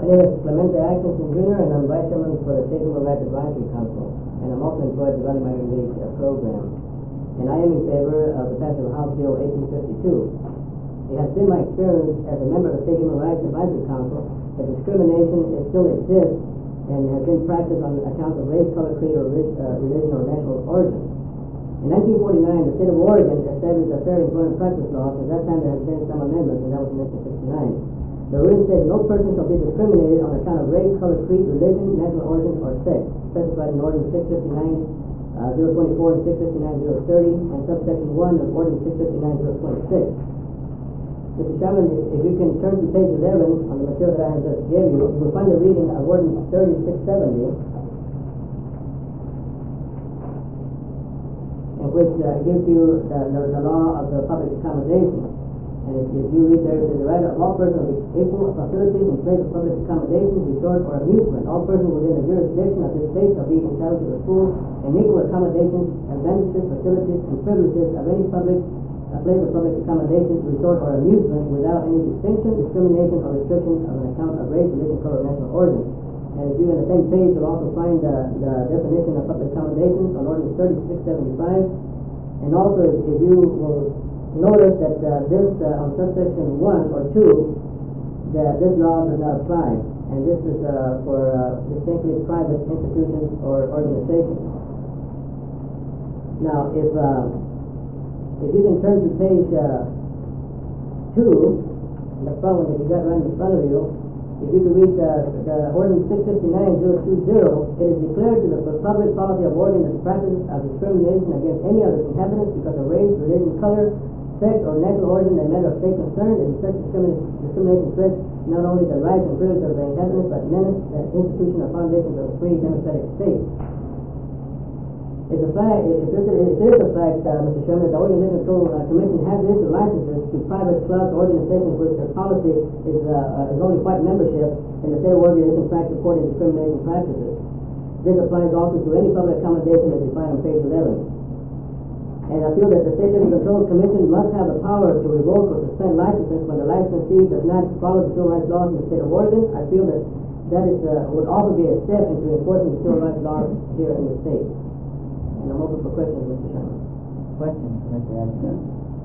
My name is Clemente Atkinson Junior and I'm Vice Chairman for the State Human Rights Advisory Council, and I'm also employed with the Valley Migrant League uh, program. And I am in favor of the passage of House Bill eighteen fifty-two. It has been my experience as a member of the State Human Rights Advisory Council that discrimination is still exists and has been practiced on account of race, color, creed, or relig- uh, religion or national origin. In nineteen forty-nine, the state of Oregon established a fair employment practice law. At that time, there had been some amendments, and that was in nineteen sixty-nine. The ruling says that no person shall be discriminated on account of race, color, creed, religion, national origin, or sex, specified in Ordinance six fifty-nine zero twenty-four and six fifty-nine zero thirty, and subsection one of Ordinance six fifty-nine zero twenty-six. Mister Chairman, if, if you can turn to page eleven on the material that I have just gave you, you will find the reading of Ordinance thirty-six seventy, in which uh, gives you the, the, the law of the public accommodation. And if, if you read there, it says the right of all persons of equal facilities in place of public accommodation, resort, or amusement. All persons within the jurisdiction of this state shall be entitled to the full and equal accommodations, advantages, facilities, and privileges of any public uh, place of public accommodation, resort, or amusement without any distinction, discrimination, or restriction of an account of race, religion, color, or national origin. And if you in the same page, you'll also find uh, the definition of public accommodations on Ordinance thirty-six seventy-five. And also, if, if you will notice that uh, this, uh, on subsection one or two, that this law does not apply. And this is uh, for uh, distinctly private institutions or organizations. Now, if, uh, if you can turn to page uh, two, the front one that you got right in front of you, if you could read the, the Ordinance six fifty-nine zero two zero, it is declared to the public policy of Oregon that the practice of discrimination against any of its inhabitants because of race, religion, color, sex, or national origin in matter of state concern is such discrimination, discrimination threats not only the rights and privileges of the inhabitants, but menace the institution or foundations of a free democratic state. If the fact, if this is, if it is a fact, uh, Mister Chairman, the Oregon Liquor Control uh, Commission has issued licenses to private clubs, organizations which their policy is uh, is only white membership, and the state of Oregon is in fact supporting discrimination practices. This applies also to any public accommodation as defined on page eleven. And I feel that the State Liquor Control Commission must have the power to revoke or suspend licenses when the licensee does not follow the civil rights laws in the state of Oregon. I feel that that is uh, would also be a step into enforcing the civil rights laws here in the state. And I'm open for questions, Mister Chairman. Questions, Mister Atkinson?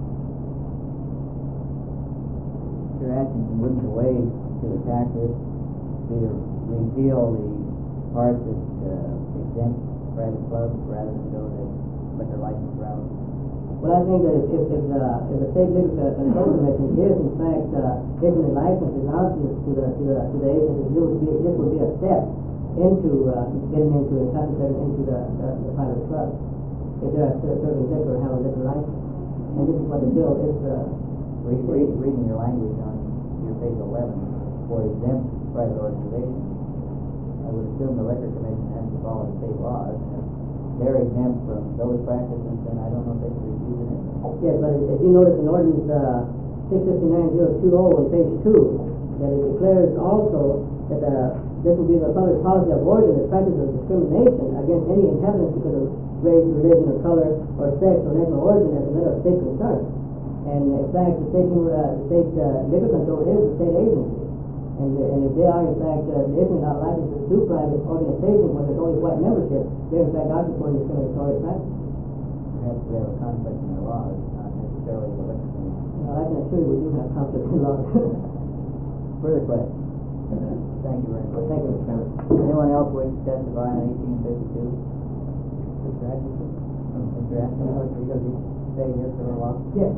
Mister Atkinson, wouldn't the way to attack this be to repeal the part that uh, exempts private clubs rather than go the liquor license route? Well, I think that if, if, if, the, if the State Liquor Control Commission is in fact uh, issuing licenses out to, to the to the to the agencies, this would be this would be a step into uh, getting into and concentrating into the, the, the private clubs. If they are serving liquor or have a liquor license, and this is what the bill is. Uh, read, read, reading your language on your page eleven for exempt private organizations, I would assume the Liquor Commission has to follow the state laws. And if they're exempt from those practices, then I don't know if they can refuse it. Yes, but if you notice in Ordinance uh, six fifty-nine zero two zero on page two, that it declares also that uh, this will be the public policy of Oregon that practice of discrimination against any inhabitants because of race, religion, or color, or sex, or national origin as a matter of state concern. And in fact, the state, uh, the state uh, liquor control is a state agency. And, uh, and if they are in fact uh, issuing out licenses to private organizations when there's only white membership, they're in fact out supporting discriminatory practices. Perhaps we have a conflict in the laws, not necessarily the Liquor Commission. Well, I can assure you we do have conflict in law. Further questions? Thank you very much. Thank you, Mister Chairman. Anyone else wish to testify on eighteen fifty-two? Mister Atkinson? Mister Atkinson, are you going to be staying here for a little while? Yes.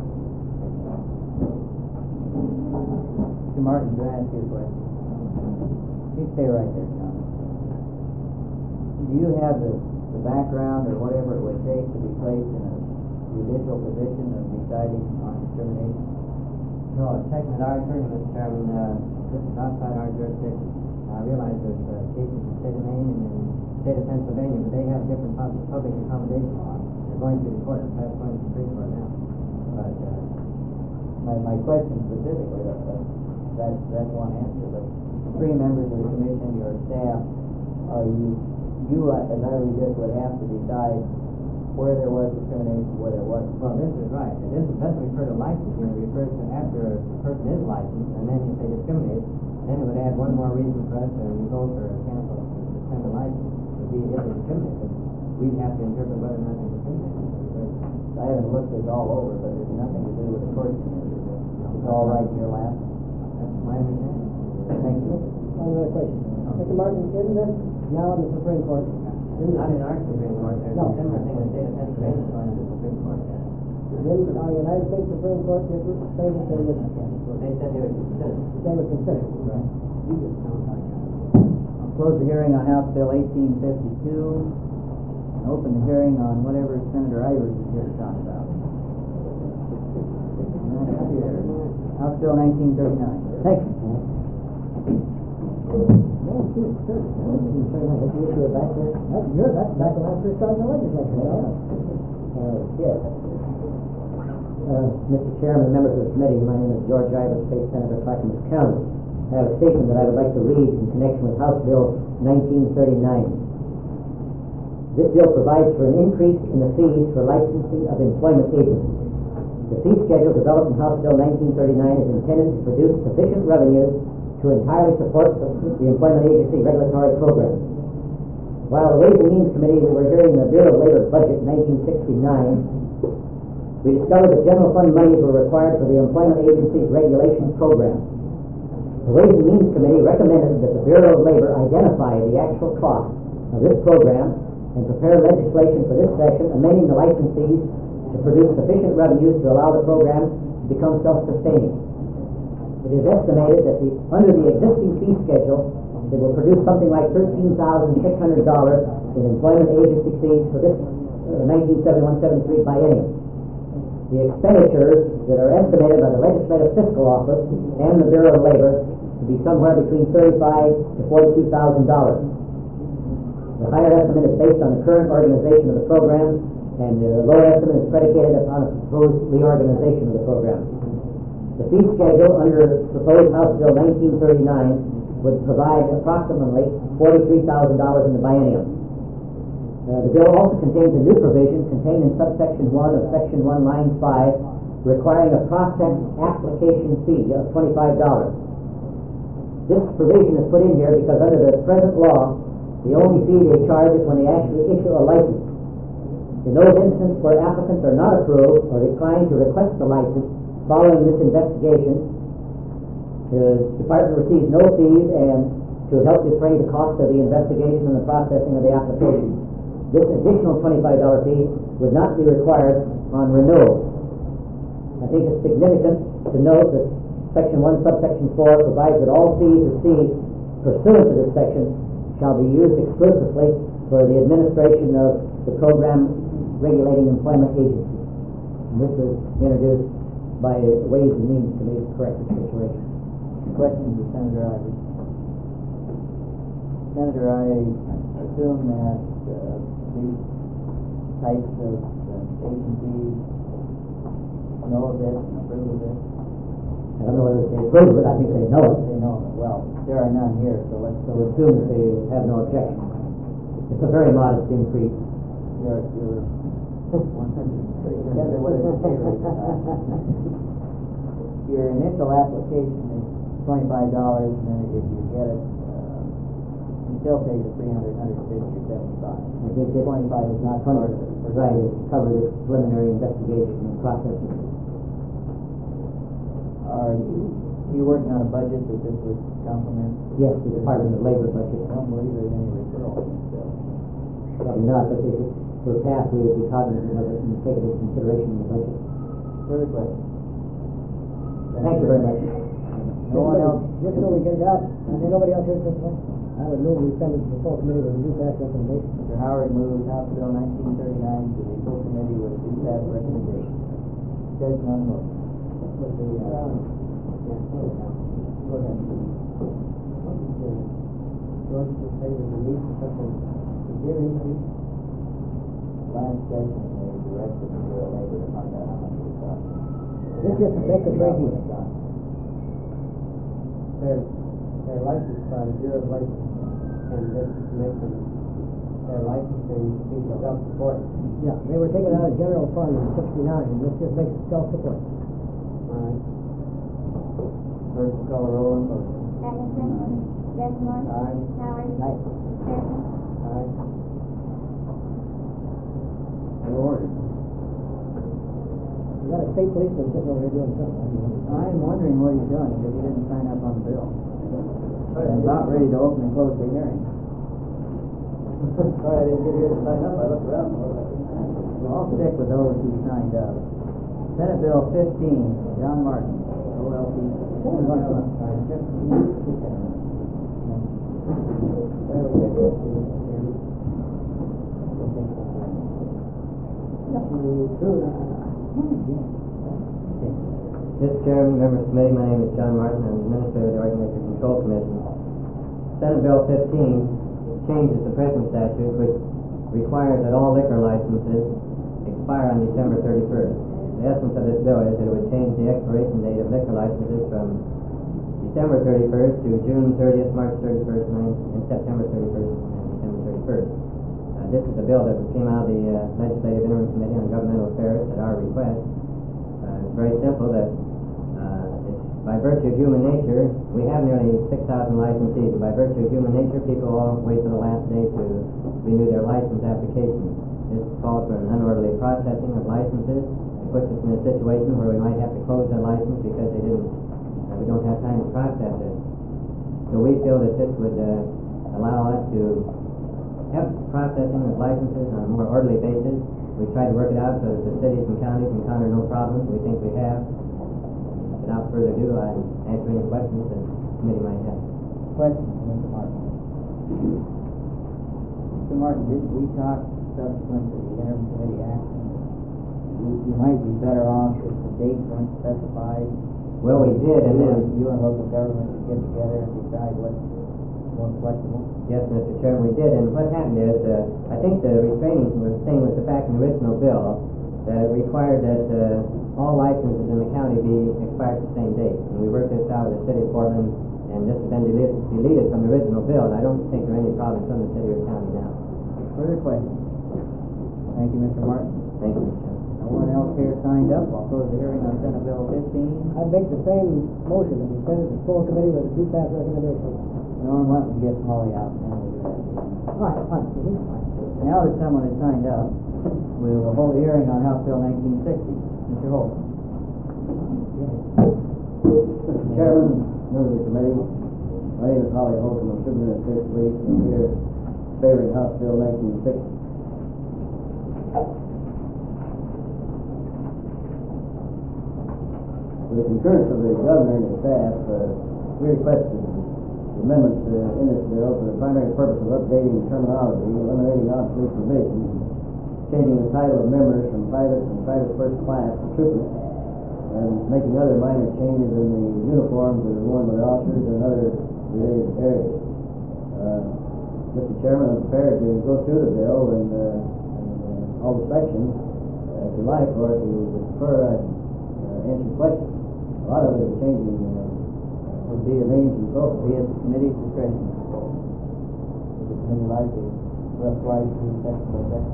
Mister Martin, can I ask you a question? You stay right there, John. Do you have the, the background or whatever it would take to be placed in a judicial position of deciding on discrimination? No, taking it our attorney, Mister Chairman, uh, this is outside our jurisdiction. I realize there's uh, cases in the state of Maine and in the state of Pennsylvania, but they have different public, public accommodation laws. They're going through the court, in fact, going to the Supreme Court now. But uh, My, my question specifically, uh, uh, that's, that's one answer, but the three members of the commission, your staff, are you, you, uh, as I read this, would have to decide where there was discrimination, where there wasn't. well, this is right. It isn't, doesn't refer to licensing. It refers to after a person is licensed, and then if they discriminate, Then it would add one more reason for us to revoke or cancel or suspend the license. Would be if they discriminate, but we'd have to interpret whether or not they discriminate. I haven't looked this all over, but there's nothing to do with the court committee. It's all right in your lap. That's my understanding. Thank you. Another question. Mister Martin, isn't this now in the Supreme Court? Not in our Supreme Court. There's No. a similar thing in the state of Pennsylvania going to the Supreme Court. Then our United States Supreme Court did the same as they would, They said they would consider. they would consider. Right. You just don't like that. I'll close the hearing on House Bill eighteen fifty-two and open the hearing on whatever Senator Ivers is here to talk about. House Bill nineteen thirty-nine. Thank you. Nineteen thirty, nineteen thirty-nine, that's the issue of back there? That's your, that's back when I first started in the legislature, you know? Uh, yes. Uh, Mister Chairman, members of the committee, my name is George Ivers, State Senator, Clackamas County. I have a statement that I would like to read in connection with House Bill nineteen thirty-nine. This bill provides for an increase in the fees for licensing of employment agencies. The fee schedule developed in House Bill nineteen thirty-nine is intended to produce sufficient revenues to entirely support the, the employment agency regulatory program. While the Ways and Means Committee, we were hearing the Bureau of Labor budget in nineteen sixty-nine, we discovered that general fund monies were required for the employment agency's regulation program. The Ways and Means Committee recommended that the Bureau of Labor identify the actual cost of this program and prepare legislation for this session amending the licensees to produce sufficient revenues to allow the program to become self-sustaining. It is estimated that the, under the existing fee schedule, it will produce something like thirteen thousand six hundred dollars in employment agency fees for this uh, nineteen seventy-one seventy-three biennium. The expenditures that are estimated by the Legislative Fiscal Office and the Bureau of Labor to be somewhere between thirty-five to forty-two thousand dollars. The higher estimate is based on the current organization of the program, and the lower estimate is predicated upon a proposed reorganization of the program. The fee schedule under proposed House Bill nineteen thirty-nine would provide approximately forty-three thousand dollars in the biennium. Uh, the bill also contains a new provision contained in subsection one of section one, line five, requiring a process application fee of twenty-five dollars. This provision is put in here because under the present law, the only fee they charge is when they actually issue a license. In those instances where applicants are not approved or decline to request the license following this investigation, the department receives no fees and to help defray the cost of the investigation and the processing of the application. This additional twenty-five dollars fee would not be required on renewal. I think it's significant to note that Section one, Subsection four provides that all fees received pursuant to this section shall be used exclusively for the administration of the program regulating employment agencies. And this was introduced by Ways and Means Committee to correct the situation. Questions of Senator Ivers? Senator, I assume that uh, these types of uh, agencies know of this and approve of this? I don't know whether they approve of it. I think they know it. They know it. Well, there are none here, so let's so assume that they have no objection. It's a very modest increase. You're, you're Your initial application is twenty-five dollars, and then if you get it, uh, you still pay the three hundred, one hundred fifty, or seventy-five. I think the twenty-five is not part of it. Right, it covers the preliminary investigation and processing. Are you, you working on a budget that this would complement? Yes, the Department of Labor budget. I don't believe there's any referral on this bill. Probably not, but if it were passed, we would be cognizant of it and take it into consideration in the budget. Further questions? Thank you very much. No one else? Just so we get it out, and then nobody else hears this one, I would move we send it to the full committee with a due pass recommendation. Mister Howard moves House Bill nineteen thirty-nine to the full committee with a due pass recommendation. Judge on the motion. With the, uh, yeah, go ahead. George, you say that the need for such a severe increase? Last session, they directed the Bureau of Labor to find out how much it would cost. This gets to make the break even. They're, they're licensed by the Bureau of Labor, and this makes them, their licensing be self-supporting. Yeah, they were taken out of general fund in sixty-nine, and this just makes it self-supporting. All right. Clerk will call the roll on motion. Atkinson. Dearborn. Aye. Howard. Aye. Pearson. Aye. So ordered. You got a state policeman sitting over here doing something. I'm wondering what he's doing, because he didn't sign up on the bill. I'm about ready to open and close the hearing. Sorry, I didn't get here to sign up, I looked around. Well, I'll stick with those who signed up. Senate Bill fifteen, John Martin, O L C. Mister Chairman, members of the committee, my name is John Martin. I'm Administrator of the Organizer Control Commission. Senate Bill fifteen changes the present statute, which requires that all liquor licenses expire on December thirty-first. The essence of this bill is that it would change the expiration date of liquor licenses from December thirty-first to June thirtieth, March thirty-first, and September thirty-first, and December thirty-first. Uh, this is a bill that came out of the uh, Legislative Interim Committee on Governmental Affairs at our request. Uh, it's very simple that uh, it's by virtue of human nature, we have nearly six thousand licensees, and by virtue of human nature, people all wait till the last day to renew their license applications. This calls for an unorderly processing of licenses. It puts us in a situation where we might have to close their license because they didn't, uh, we don't have time to process it. So we feel that this would uh, allow us to have processing of licenses on a more orderly basis. We tried to work it out so that the cities and counties encounter no problems. We think we have. Without further ado, I answer any questions that the committee might have. Question, Mister Martin. Mister Martin, did we talk subsequent to the interim committee action? You, you might be better off if the dates weren't specified. Well, we did, and then... You and local government would get together and decide what's more flexible? Yes, Mister Chairman, we did, and what happened is, uh, I think the restraining thing was the fact in the original bill that it required that uh, all licenses in the county be expired the same date. And we worked this out with the city of Portland, and this has been deleted, deleted from the original bill, and I don't think there are any problems from the city or county now. Further questions? Thank you, Mister Martin. Thank you, Mister Chairman. No one else here signed up. I'll close the hearing on Senate Bill fifteen. I'd make the same motion that we send it to the full committee with a two-pass recommendation. Norm, why don't we get Holly out and then we'll do that. All right, fine. Mhm, fine. Now that someone has signed up, we will hold a hearing on House Bill nineteen sixty. Mister Holt. Mister Chairman, members of the committee, my name is Holly Holt, I'm a superintendent of state police, and I'm here favoring House Bill nineteen sixty. With the concurrence of the governor and his staff, uh, we requested amendments uh, in this bill for the primary purpose of updating terminology, eliminating obsolete provisions, changing the title of members from private and private first class to troopers, and making other minor changes in the uniforms that are worn by officers and other related areas. Uh, Mister Chairman, I'm prepared to go through the bill and, uh, and uh, all the sections uh, if you like, or if you would prefer, I'd uh, answer questions. A lot of it is changing uh, would be a names and so forth. Be at the committee's discretion. Would the committee like to rough slide through section by section?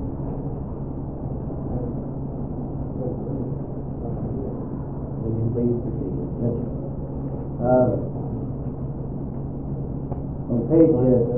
Would you please proceed? Yes, sir. Uh, on page,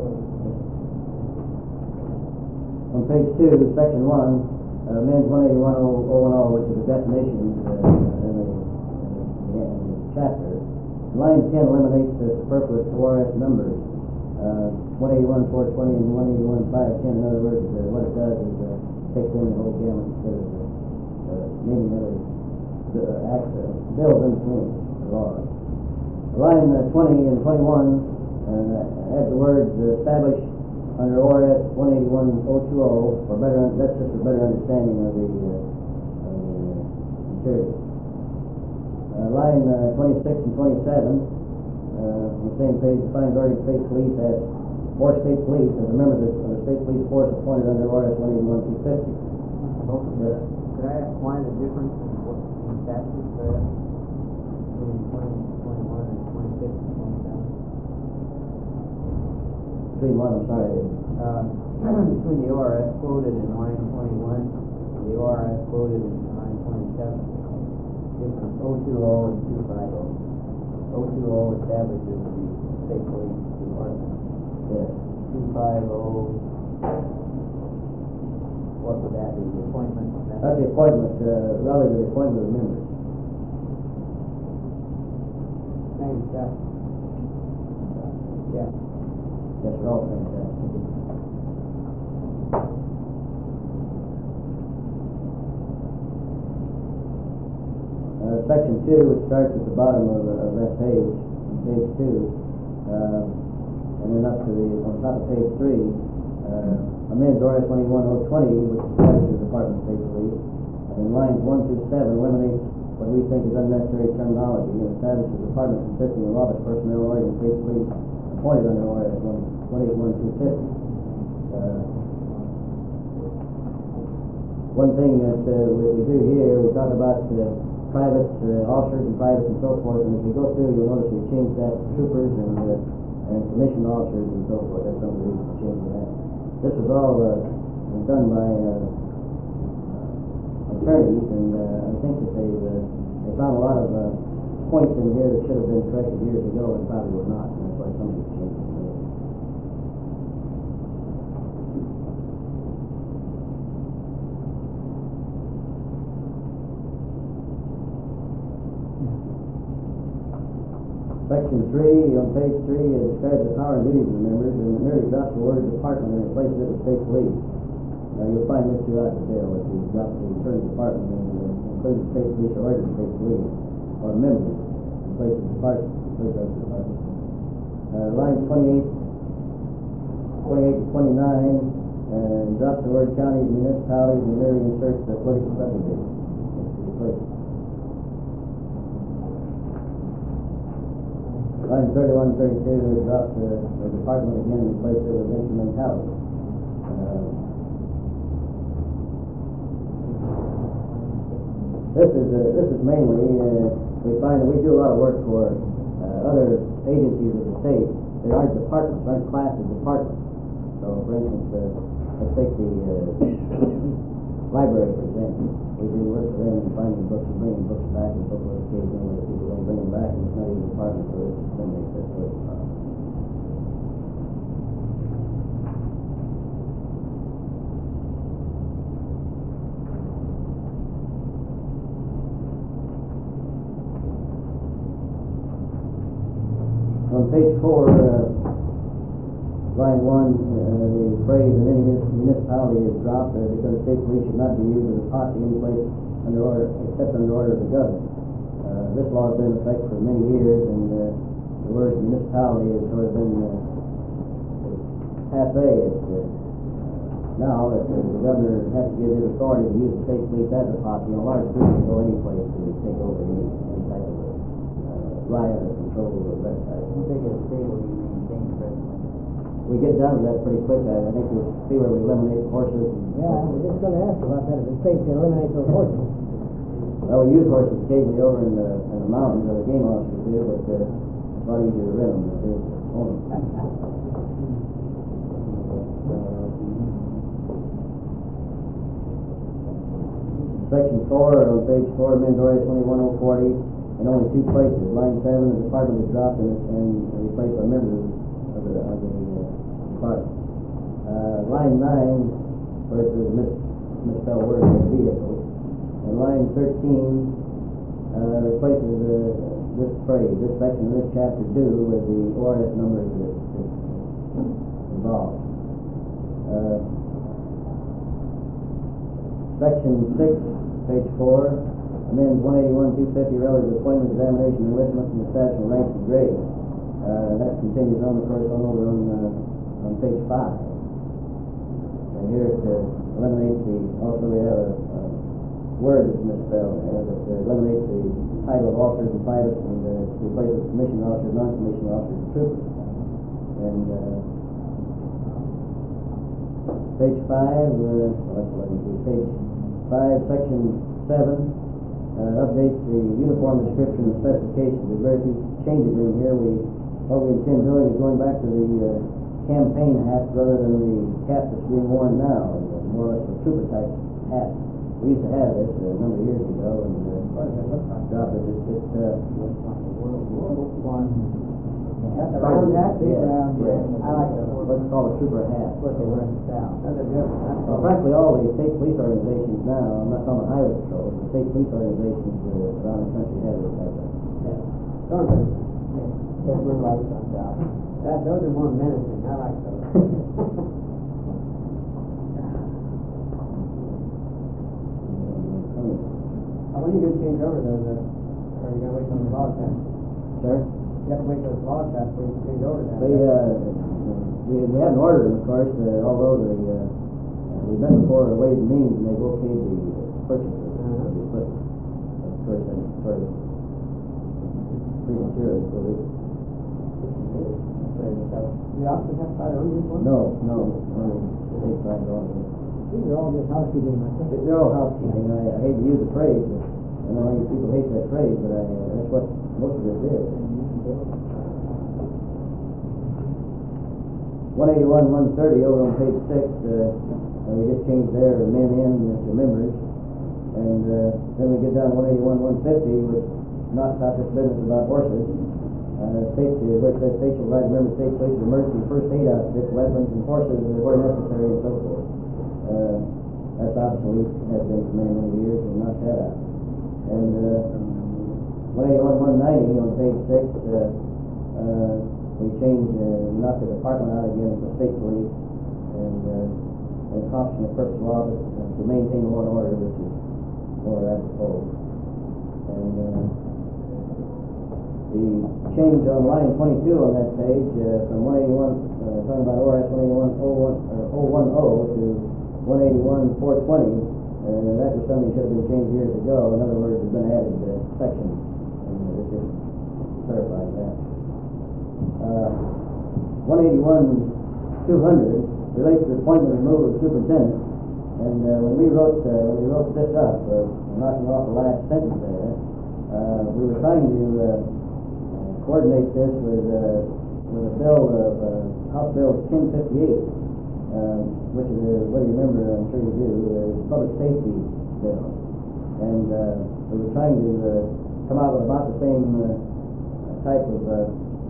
uh, on page two, section one, uh, amends one eighty-one oh one oh, which is the definition uh, in, the, in, the, in the chapter. Line ten eliminates the superfluous O R S numbers. Uh, one eighty-one four twenty and one eighty-one five ten, in other words, uh, what it does is uh, takes in the whole gamut instead of the uh, naming of the uh, act, uh, bills in between the laws. Line uh, twenty and twenty-one uh, add the words uh, established under O R S one eighty-one oh two oh for better, that's just for better understanding of the, uh, of the uh, material. Uh, line uh, twenty-six and twenty-seven, uh, on the same page, defines Oregon State Police as, or state police as a member of the, of the state police force appointed under O R S one eighty-one two fifty. Yes. Could I ask why the difference in what in statutes there between twenty, twenty-one and twenty-six and twenty-seven? Between what, I'm sorry. Uh, between the O R S quoted in line twenty-one and the O R S quoted in line twenty-seven. Difference oh two oh and two fifty. oh two oh establishes the state police department. Yes. Two five oh, what would that be, the appointment? That's the appointment, uh, relative to the appointment of members. Same stuff. Yeah. Yes, we're all saying that. Uh, section two, which starts at the bottom of, uh, of that page, page two, um, and then up to the, on top of page three, uh, amends O R S twenty-one oh twenty, which establishes the Department of State Police, and in lines one through seven eliminates what we think is unnecessary terminology, and establishes a department consisting of office personnel, Oregon State Police, appointed under O R S twenty-one two fifty. Uh, one thing that uh, we, we do here, we talk about uh, private uh, officers and privates and so forth, and as we go through, you'll notice we changed that to troopers and, uh, and commissioned officers and so forth. That's some of the reasons for changing that. This was all uh, done by uh, attorneys, and uh, I think that they uh, they found a lot of uh, points in here that should have been corrected years ago and probably were not, and that's why some of these changes were made. Section three, on page three, it describes the power and duties of the members, and it merely drops the word department and replaces it with state police. Now, you'll find this throughout the bill, if you drop the term department and uh, include the state police or Oregon State Police, or members, replace the department, replace those departments. Uh, line twenty-eight, twenty-eight to twenty-nine, and drop the word counties, municipalities, and merely insert the political subdivision. Replace it. Line thirty-one, thirty-two, drop the, the department again and replace it with instrumentality. Uh, this is uh, this is mainly uh, we find that we do a lot of work for uh, other agencies of the state that aren't departments, aren't classed as departments. So, for instance, uh, let's take the uh, library, for example. We do work for them in finding books and bringing books back and so forth. Occasionally, people don't bring them back, and it's not even a department, so this eliminates that sort of problem. On page four, uh, line one, uh, the phrase in any municipality is dropped uh, because the state police should not be used as a posse any place under order, except under order of the governor. Uh, this law has been in effect for many years, and uh, the word municipality has sort of been uh, passe. It's, uh, now, if uh, the governor has to give his authority to use the state police as a posse, and a large group can go any place to take over any, any type of uh, riot or control or that type. How big a stable do you maintain presently? We get down to that pretty quick. I, I think we'll see where we eliminate the horses. And Yeah, I was just gonna ask about that, if the state can eliminate those horses. Well, we use horses occasionally over in the, in the mountains, or the game officers do, but uh, it's a lot easier to rent them than it is to own them. Section four, on page four, amends O R S twenty-one oh forty, in only two places. Line seven, the department is dropped and, and replaced by members of the, of the uh, department. Uh, line nine, where it says mis, misspelled word, vehicle. And line thirteen uh, replaces uh, this phrase, this section of this chapter do with the O R S numbers that is involved. Uh, section six, page four, amends one eighty-one two fifty relative to appointment, examination, enlistment, and establishment ranks and grades. Uh, that continues on, of course, on over on, uh, on page five. And here it uh, eliminates the, also we have a, a word that's misspelled, uh, that uh, eliminates the title of officers and privates and uh, replaces commissioned officers, non-commissioned officers, and troopers. And uh, page five, uh, well, that's eleven, page five, section seven, uh, updates the uniform description and specifications. There's very few changes in here. We, what we intend doing is going back to the uh, campaign hats rather than the cap that's being worn now, more or less a trooper type hat. We used to have this uh, a number of years ago, and uh, what does it look like? Drop it. It's, it's uh, Looks like a World War One That's a round hat, big Yeah, round, yeah. I like those. What's called a trooper hat. That's what they wear in the South. That's a good, that's Well, frankly, all the state police organizations now, I'm not talking about highway patrol, the state police organizations uh, around the country have this type of. Don't they? Yes, we're like on top. That, those are more menacing, I like those. Now, when are you gonna change over those, uh, or are you gonna wait till the law passed? Sir? You have to wait till the law passed before you can change over to that. They, uh, we, we haven't ordered them, of course, uh, although the, uh, uh, we've been before Ways and Means and they've okayed the purchase of Uh-huh. the equipment. Of course, that's sort of premature, so they. The officers have to buy their own uniform? No, no, no, they signed on it. These are all just housekeeping, I think. They're all housekeeping. I, I hate to use the phrase, but I know you people hate that phrase, but I, uh, that's what most of this is. One eighty-one, one thirty over on page six, uh, uh, we just changed their men in to members. And, uh, then we get down to one eighty-one, one fifty, which knocks out this business about horses. Uh, state, uh, where it says state shall provide member state police with emergency first aid outfits, weapons, and horses where necessary, and so forth. Uh, that's obsolete, has been for many, many years, and knocked that out. And, uh, one eighty-one, one ninety on page six, uh, uh, we changed, uh, knocked the department out again for state police, and, uh, and accomplishing the purpose of office uh, to maintain law and order, which is more apropos. And, uh, the change on line twenty-two on that page, uh, from one eighty-one, uh, talking about O R S one eighty-one oh one, or oh one oh to one eighty-one four twenty, uh, that was something that should have been changed years ago. In other words, there's been added uh, section, and uh, it just clarifies that. Uh, one eighty-one two hundred relates to the appointment and removal of the superintendent, and uh, when we wrote uh, when we wrote this up, uh, knocking off the last sentence there, uh, we were trying to uh, coordinate this with uh, with a bill of uh, House Bill ten fifty-eight, um, which is a, what do you remember? I'm sure you do. Uh, public safety bill, and uh, we were trying to uh, come out with about the same uh, type of uh,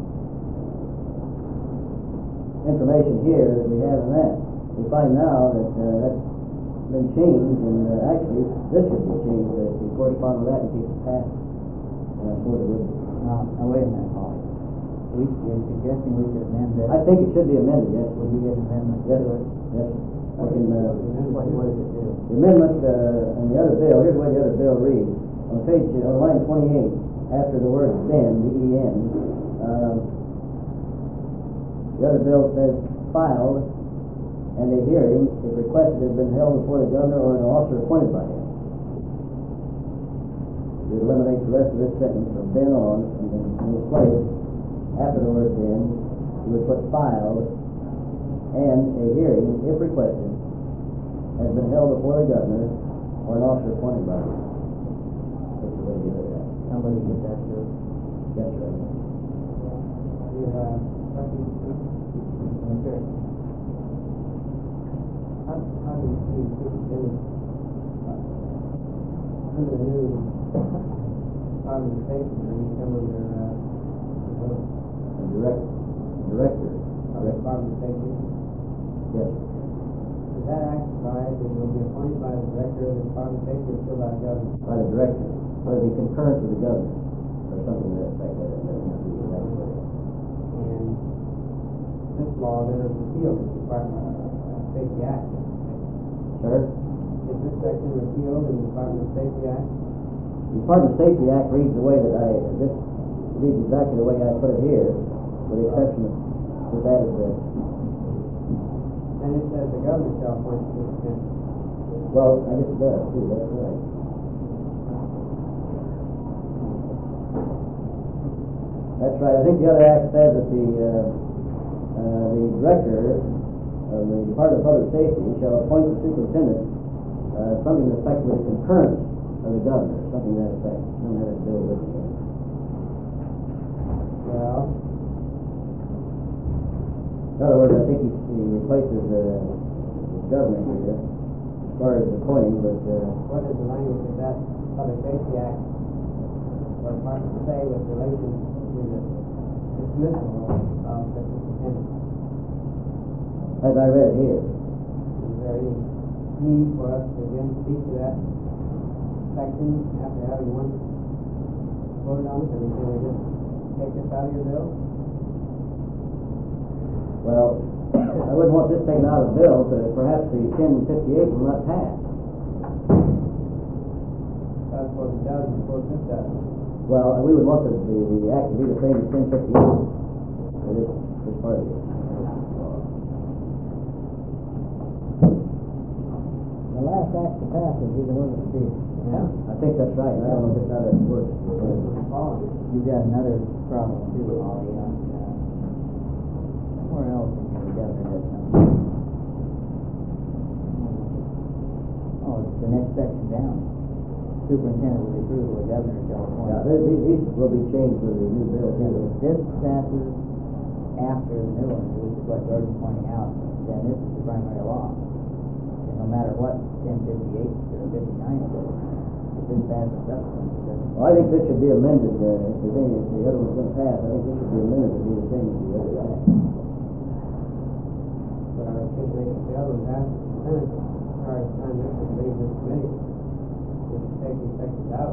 information here that we have in that. We find now that uh, that's been changed, and uh, actually this should be changed uh, to correspond with that in case it passes. And I suppose it would. Now, now wait a minute, Paul. We, you're suggesting we should amend this? I think it should be amended, yes. Will you get an amendment Yes, to it? yes. I can, uh, What, what does it do? the amendment, uh, on the other bill, here's the way the other bill reads. On page, on line twenty-eight, after the word then, B E N, um, the other bill says filed, and a hearing, if requested, has been held before the governor or an officer appointed by him. You eliminate the rest of this sentence from then on, and then in its place, after the word then, you would put filed, and a hearing, if requested, has been held before the governor or an officer appointed by him. That's the way you do that. Somebody get that to us? That's right. You, uh, questions? Sure. How, how do you see superintendent, uh, under the new Department of Safety, I mean, some of their, uh, uh, A direct, director, of the Department of Safety, yes. is that acted by, it will be appointed by the director of the Department of Safety or still by the governor? By the director, but it'd be concurrent with the governor, or something to that effect, that doesn't have to be exactly what it is. And this law then is repealed, the Department of Safety Act. Sir? Is this section repealed in the Department of Safety Act? The Department of Safety Act reads the way that I, this reads exactly the way I put it here, with the exception of, with added the, And it says the governor shall appoint the superintendent. well, I guess it does, too, that's right. That's right, I think the other act says that the, uh, uh, the director of the Department of Public Safety shall appoint the superintendent, uh, something to the effect with the concurrence of the governor, something to that effect. I don't have that bill with me. Well, In other words, I think he, he replaces the, the governor here as far as appointing, but, uh, what is the language of that Public Safety Act or Department say with relation to the dismissal of the superintendent. As I read here. Is there any need for us to again speak to that section after having one voted on it? I mean, can we just take this out of your bill? Well, I wouldn't want this taken out of the bill, but perhaps the ten fifty-eight will not pass. That's what it does, and what this does. Well, we would want the, the, the act to be the same as ten fifty-eight. For this, this part of it. The last act to pass will be the one that did. Yeah, I think that's right. I don't know just how that works. You've got another problem too, Ollie, on, uh, somewhere else in here, the governor does something. Oh, it's the next section down. Superintendent will approve of the governor shall appoint. Yeah, these, these- these will be changed with the new bill. If too. this passes after the new one, which is what Gordon's pointing out, then this is the primary law. And no matter what ten fifty-eight or fifty-nine says, if this passes subsequent, it doesn't. Well, I think this should be amended, uh, if there's any, if the other one's gonna pass, I think this should be amended to be the same as the other act. But I think they, the other ones asked the Senate, as far as time this is leaving this committee, we should take these sections out.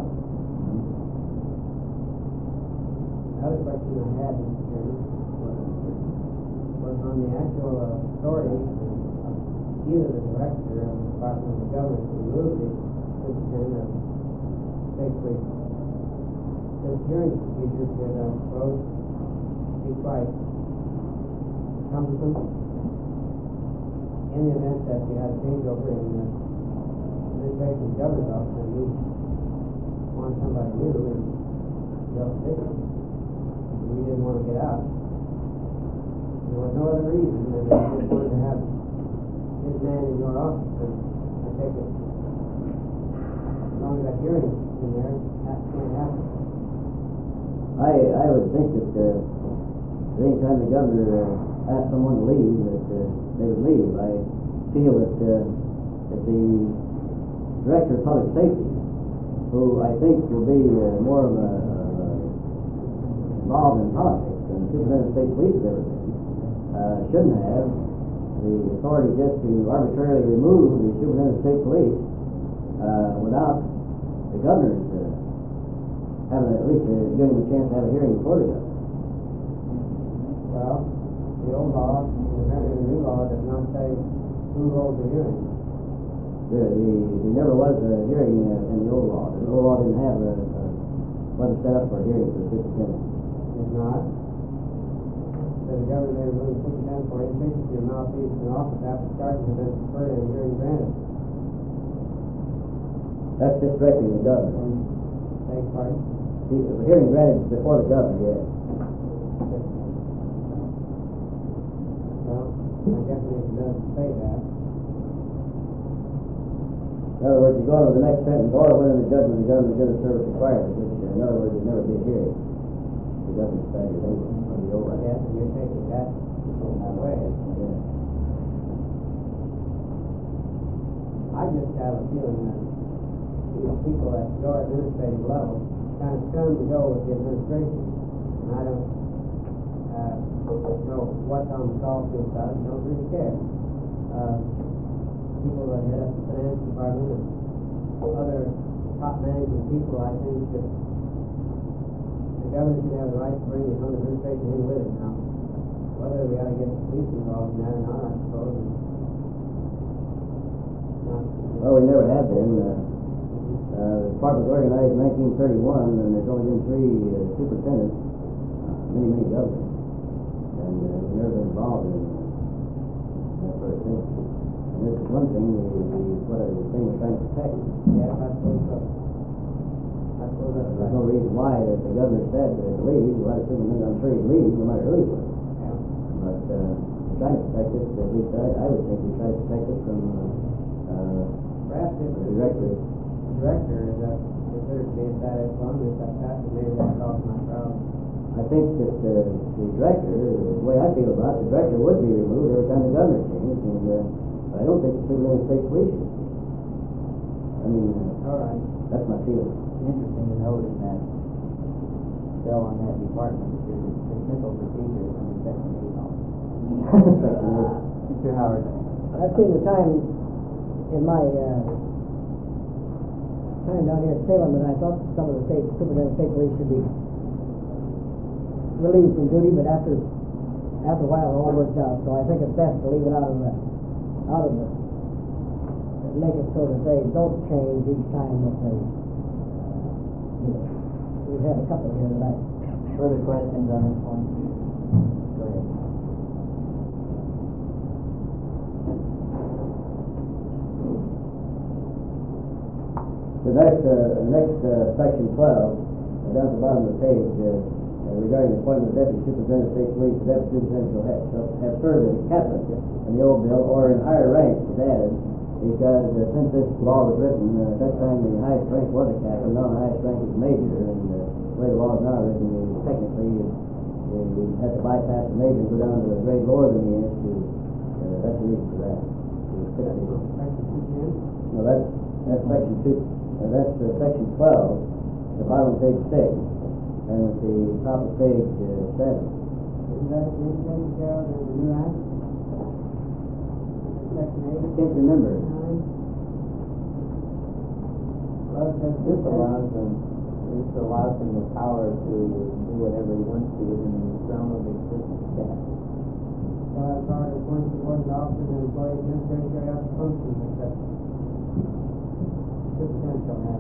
Another question I had, Mister Chairman, was on the actual uh, authority of either the director of the Department of the Government to remove the superintendent of state police. This hearing procedure could, uh, suppose, be quite cumbersome in the event that we had a changeover in the administration of the governor's office and we want somebody new in the position. We didn't want to get out. There was no other reason than that we just wanted to have his man in your office, and I take it, as long as that hearing is in there, that can't happen. I, I would think that, uh, any time the governor, uh, asks someone to leave, that, uh, they would leave. I feel that, uh, that the director of public safety, who I think will be, uh, more of a, uh, involved in politics than the superintendent of state police has ever been, uh, shouldn't have the authority just to arbitrarily remove the superintendent of state police, uh, without the governor's, uh, having at least, uh, giving him a chance to have a hearing before the governor. Well, the old law, and apparently the new law, does not say who holds the hearing. There, the, there never was a hearing uh, in the old law. The old law didn't have a, a wasn't set up for a hearing for the superintendent. It's not. Says the governor may remove the superintendent for any cases your mouthpiece in office after charges have been deferred and hearing granted. That's just directly the governor. Beg pardon? The, the hearing granted before the governor, yes. Well, my definition doesn't say that. In other words, you go on to the next sentence, or whether the judgment of the governor of the service requires it, which, uh, in other words, there'd never be a hearing. The governor's standard anyway, on the old act. Yes, and you're taking that away. Yeah. I just have a feeling that these people that go at administrative level kind of come to go with the administration. And I don't, uh, know what's on the call field about it, don't really care. Uh, people that head up the finance department and other top management people, I think that the governor should have the right to bring his own administration in with it now. Whether we ought to get the police involved in that or not, I suppose, is not. Well, we never have been. Uh, uh, the department was organized in nineteen thirty-one, and there's only been three uh, superintendents, uh, many, many governors, and uh, we've never been involved in uh, that sort of thing. And this is one thing, the, the, what is the thing we're trying to protect. Yes, I suppose so. I suppose that's There's right. no reason why that the governor said to leave, we'll have a superintendent, I'm sure he'd leave, no matter who he was. Yeah. But, uh, we're trying to protect it, at least I, I would think we try to protect it from, uh, uh, Perhaps if the the director. director is uh, considered to be a bad echelon, if that passes, maybe that's off my problem. I think that, uh, the director, the way I feel about it, the director would be removed every time the governor changed, and, uh, I don't think the superintendent of state police should. I mean, uh, All right. that's my feeling. Interesting to note is that bill on that department, your dismissal procedure is under section eight also. Mister Howard. I've seen the time in my, uh, time down here at Salem that I thought some of the state, superintendent of state police should be relieved from duty, but after, after a while it all worked out, so I think it's best to leave it out of the, out of the, make it so that they don't change each time that they, you know, we've had a couple here tonight. Further questions on this one? Go ahead. The next, uh, next, uh, section twelve, uh, down at the bottom of the page, uh, uh, regarding the appointment of deputy superintendent of state police, the deputy superintendent shall have, shall have served as a captain in the old bill, or in higher rank was added, because, uh, since this law was written, uh, at that time the highest rank was a captain, now the highest rank is a major, and, uh, the way the law is now written, is technically, you, you have to bypass the major and go down to a grade lower than he is to, uh, that's the reason for that. To fix it. No, that's, that's section two. Uh, that's uh, section twelve, the bottom of page six, and at the top of page uh, seven. Isn't that the same, Gerald, as the new act? Section eight? I can't remember. Nine? Well, since this allows them, this allows him the power to do whatever he wants to within the realm of existing staff. So as far as appointing subordinate officers and employees necessary to carry out the functions, et cetera. Superintendent shall have.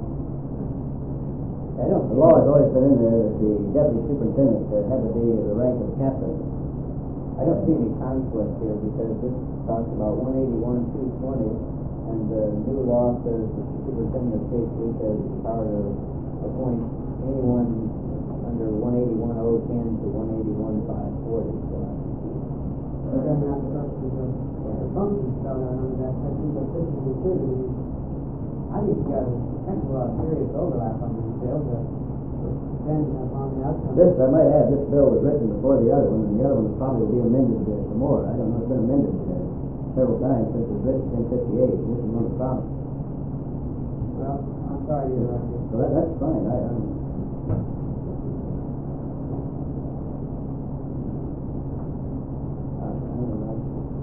I don't, the law has always been in there that the deputy superintendent uh, had to be the rank of captain. I don't see any conflict here because this talks about one eighty-one two twenty, and the new law says that the superintendent of state police has the power to appoint anyone under one eighty-one oh ten to one eighty-one five forty. So It doesn't have the purposes of the functions spelled out under that section, but this is included. I think you got a heck of a lot of serious overlap on these bills, uh, depending upon the outcome. This, I might add, this bill was written before the other one, and the other one probably will be amended uh, some more. I don't know, it's been amended uh, several times since it was written in fifty-eight. This is one of the problems. Well, I'm sorry to interrupt you. So that, that's fine. I, I'm, I don't know.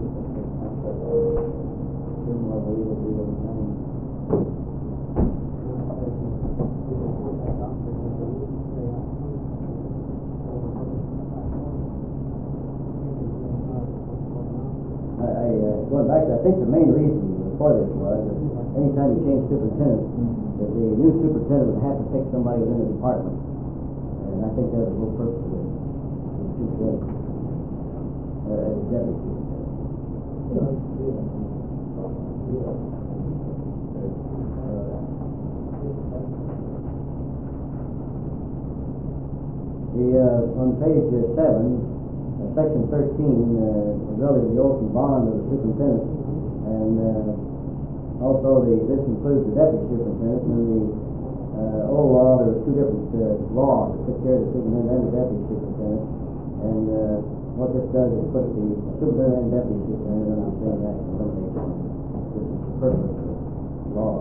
I believe it will be nine. I, I uh, going back, I think the main reason for this was that anytime you change superintendent, that the new superintendent would have to pick somebody within the department. And I think that was the whole purpose of it. The superintendent, uh, as a deputy superintendent. The, uh, on page uh, seven, uh, section thirteen, uh, relative to the oath and bond of the superintendent, and uh, also the, this includes the deputy superintendent. And the uh, old law, there were two different uh, laws that took care of the superintendent and the deputy superintendent. And uh, what this does is put the superintendent and deputy superintendent under the same act and eliminate them. This is the purpose of the law.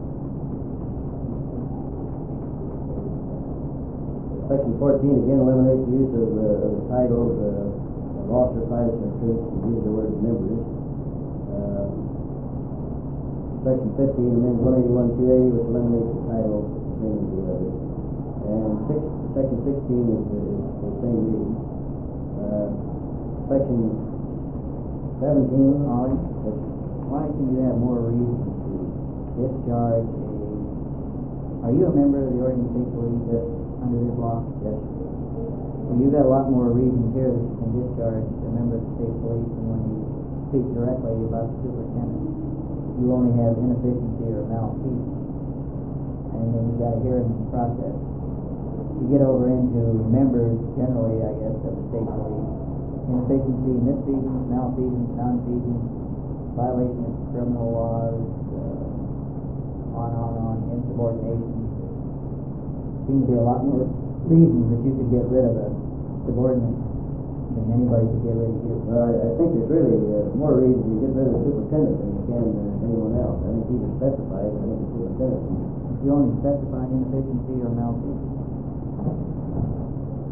Section fourteen again eliminates the use of, uh, of the titles uh, of officer, private, and troops, and use the word members. Uh, section fifteen amends one eighty-one two eighty, which eliminates the title pertaining to others. And six, section sixteen is, is the same reason. Uh, section seventeen, Ollie, why can you have more reason to discharge a, are you a member of the Oregon State Police? Yes. Under this law? yes. Well, you've got a lot more reasons here that you can discharge a member of the state police than when you speak directly about the superintendent. You only have inefficiency or malfeasance. And then you've got a hearing process. You get over into members, generally, I guess, of the state police. Inefficiency, misfeasance, malfeasance, nonfeasance, violation of criminal laws, uh, on and on and on, insubordination. Seems to be a lot more reasons that you could get rid of a subordinate than anybody could get rid of you. Well, I, I think there's really uh, more reason to get rid of the superintendent than you can uh, anyone else. I think he just specifies, I think the superintendent. If you only specify inefficiency or malfeasance.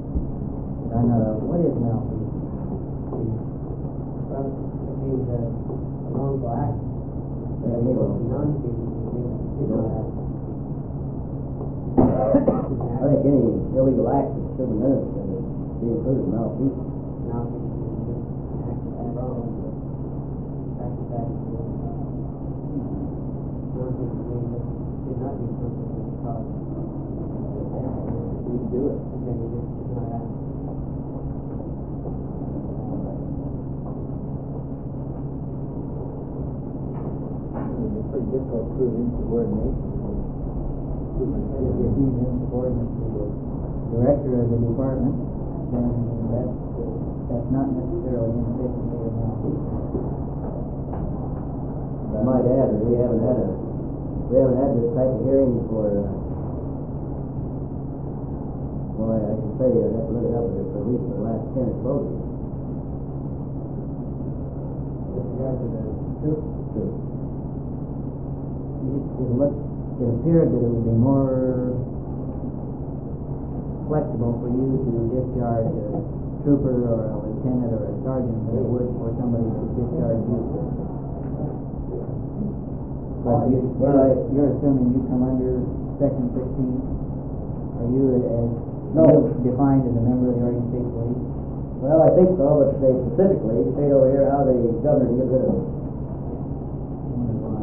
I'm not, a- what is malfeasance? Well, it means a wrongful act. Yeah, you know. Non-feasance means illegal act. I think any illegal act that the superintendent should be included in malfeasance. Non-feasance is just an act that's wrong. Act of fact. Non-feasance means that it should not be something that's caused. You can do it. Then it just should not happen. It's pretty difficult to prove insubordination. Superintendent, if he's insubordinate to the director of the department, then that's, that's not necessarily inefficiency or malfeasance. I might add that we haven't had a, we haven't had this type of hearing for, uh, well, I I can say, I'd have to look it up, but it's at least for the last ten or twelve years. With regard to the soup, It, it looked, it appeared that it would be more flexible for you to discharge a trooper or a lieutenant or a sergeant than it would for somebody to discharge you. But you, Well, I- you're assuming you come under section sixteen? Are you as, No. you defined as a member of the Oregon State Police? Well, I think so, but they specifically state over here how the governor can get rid of it. Wonder why.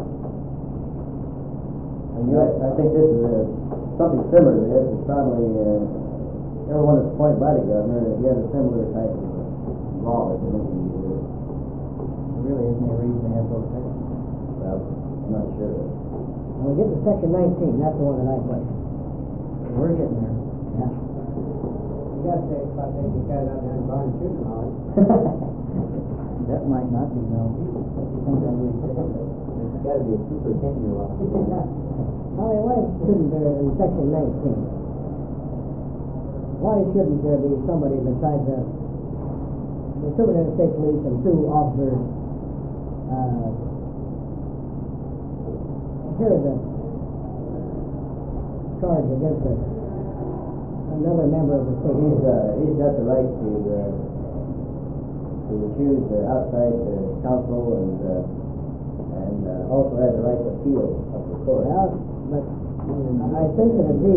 And you, I, I think this is a, something similar to this, it's probably, uh, everyone that's appointed by the governor, he has a similar type of uh, law that they're looking to do. There really isn't any reason to have both sections. Well, I'm not sure. When we get to section nineteen, that's the one that I question. We're getting there. Yeah. you gotta say, about taking the cat out behind the barn and shooting them all. That might not be malfeasance, but sometimes we say that. There's gotta be a superintendent law. Now, why shouldn't there, in section nineteen, why shouldn't there be somebody besides the, the superintendent of state police and two officers, uh, hear the charge against a, another member of the state He's, police? uh, he's got the right to, uh, to choose the outside uh, counsel and, uh, and uh, also has the right to appeal up to court. Well, but I think it'd be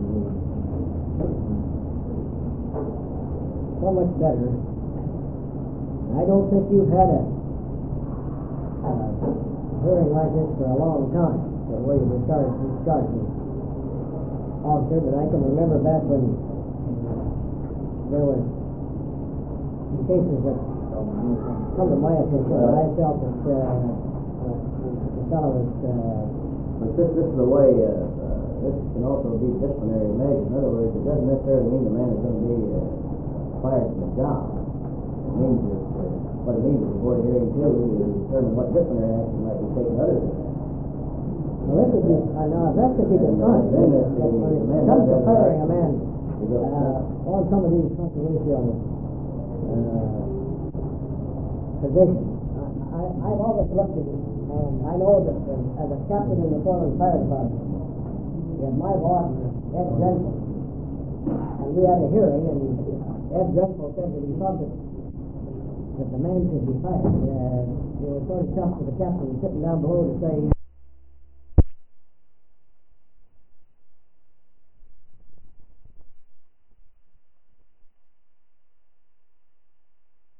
so much better. I don't think you've had a, uh, hearing like this for a long time, the way you discharged, discharged me, officer, but I can remember back when there was cases that come to my attention, and I felt that, uh, uh, the fellow was, uh, But this, this is the way, uh, uh, this can also be disciplinary measures. In other words, it doesn't necessarily mean the man is going to be uh, fired from the job. It means that, uh, what it means is the board hearing too to determine what disciplinary action might be taken other than that. well, that could be, uh, now, that could be defined. Then if the- That when the man it comes to doesn't have firing a the man, To go- uh, on some of these controversial, uh, positions, I, I, I've always looked at it, and I know that uh, as a captain in the Portland Fire Department, and my boss, Ed Grenfell, and we had a hearing, and Ed Grenfell said that he thought that, that the man should be fired. Uh, it was sort of tough for the captain sitting down below to say,